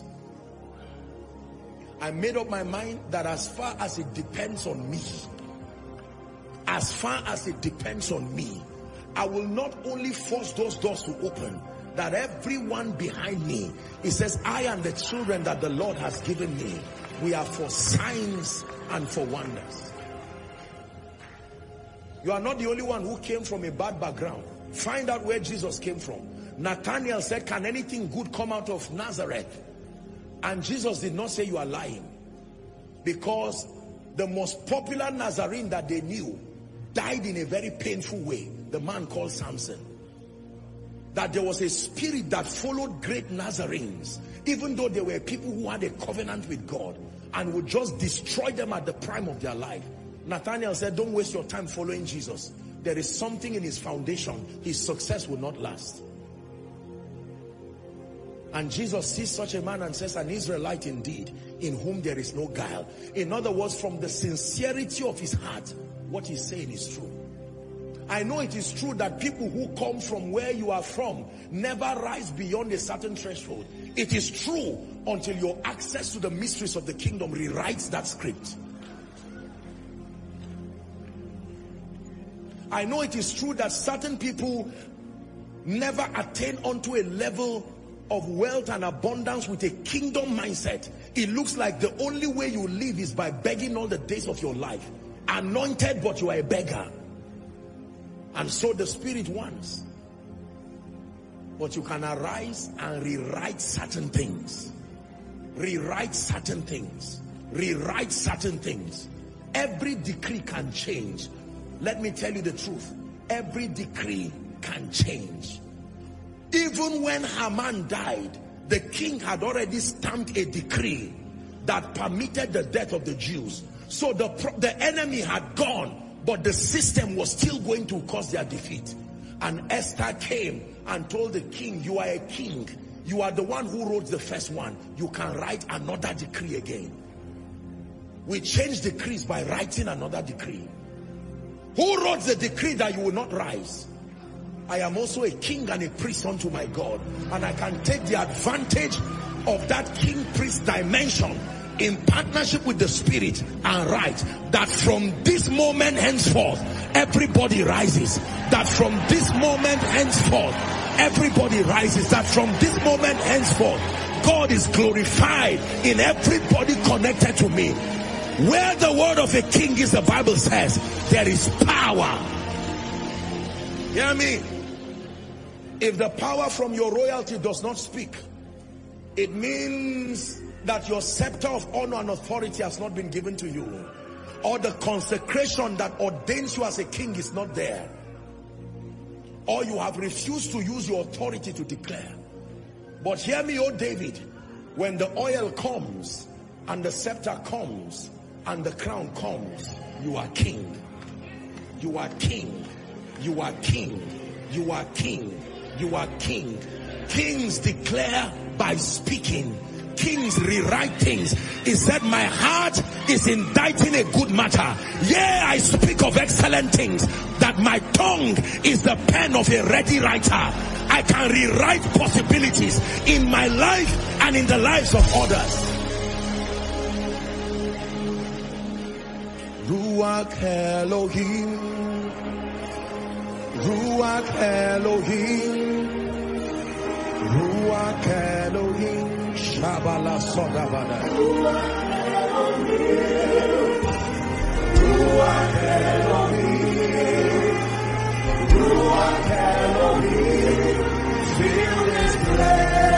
I made up my mind that as far as it depends on me, as far as it depends on me, I will not only force those doors to open, that everyone behind me, it says, I and the children that the Lord has given me, we are for signs and for wonders. You are not the only one who came from a bad background. Find out where Jesus came from. Nathanael said, can anything good come out of Nazareth? And Jesus did not say you are lying, because the most popular Nazarene that they knew died in a very painful way, the man called Samson. That there was a spirit that followed great Nazarenes, even though they were people who had a covenant with God, and would just destroy them at the prime of their life. Nathanael said, don't waste your time following Jesus. there is something in his foundation, his success will not last. And Jesus sees such a man and says, an Israelite indeed, in whom there is no guile. In other words, from the sincerity of his heart, what he's saying is true. I know it is true that people who come from where you are from never rise beyond a certain threshold. It is true until your access to the mysteries of the kingdom rewrites that script. I know it is true that certain people never attain onto a level of wealth and abundance with a kingdom mindset. It looks like the only way you live is by begging all the days of your life. Anointed, but you are a beggar. And so the Spirit wants. But you can arise and rewrite certain things. Rewrite certain things. Rewrite certain things. Every decree can change. Let me tell you the truth. Every decree can change. Even when Haman died, the king had already stamped a decree that permitted the death of the Jews. So the enemy had gone, but the system was still going to cause their defeat. And Esther came and told the king, you are a king. You are the one who wrote the first one. You can write another decree again. We change decrees by writing another decree. Who wrote the decree that you will not rise? I am also a king and a priest unto my God. And I can take the advantage of that king-priest dimension in partnership with the Spirit and write that from this moment henceforth, everybody rises. That from this moment henceforth, everybody rises. That from this moment henceforth, God is glorified in everybody connected to me. Where the word of a king is, the Bible says, there is power. Hear me? If the power from your royalty does not speak, it means that your scepter of honor and authority has not been given to you. Or the consecration that ordains you as a king is not there. Or you have refused to use your authority to declare. But hear me, O David, when the oil comes and the scepter comes and the crown comes, you are king. You are king. You are king. You are king. You are king. Kings declare by speaking. Kings rewrite things. He said, my heart is inditing a good matter. Yea, I speak of excellent things. That my tongue is the pen of a ready writer. I can rewrite possibilities in my life and in the lives of others. Ruach Elohim, Ruach Elohim, Ruach Elohim, Shabala Sodavada. Ruach Elohim, Ruach Elohim, fill this place.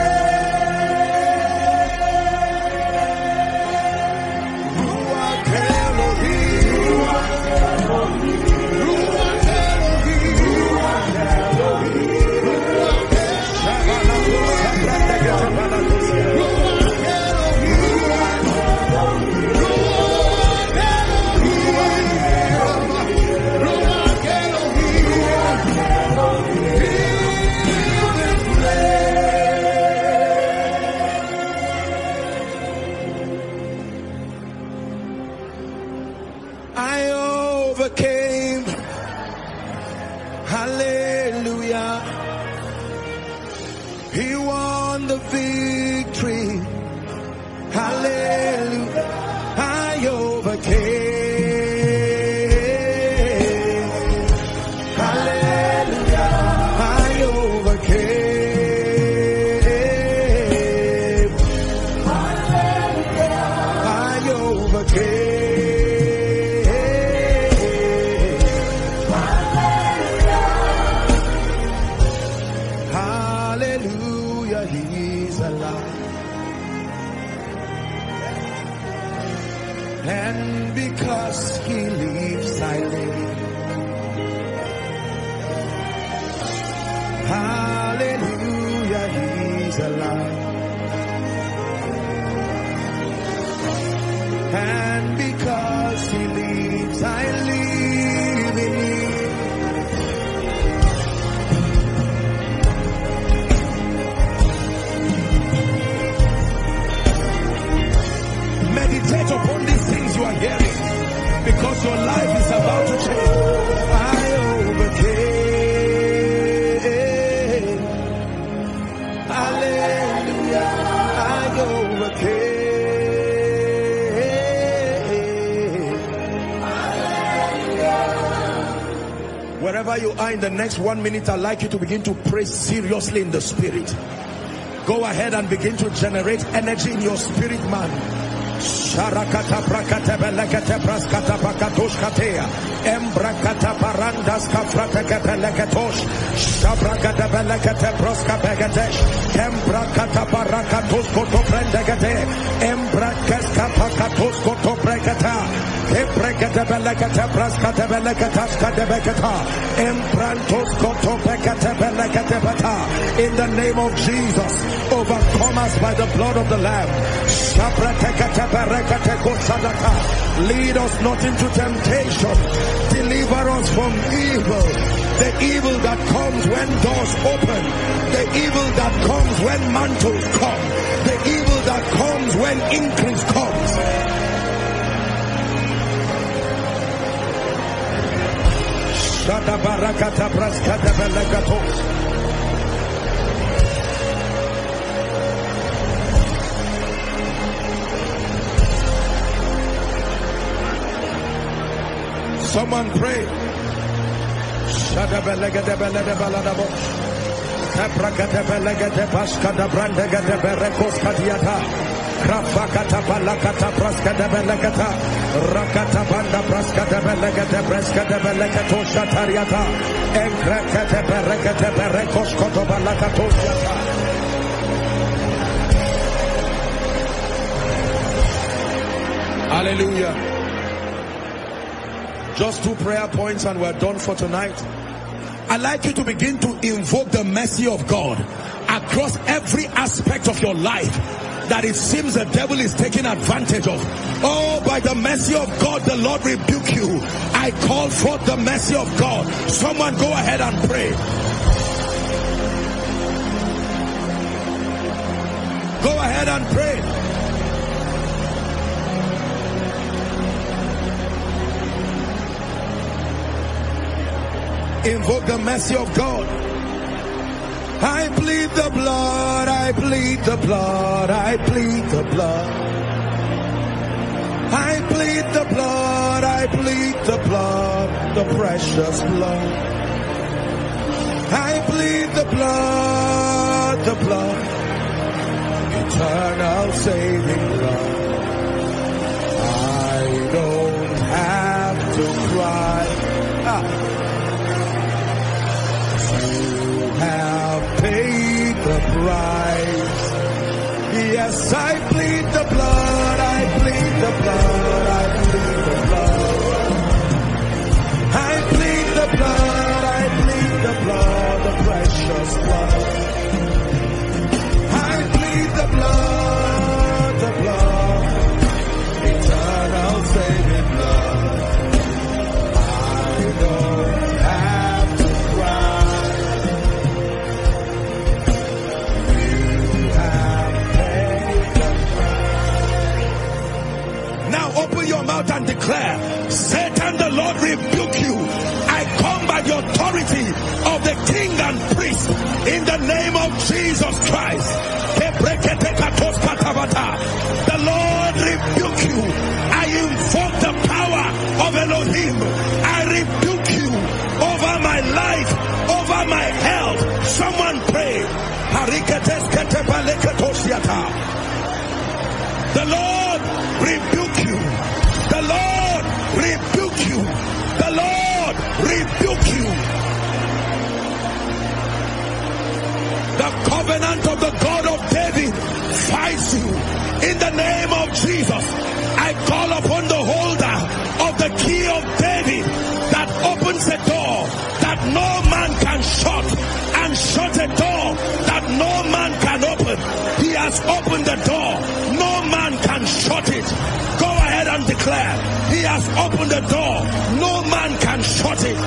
Wherever you are in the next 1 minute, I'd like you to begin to pray seriously in the spirit. Go ahead and begin to generate energy in your spirit, man. Sharakata prakata belekete praskata pakatosh katea embrakata parandas kafrateke beleketosh shabrakata belekete praska begetesh embrakata parakatos koto prendegete embrakeska pakatos koto prekata embrakata belekete praskata belekatas kadebeketa embrantos koto bekete belekete bata. In the name of Jesus, overcome us by the blood of the Lamb. Lead us not into temptation. Deliver us from evil. The evil that comes when doors open. The evil that comes when mantles come. The evil that comes when increase comes. Shada barakata braskata belagatos. Someone pray. Shada belegede belede baladabo. Tebrakete belegede paskada brandegede berekos kadiata. Krafakata balakata praskada belegeta. Rakata banda praskada belegede praskada belegeto shatariata. Enkrekete berekete berekos koto balakato yata. Hallelujah. Just 2 prayer points and we're done for tonight. I'd like you to begin to invoke the mercy of God across every aspect of your life that it seems the devil is taking advantage of. Oh, by the mercy of God, the Lord rebuke you. I call forth the mercy of God. Someone go ahead and pray. Go ahead and pray. Invoke the mercy of God. I plead the blood, I plead the blood, I plead the blood. I plead the blood, I plead the blood, the precious blood. I plead the blood, eternal saving blood. I don't have to cry. Have paid the price. Yes, I plead the blood, I plead the blood, I plead the blood. I plead the blood, I plead the blood, the precious blood. I plead the blood, eternal saving blood. I don't have to cry. Open your mouth and declare, Satan, the Lord rebuke you. I come by the authority of the king and priest in the name of Jesus Christ. The Lord rebuke you. I invoke the power of Elohim. I rebuke you over my life, over my health. Someone pray. The Lord rebuke you. The Lord rebuke you. The Lord rebuke you. The covenant of the God of David fights you. In the name of Jesus, I call upon the holder of the key of David that opens a door that no man can shut, and shut a door that no man can open. He has opened the door. No man can shut it. Go ahead and declare, he has opened the door. No man can shut it.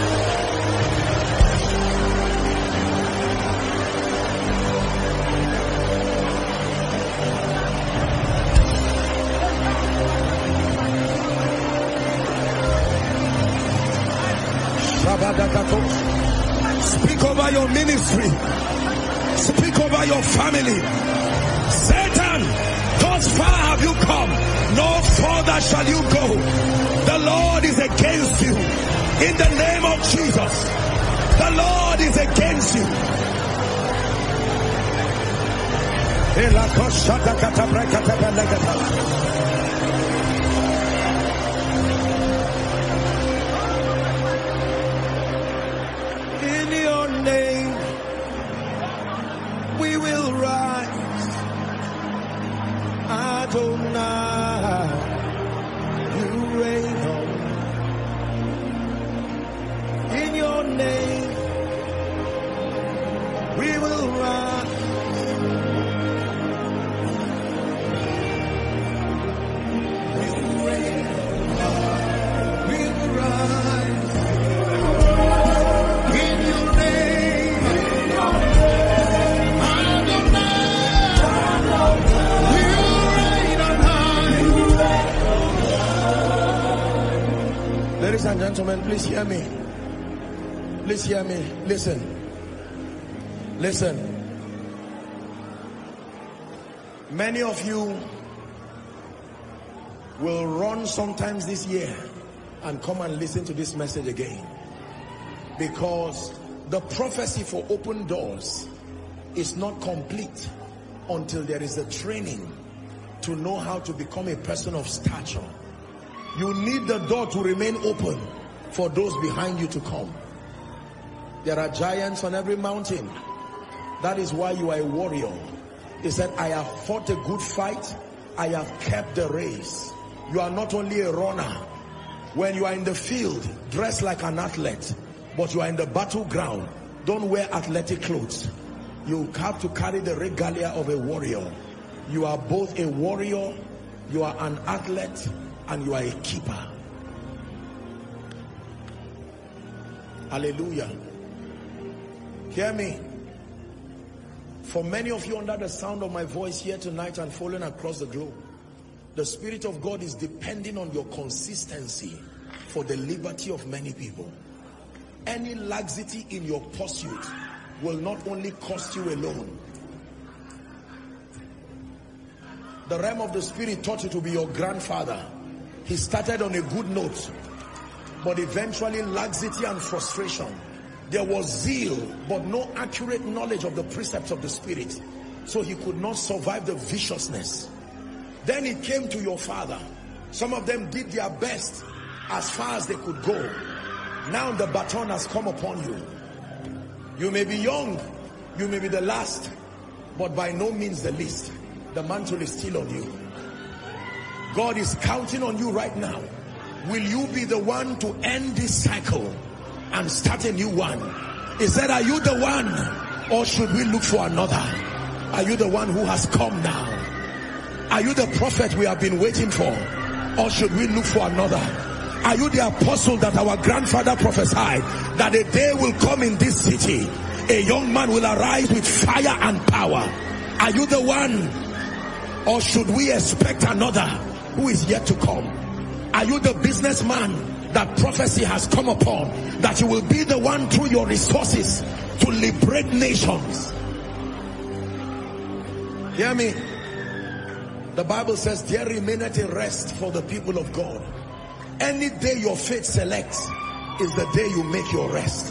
Speak over your ministry. Speak over your family. Satan, thus far have you come, no further shall you go. The Lord is against you. In the name of Jesus, The Lord is against you. In your name we will rise, Adonai, you reign on. In your name we will rise. Ladies and gentlemen, please hear me. Please hear me. Listen. Listen. Many of you will run sometimes this year and come and listen to this message again, because the prophecy for open doors is not complete until there is a training to know how to become a person of stature. You need the door to remain open for those behind you to come. There are giants on every mountain. That is why you are a warrior. He said, I have fought a good fight. I have kept the race. You are not only a runner. When you are in the field, dress like an athlete. But you are in the battleground, don't wear athletic clothes. You have to carry the regalia of a warrior. You are both a warrior, you are an athlete, and you are a keeper. Hallelujah. Hear me. For many of you under the sound of my voice here tonight and falling across the globe, the Spirit of God is depending on your consistency for the liberty of many people. Any laxity in your pursuit will not only cost you alone. The realm of the Spirit taught you to be your grandfather. He started on a good note, but eventually laxity and frustration. There was zeal, but no accurate knowledge of the precepts of the Spirit. So he could not survive the viciousness. Then it came to your father. Some of them did their best as far as they could go. Now the baton has come upon you. You may be young, you may be the last, but by no means the least. The mantle is still on you. God is counting on you right now. Will you be the one to end this cycle and start a new one? He said, are you the one, or should we look for another? Are you the one who has come now? Are you the prophet we have been waiting for, or should we look for another? Are you the apostle that our grandfather prophesied that a day will come in this city, a young man will arise with fire and power? Are you the one, or should we expect another who is yet to come? Are you the businessman that prophecy has come upon, that you will be the one through your resources to liberate nations? Hear me. The Bible says there remaineth a rest for the people of God. Any day your faith selects is the day you make your rest.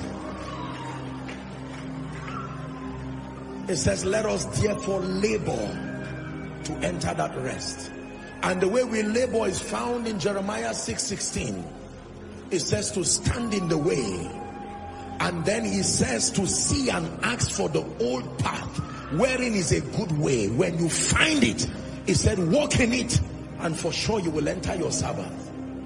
It says, let us therefore labor to enter that rest. And the way we labor is found in Jeremiah 6:16. It says to stand in the way. And then he says to see and ask for the old path, wherein is a good way. When you find it, he said, walk in it, and for sure you will enter your Sabbath.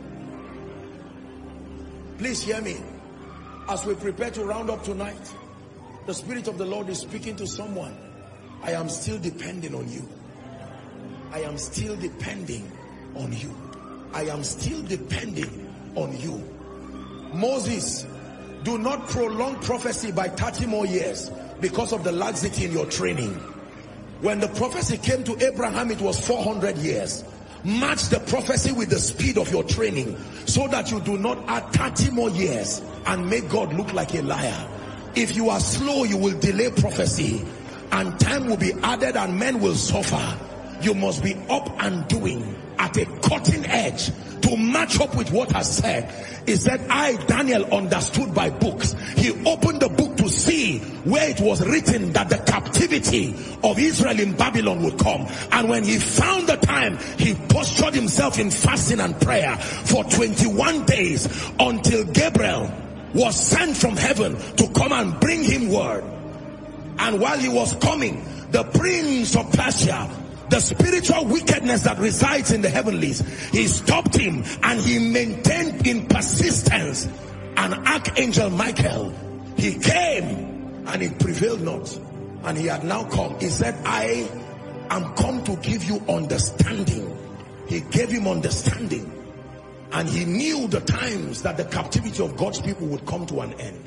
Please hear me. As we prepare to round up tonight, the Spirit of the Lord is speaking to someone. I am still depending on you. I am still depending on you. I am still depending on you. Moses, do not prolong prophecy by 30 more years because of the laxity in your training. When the prophecy came to Abraham, it was 400 years. Match the prophecy with the speed of your training so that you do not add 30 more years and make God look like a liar. If you are slow, you will delay prophecy and time will be added and men will suffer. You must be up and doing at a cutting edge to match up with what has said. He said, I, Daniel, understood by books. He opened the book to see where it was written that the captivity of Israel in Babylon would come. And when he found the time, he postured himself in fasting and prayer for 21 days until Gabriel was sent from heaven to come and bring him word. And while he was coming, the prince of Persia, the spiritual wickedness that resides in the heavenlies, he stopped him and he maintained in persistence. And Archangel Michael, he came and it prevailed not. And he had now come. He said, I am come to give you understanding. He gave him understanding. And he knew the times that the captivity of God's people would come to an end.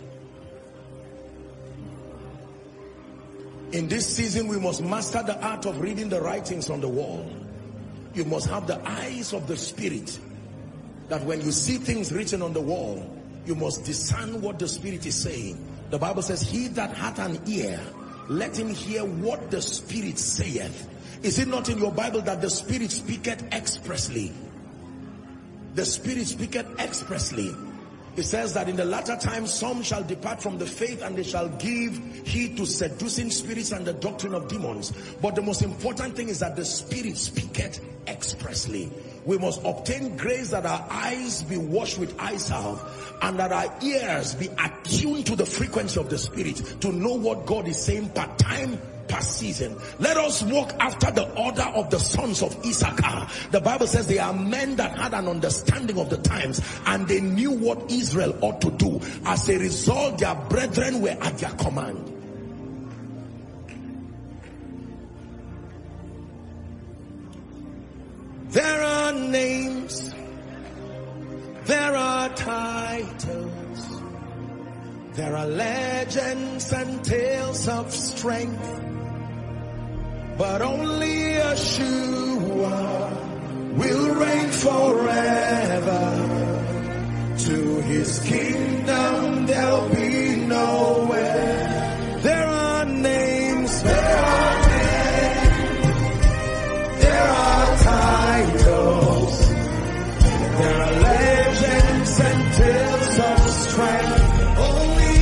In this season, we must master the art of reading the writings on the wall. You must have the eyes of the Spirit, that when you see things written on the wall, you must discern what the Spirit is saying. The Bible says, he that hath an ear, let him hear what the Spirit saith. Is it not in your Bible that the Spirit speaketh expressly? The Spirit speaketh expressly. It says that in the latter times some shall depart from the faith, and they shall give heed to seducing spirits and the doctrine of demons. But the most important thing is that the Spirit speaketh expressly. We must obtain grace that our eyes be washed with eye salve, and that our ears be attuned to the frequency of the Spirit, to know what God is saying per time, per season. Let us walk after the order of the sons of Issachar. The Bible says they are men that had an understanding of the times, and they knew what Israel ought to do. As a result, their brethren were at their command. There are names, there are titles, there are legends and tales of strength, but only Yeshua will reign forever. To his kingdom there'll be no end. There are names, there are titles, there are legends and tales of strength. Only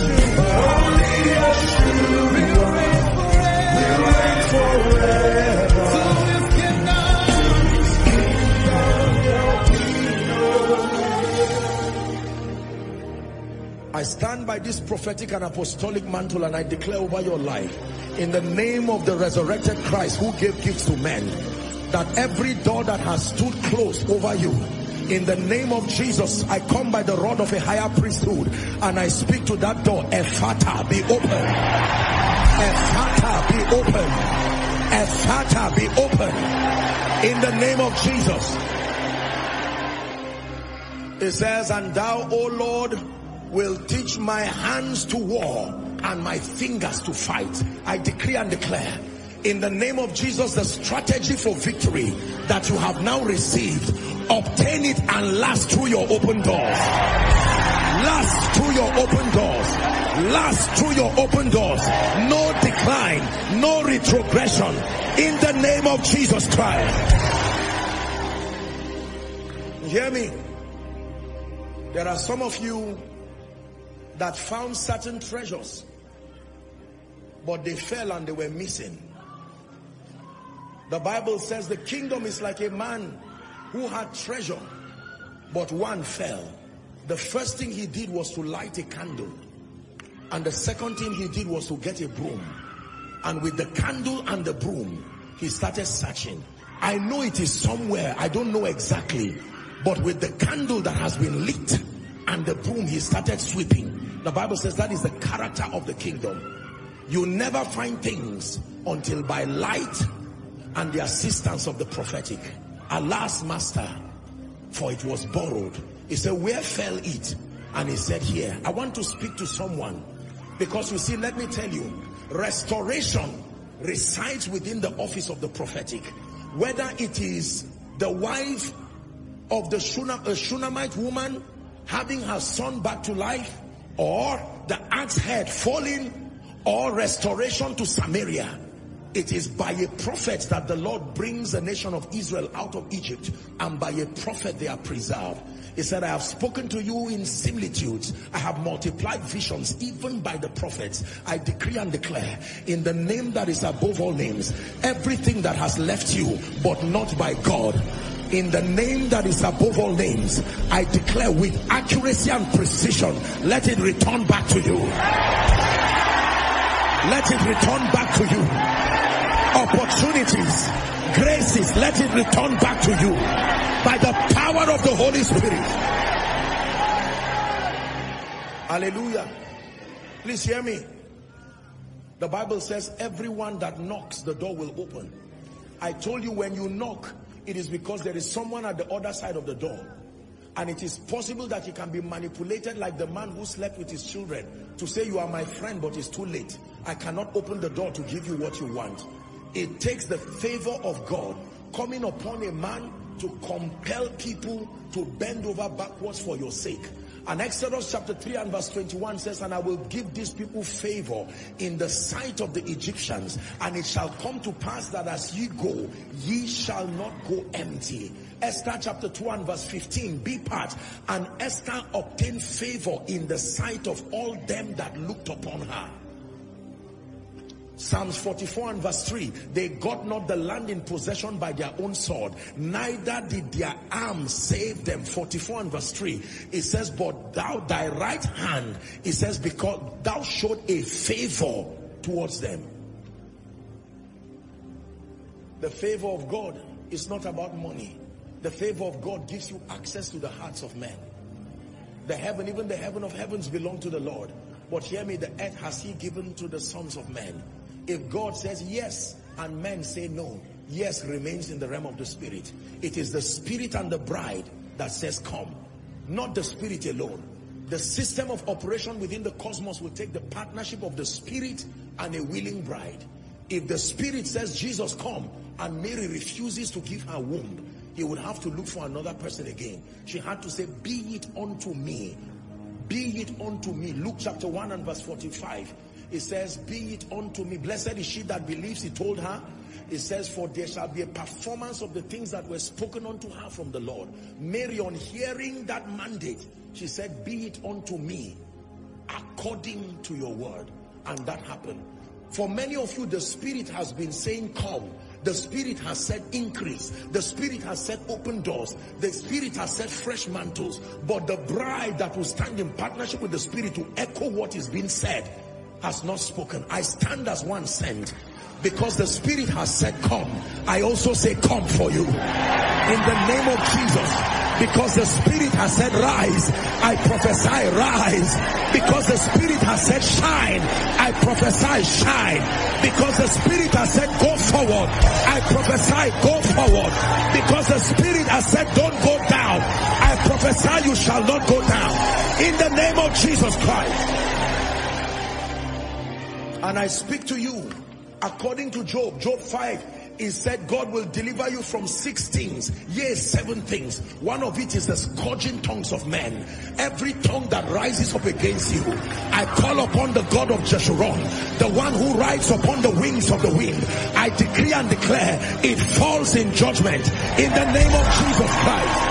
Yeshua will reign forever. To his kingdom. I stand by this prophetic and apostolic mantle, and I declare over your life, in the name of the resurrected Christ who gave gifts to men, that every door that has stood closed over you, in the name of Jesus, I come by the rod of a higher priesthood and I speak to that door. Ephata, be open. Ephata, be open. Ephata, be open. In the name of Jesus. It says, and thou, O Lord, will teach my hands to war and my fingers to fight. I decree and declare, in the name of Jesus, the strategy for victory that you have now received, obtain it and last through your open doors. Last through your open doors. Last through your open doors. No decline, no retrogression. In the name of Jesus Christ. You hear me? There are some of you that found certain treasures, but they fell and they were missing. The Bible says the kingdom is like a man who had treasure, but one fell. The first thing he did was to light a candle, and the second thing he did was to get a broom, and with the candle and the broom he started searching. I know it is somewhere, I don't know exactly, but with the candle that has been lit and the broom, he started sweeping. The Bible says that is the character of the kingdom. You never find things until by light and the assistance of the prophetic. Alas, master, for it was borrowed. He said, where fell it? And he said, here. I want to speak to someone, because you see, let me tell you, restoration resides within the office of the prophetic. Whether it is the wife of the Shunammite woman having her son back to life, or the axe head falling, or restoration to Samaria. It is by a prophet that the Lord brings the nation of Israel out of Egypt, and by a prophet they are preserved. He said, I have spoken to you in similitudes. I have multiplied visions, even by the prophets. I decree and declare, in the name that is above all names, everything that has left you, but not by God, in the name that is above all names, I declare with accuracy and precision, let it return back to you. Let it return back to you. Opportunities, graces, let it return back to you by the power of the Holy Spirit. Hallelujah. Please hear me. The Bible says everyone that knocks, the door will open. I told you, when you knock, it is because there is someone at the other side of the door. And it is possible that he can be manipulated, like the man who slept with his children, to say, you are my friend, but it's too late. I cannot open the door to give you what you want. It takes the favor of God coming upon a man to compel people to bend over backwards for your sake. And Exodus chapter 3 and verse 21 says, and I will give these people favor in the sight of the Egyptians, and it shall come to pass that as ye go, ye shall not go empty. Esther chapter 2 and verse 15, be part. And Esther obtained favor in the sight of all them that looked upon her. Psalms 44 and verse 3, they got not the land in possession by their own sword, neither did their arm save them. 44 and verse 3, it says, but thou, thy right hand, it says, because thou showed a favor towards them. The favor of God is not about money. The favor of God gives you access to the hearts of men. The heaven, even the heaven of heavens, belong to the Lord. But hear me, the earth has he given to the sons of men. If God says yes and men say no, yes remains in the realm of the spirit. It is the spirit and the bride that says come, not the spirit alone. The system of operation within the cosmos will take the partnership of the spirit and a willing bride. If the spirit says Jesus come and Mary refuses to give her womb, he would have to look for another person again. She had to say, be it unto me. Be it unto me. Luke chapter 1 and verse 45. It says, be it unto me. Blessed is she that believes, he told her. It says, for there shall be a performance of the things that were spoken unto her from the Lord. Mary, on hearing that mandate, she said, be it unto me according to your word. And that happened. For many of you, the Spirit has been saying, come. The Spirit has said increase. The Spirit has said open doors. The Spirit has said fresh mantles. But the bride that will stand in partnership with the Spirit to echo what is being said has not spoken. I stand as one sent. Because the Spirit has said come, I also say come for you. In the name of Jesus. Because the Spirit has said rise, I prophesy rise. Because the Spirit has said shine, I prophesy shine. Because the Spirit has said go forward, I prophesy go forward. Because the Spirit has said don't go down, I prophesy you shall not go down. In the name of Jesus Christ. And I speak to you according to Job 5, it said God will deliver you from 6 things, yea, 7 things. One of it is the scourging tongues of men. Every tongue that rises up against you, I call upon the God of Jeshurun, the one who rides upon the wings of the wind. I decree and declare it falls in judgment in the name of Jesus Christ.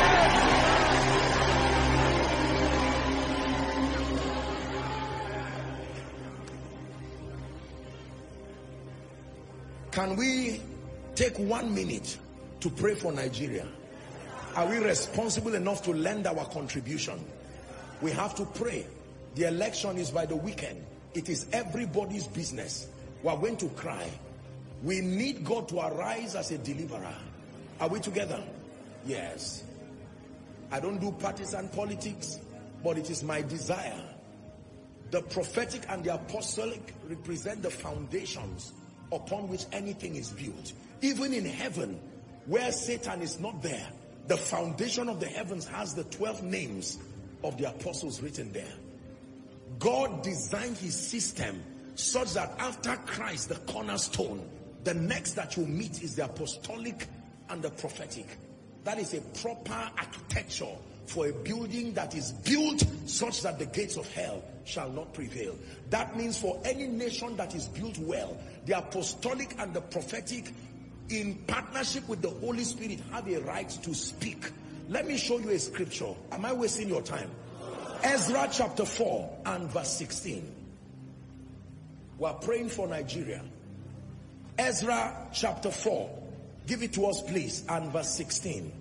Can we take 1 minute to pray for Nigeria? Are we responsible enough to lend our contribution? We have to pray. The election is by the weekend. It is everybody's business. We are going to cry. We need God to arise as a deliverer. Are we together? Yes. I don't do partisan politics, but it is my desire. The prophetic and the apostolic represent the foundations upon which anything is built. Even in heaven, where Satan is not there, the foundation of the heavens has the 12 names of the apostles written there. God designed his system such that after Christ, the cornerstone, the next that you meet is the apostolic and the prophetic. That is a proper architecture for a building that is built such that the gates of hell shall not prevail. That means for any nation that is built well, the apostolic and the prophetic, in partnership with the Holy Spirit, have a right to speak. Let me show you a scripture. Am I wasting your time? Ezra chapter 4 and verse 16. We are praying for Nigeria. Ezra chapter 4. Give it to us, please. And verse 16.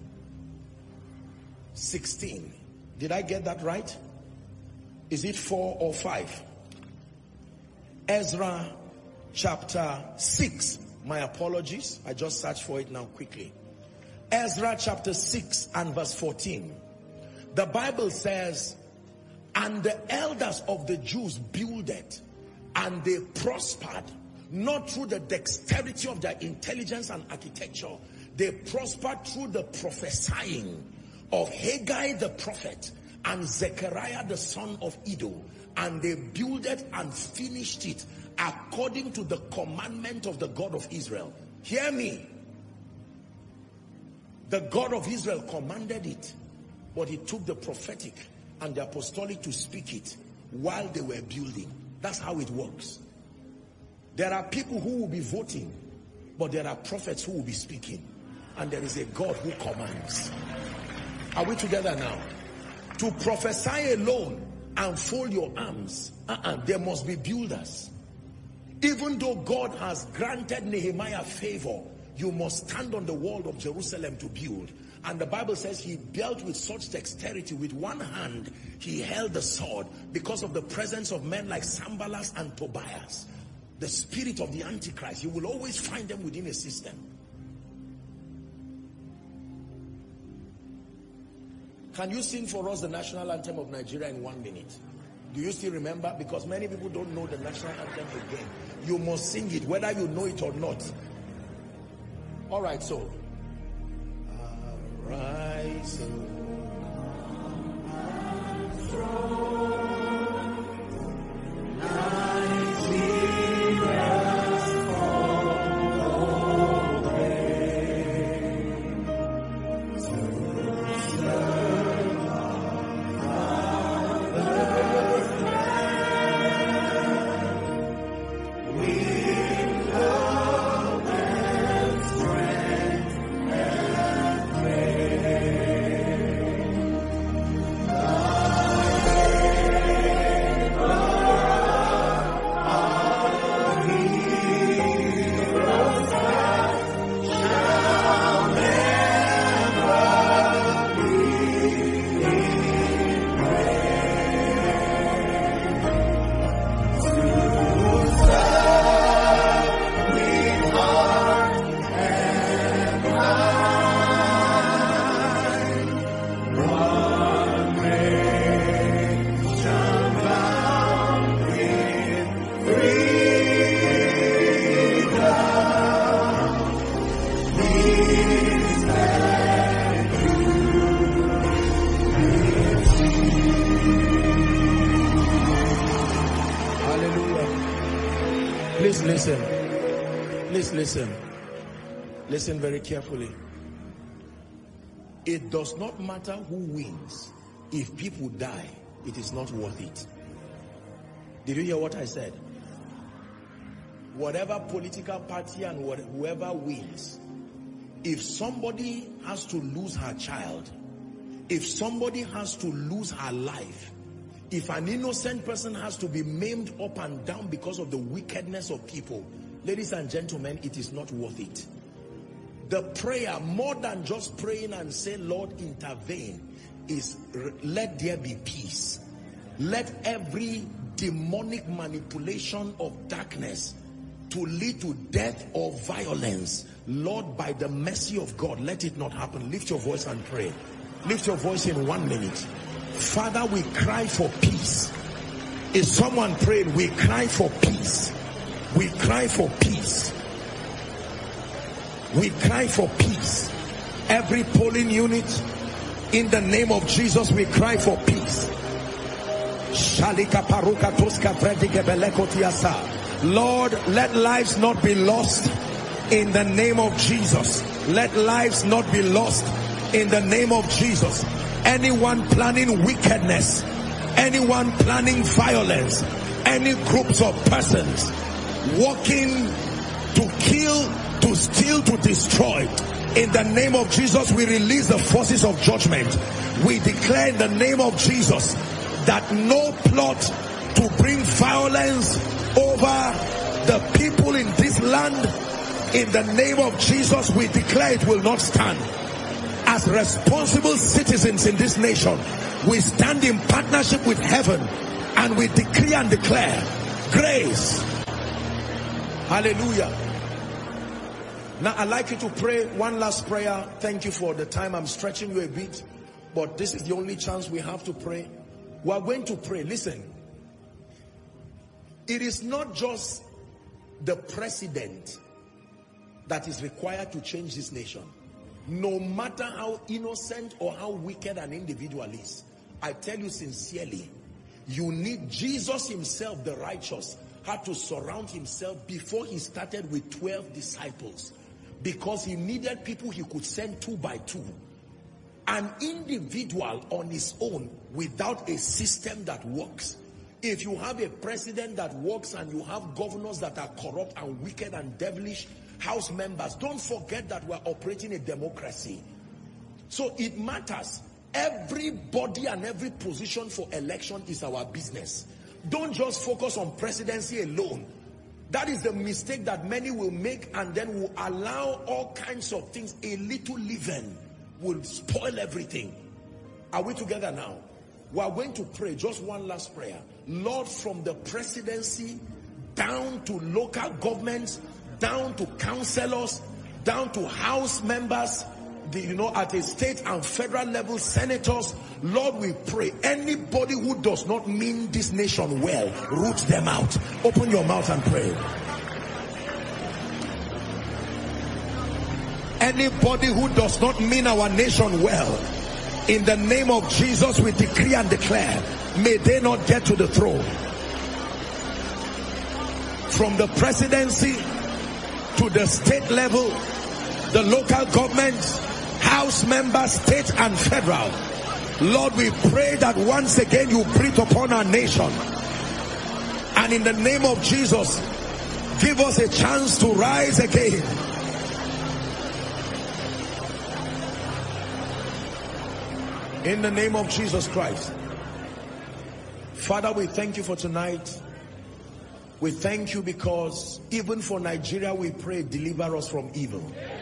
16. Did I get that right? Is it 4 or 5? Ezra chapter 6. My apologies. I just searched for it now quickly. Ezra chapter 6 and verse 14. The Bible says, and the elders of the Jews builded, and they prospered, not through the dexterity of their intelligence and architecture. They prospered through the prophesying of Haggai the prophet and Zechariah the son of Iddo. And they builded and finished it according to the commandment of the God of Israel. Hear me. The God of Israel commanded it, but it took the prophetic and the apostolic to speak it while they were building. That's how it works. There are people who will be voting, but there are prophets who will be speaking. And there is a God who commands. Are we together now? To prophesy alone and fold your arms, there must be builders. Even though God has granted Nehemiah favor, you must stand on the wall of Jerusalem to build. And the Bible says he built with such dexterity. With one hand, he held the sword because of the presence of men like Sanballat and Tobias. The spirit of the Antichrist. You will always find them within a system. Can you sing for us the national anthem of Nigeria in 1 minute? Do you still remember? Because many people don't know the national anthem again. You must sing it whether you know it or not. All right, so. Arise, Listen very carefully. It does not matter who wins. If people die, it is not worth it. Did you hear what I said? Whatever political party and whoever wins, if somebody has to lose her child, if somebody has to lose her life, if an innocent person has to be maimed up and down because of the wickedness of people, ladies and gentlemen, it is not worth it. The prayer, more than just praying and say, Lord, intervene, is let there be peace. Let every demonic manipulation of darkness to lead to death or violence, Lord, by the mercy of God, let it not happen. Lift your voice and pray. Lift your voice in 1 minute. Father, we cry for peace. Is someone praying? We cry for peace. We cry for peace. We cry for peace. Every polling unit, in the name of Jesus, we cry for peace. Lord, let lives not be lost in the name of Jesus. Let lives not be lost in the name of Jesus. anyone planning wickedness, anyone planning violence, any groups of persons working to kill, to steal, to destroy, in the name of Jesus, we release the forces of judgment. We declare in the name of Jesus that no plot to bring violence over the people in this land, in the name of Jesus, we declare it will not stand. As responsible citizens in this nation, we stand in partnership with heaven and we decree and declare grace. Hallelujah. Now I'd like you to pray one last prayer. Thank you for the time. I'm stretching you a bit, but this is the only chance we have to pray. We are going to pray. Listen, it is not just the president that is required to change this nation. No matter how innocent or how wicked an individual is, I tell you sincerely, you need Jesus himself, the righteous, had to surround himself before he started with 12 disciples, because he needed people he could send 2 by 2. An individual on his own without a system that works. If you have a president that works and you have governors that are corrupt and wicked and devilish, house members, don't forget that we're operating a democracy. So it matters. Everybody and every position for election is our business. Don't just focus on presidency alone. That is the mistake that many will make, and then will allow all kinds of things. A little leaven will spoil everything. Are we together now? We are going to pray just one last prayer. Lord, from the presidency down to local governments, down to councillors, down to house members, at a state and federal level, senators, Lord, we pray, anybody who does not mean this nation well, root them out. Open your mouth and pray. Anybody who does not mean our nation well, in the name of Jesus, we decree and declare, may they not get to the throne. From the presidency to the state level, the local governments, house members, state and federal, Lord, we pray that once again you breathe upon our nation, and in the name of Jesus, give us a chance to rise again. In the name of Jesus Christ. Father, we thank you for tonight. We thank you because even for Nigeria we pray, deliver us from evil.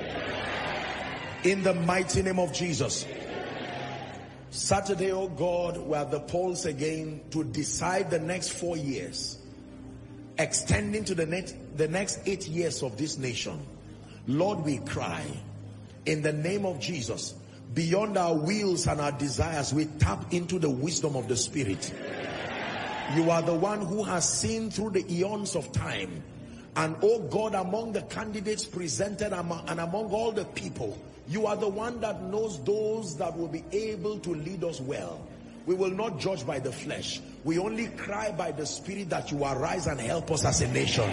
In the mighty name of Jesus. Saturday, oh God, we have the polls again to decide the next 4 years, extending to the next 8 years of this nation. Lord, we cry in the name of Jesus, beyond our wills and our desires, we tap into the wisdom of the Spirit. You are the one who has seen through the eons of time. And oh God, among the candidates presented and among all the people, you are the one that knows those that will be able to lead us well. We will not judge by the flesh. We only cry by the Spirit that you arise and help us as a nation.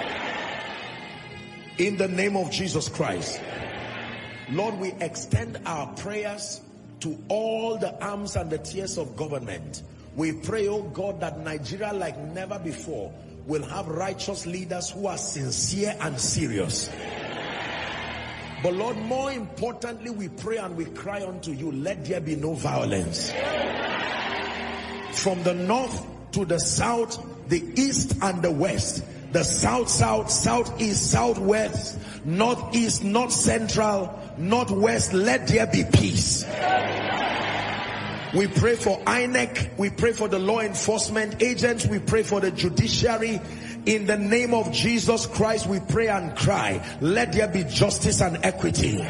In the name of Jesus Christ. Lord, we extend our prayers to all the arms and the tiers of government. We pray, oh God, that Nigeria, like never before, will have righteous leaders who are sincere and serious. But Lord, more importantly, we pray and we cry unto you, let there be no violence. From the north to the south, the east and the west, the south, southeast, southwest, northeast, north central, northwest, let there be peace. We pray for INEC, we pray for the law enforcement agents, we pray for the judiciary. In the name of Jesus Christ, we pray and cry, let there be justice and equity.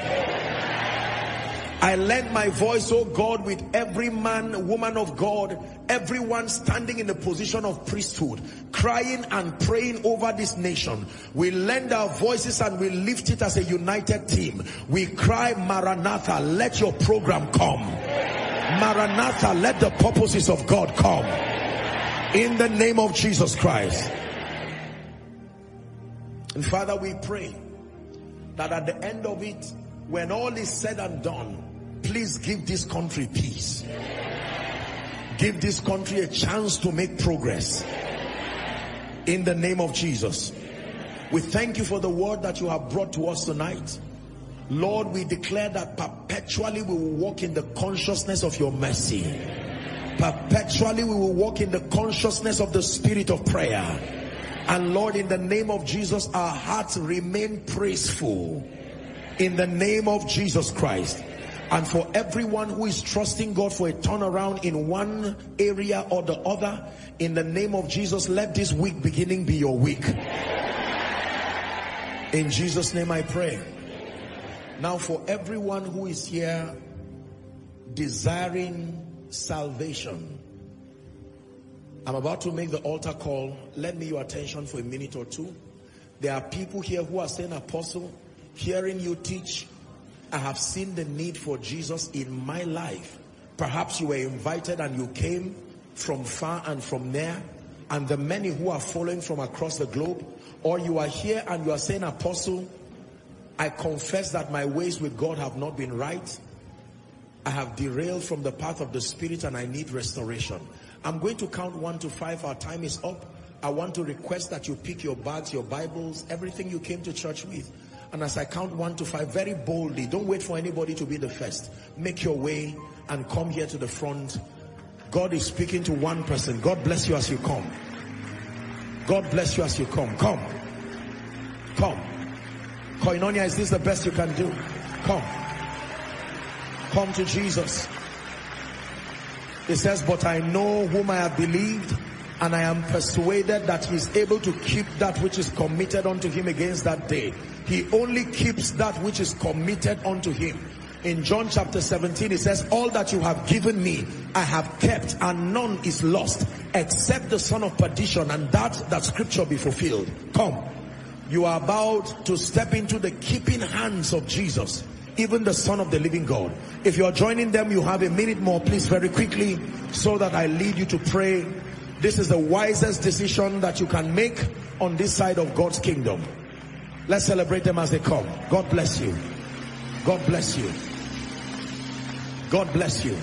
I lend my voice, oh God, with every man, woman of God, everyone standing in the position of priesthood, crying and praying over this nation. We lend our voices and we lift it as a united team. We cry, Maranatha, let your program come. Maranatha, let the purposes of God come. In the name of Jesus Christ. And Father, we pray that at the end of it, when all is said and done, Please give this country peace. Give this country a chance to make progress. In the name of Jesus. We thank you for the word that you have brought to us tonight. Lord, we declare that perpetually we will walk in the consciousness of your mercy. Perpetually we will walk in the consciousness of the spirit of prayer. And Lord, in the name of Jesus, our hearts remain praiseful. In the name of Jesus Christ. And for everyone who is trusting God for a turnaround in one area or the other, in the name of Jesus, let this week beginning be your week. In Jesus' name I pray. Now for everyone who is here desiring salvation, I'm about to make the altar call. Lend me your attention for a minute or two. There are people here who are saying, Apostle, hearing you teach, I have seen the need for Jesus in my life. Perhaps you were invited and you came from far and from near, and the many who are following from across the globe, or you are here and you are saying, Apostle, I confess that my ways with God have not been right. I have derailed from the path of the Spirit and I need restoration. I'm going to count 1 to 5. Our time is up. I want to request that you pick your bags, your Bibles, everything you came to church with. And as I count 1 to 5, very boldly, don't wait for anybody to be the first. Make your way and come here to the front. God is speaking to one person. God bless you as you come. God bless you as you come. Come. Come. Koinonia, is this the best you can do? Come. Come to Jesus. It says, but I know whom I have believed, and I am persuaded that he is able to keep that which is committed unto him against that day. He only keeps that which is committed unto him. In John chapter 17, it says, all that you have given me, I have kept, and none is lost, except the son of perdition, and that scripture be fulfilled. Come. You are about to step into the keeping hands of Jesus, even the Son of the living God. If you are joining them, you have a minute more, please, very quickly, so that I lead you to pray. This is the wisest decision that you can make on this side of God's kingdom. Let's celebrate them as they come. God bless you. God bless you. God bless you.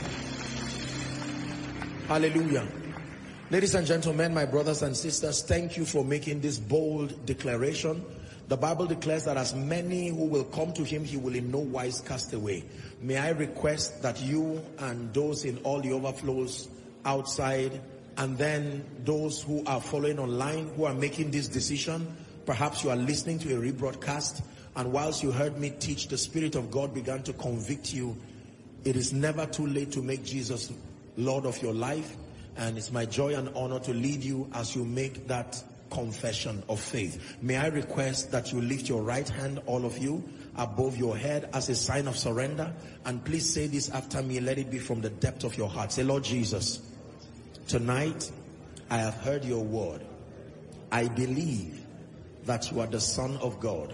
Hallelujah. Ladies and gentlemen, my brothers and sisters, thank you for making this bold declaration. The Bible declares that as many who will come to him, he will in no wise cast away. May I request that you and those in all the overflows outside, and then those who are following online, who are making this decision, perhaps you are listening to a rebroadcast, and whilst you heard me teach, the Spirit of God began to convict you. It is never too late to make Jesus Lord of your life, and it's my joy and honor to lead you as you make that confession of faith. May I request that you lift your right hand, all of you, above your head as a sign of surrender, and please say this after me. Let it be from the depth of your heart. Say, Lord Jesus, tonight I have heard your word. I believe that you are the Son of God.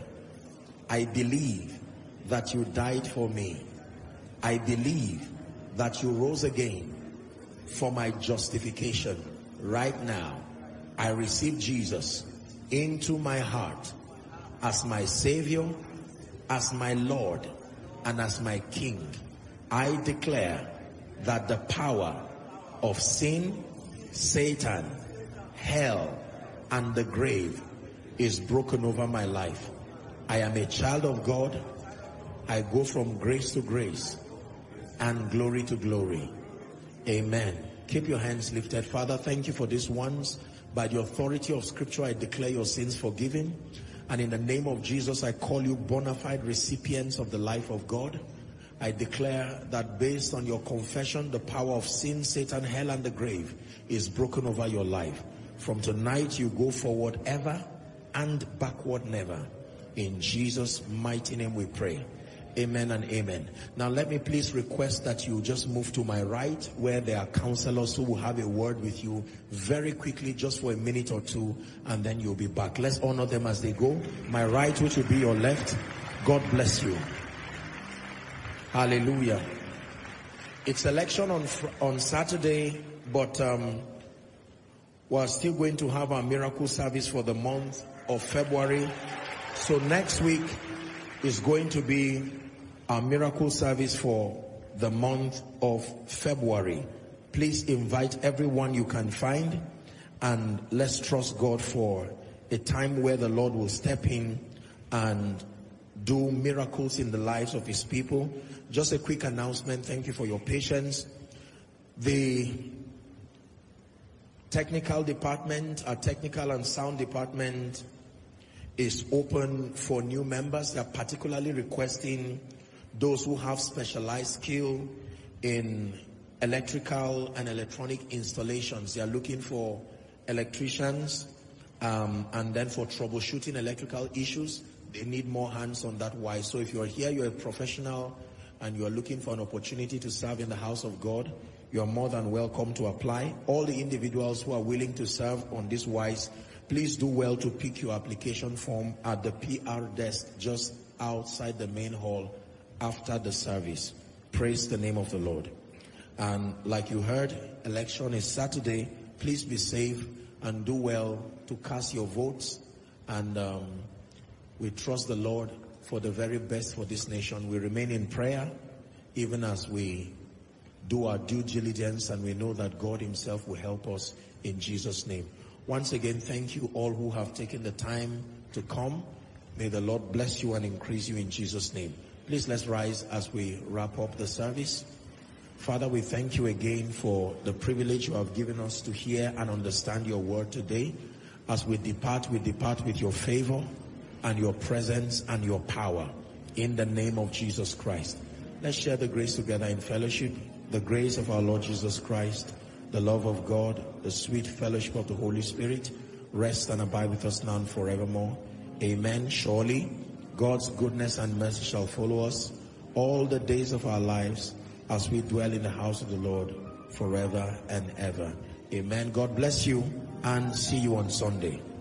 I believe that you died for me. I believe that you rose again for my justification. Right now, I receive Jesus into my heart as my Savior, as my Lord, and as my King. I declare that the power of sin, Satan, hell, and the grave is broken over my life. I am a child of God. I go from grace to grace and glory to glory. Amen. Keep your hands lifted. Father, thank you for these ones. By the authority of Scripture, I declare your sins forgiven. And in the name of Jesus, I call you bona fide recipients of the life of God. I declare that based on your confession, the power of sin, Satan, hell, and the grave is broken over your life. From tonight, you go forward ever and backward never. In Jesus' mighty name we pray. Amen and amen. Now let me please request that you just move to my right, where there are counselors who will have a word with you very quickly, just for a minute or two, and then you'll be back. Let's honor them as they go. My right, which will be your left. God bless you. Hallelujah. It's election on Saturday, but we're still going to have our miracle service for the month of February. So next week is going to be our miracle service for the month of February. Please invite everyone you can find, and let's trust God for a time where the Lord will step in and do miracles in the lives of his people. Just a quick announcement. Thank you for your patience. The technical department, our technical and sound department, is open for new members. They are particularly requesting those who have specialized skill in electrical and electronic installations. They are looking for electricians, and then for troubleshooting electrical issues, they need more hands on that wise. So if you're here, you're a professional, and you're looking for an opportunity to serve in the house of God, you're more than welcome to apply. All the individuals who are willing to serve on this wise, please do well to pick your application form at the PR desk just outside the main hall after the service. Praise the name of the Lord. And like you heard, election is Saturday. Please be safe and do well to cast your votes. And we trust the Lord for the very best for this nation. We remain in prayer even as we do our due diligence, and we know that God himself will help us in Jesus' name. Once again, thank you all who have taken the time to come. May the Lord bless you and increase you in Jesus' name. Please let's rise as we wrap up the service. Father, we thank you again for the privilege you have given us to hear and understand your word today. As we depart with your favor and your presence and your power in the name of Jesus Christ. Let's share the grace together in fellowship. The grace of our Lord Jesus Christ, the love of God, the sweet fellowship of the Holy Spirit rest and abide with us now and forevermore. Amen. Surely God's goodness and mercy shall follow us all the days of our lives as we dwell in the house of the Lord forever and ever. Amen. God bless you and see you on Sunday.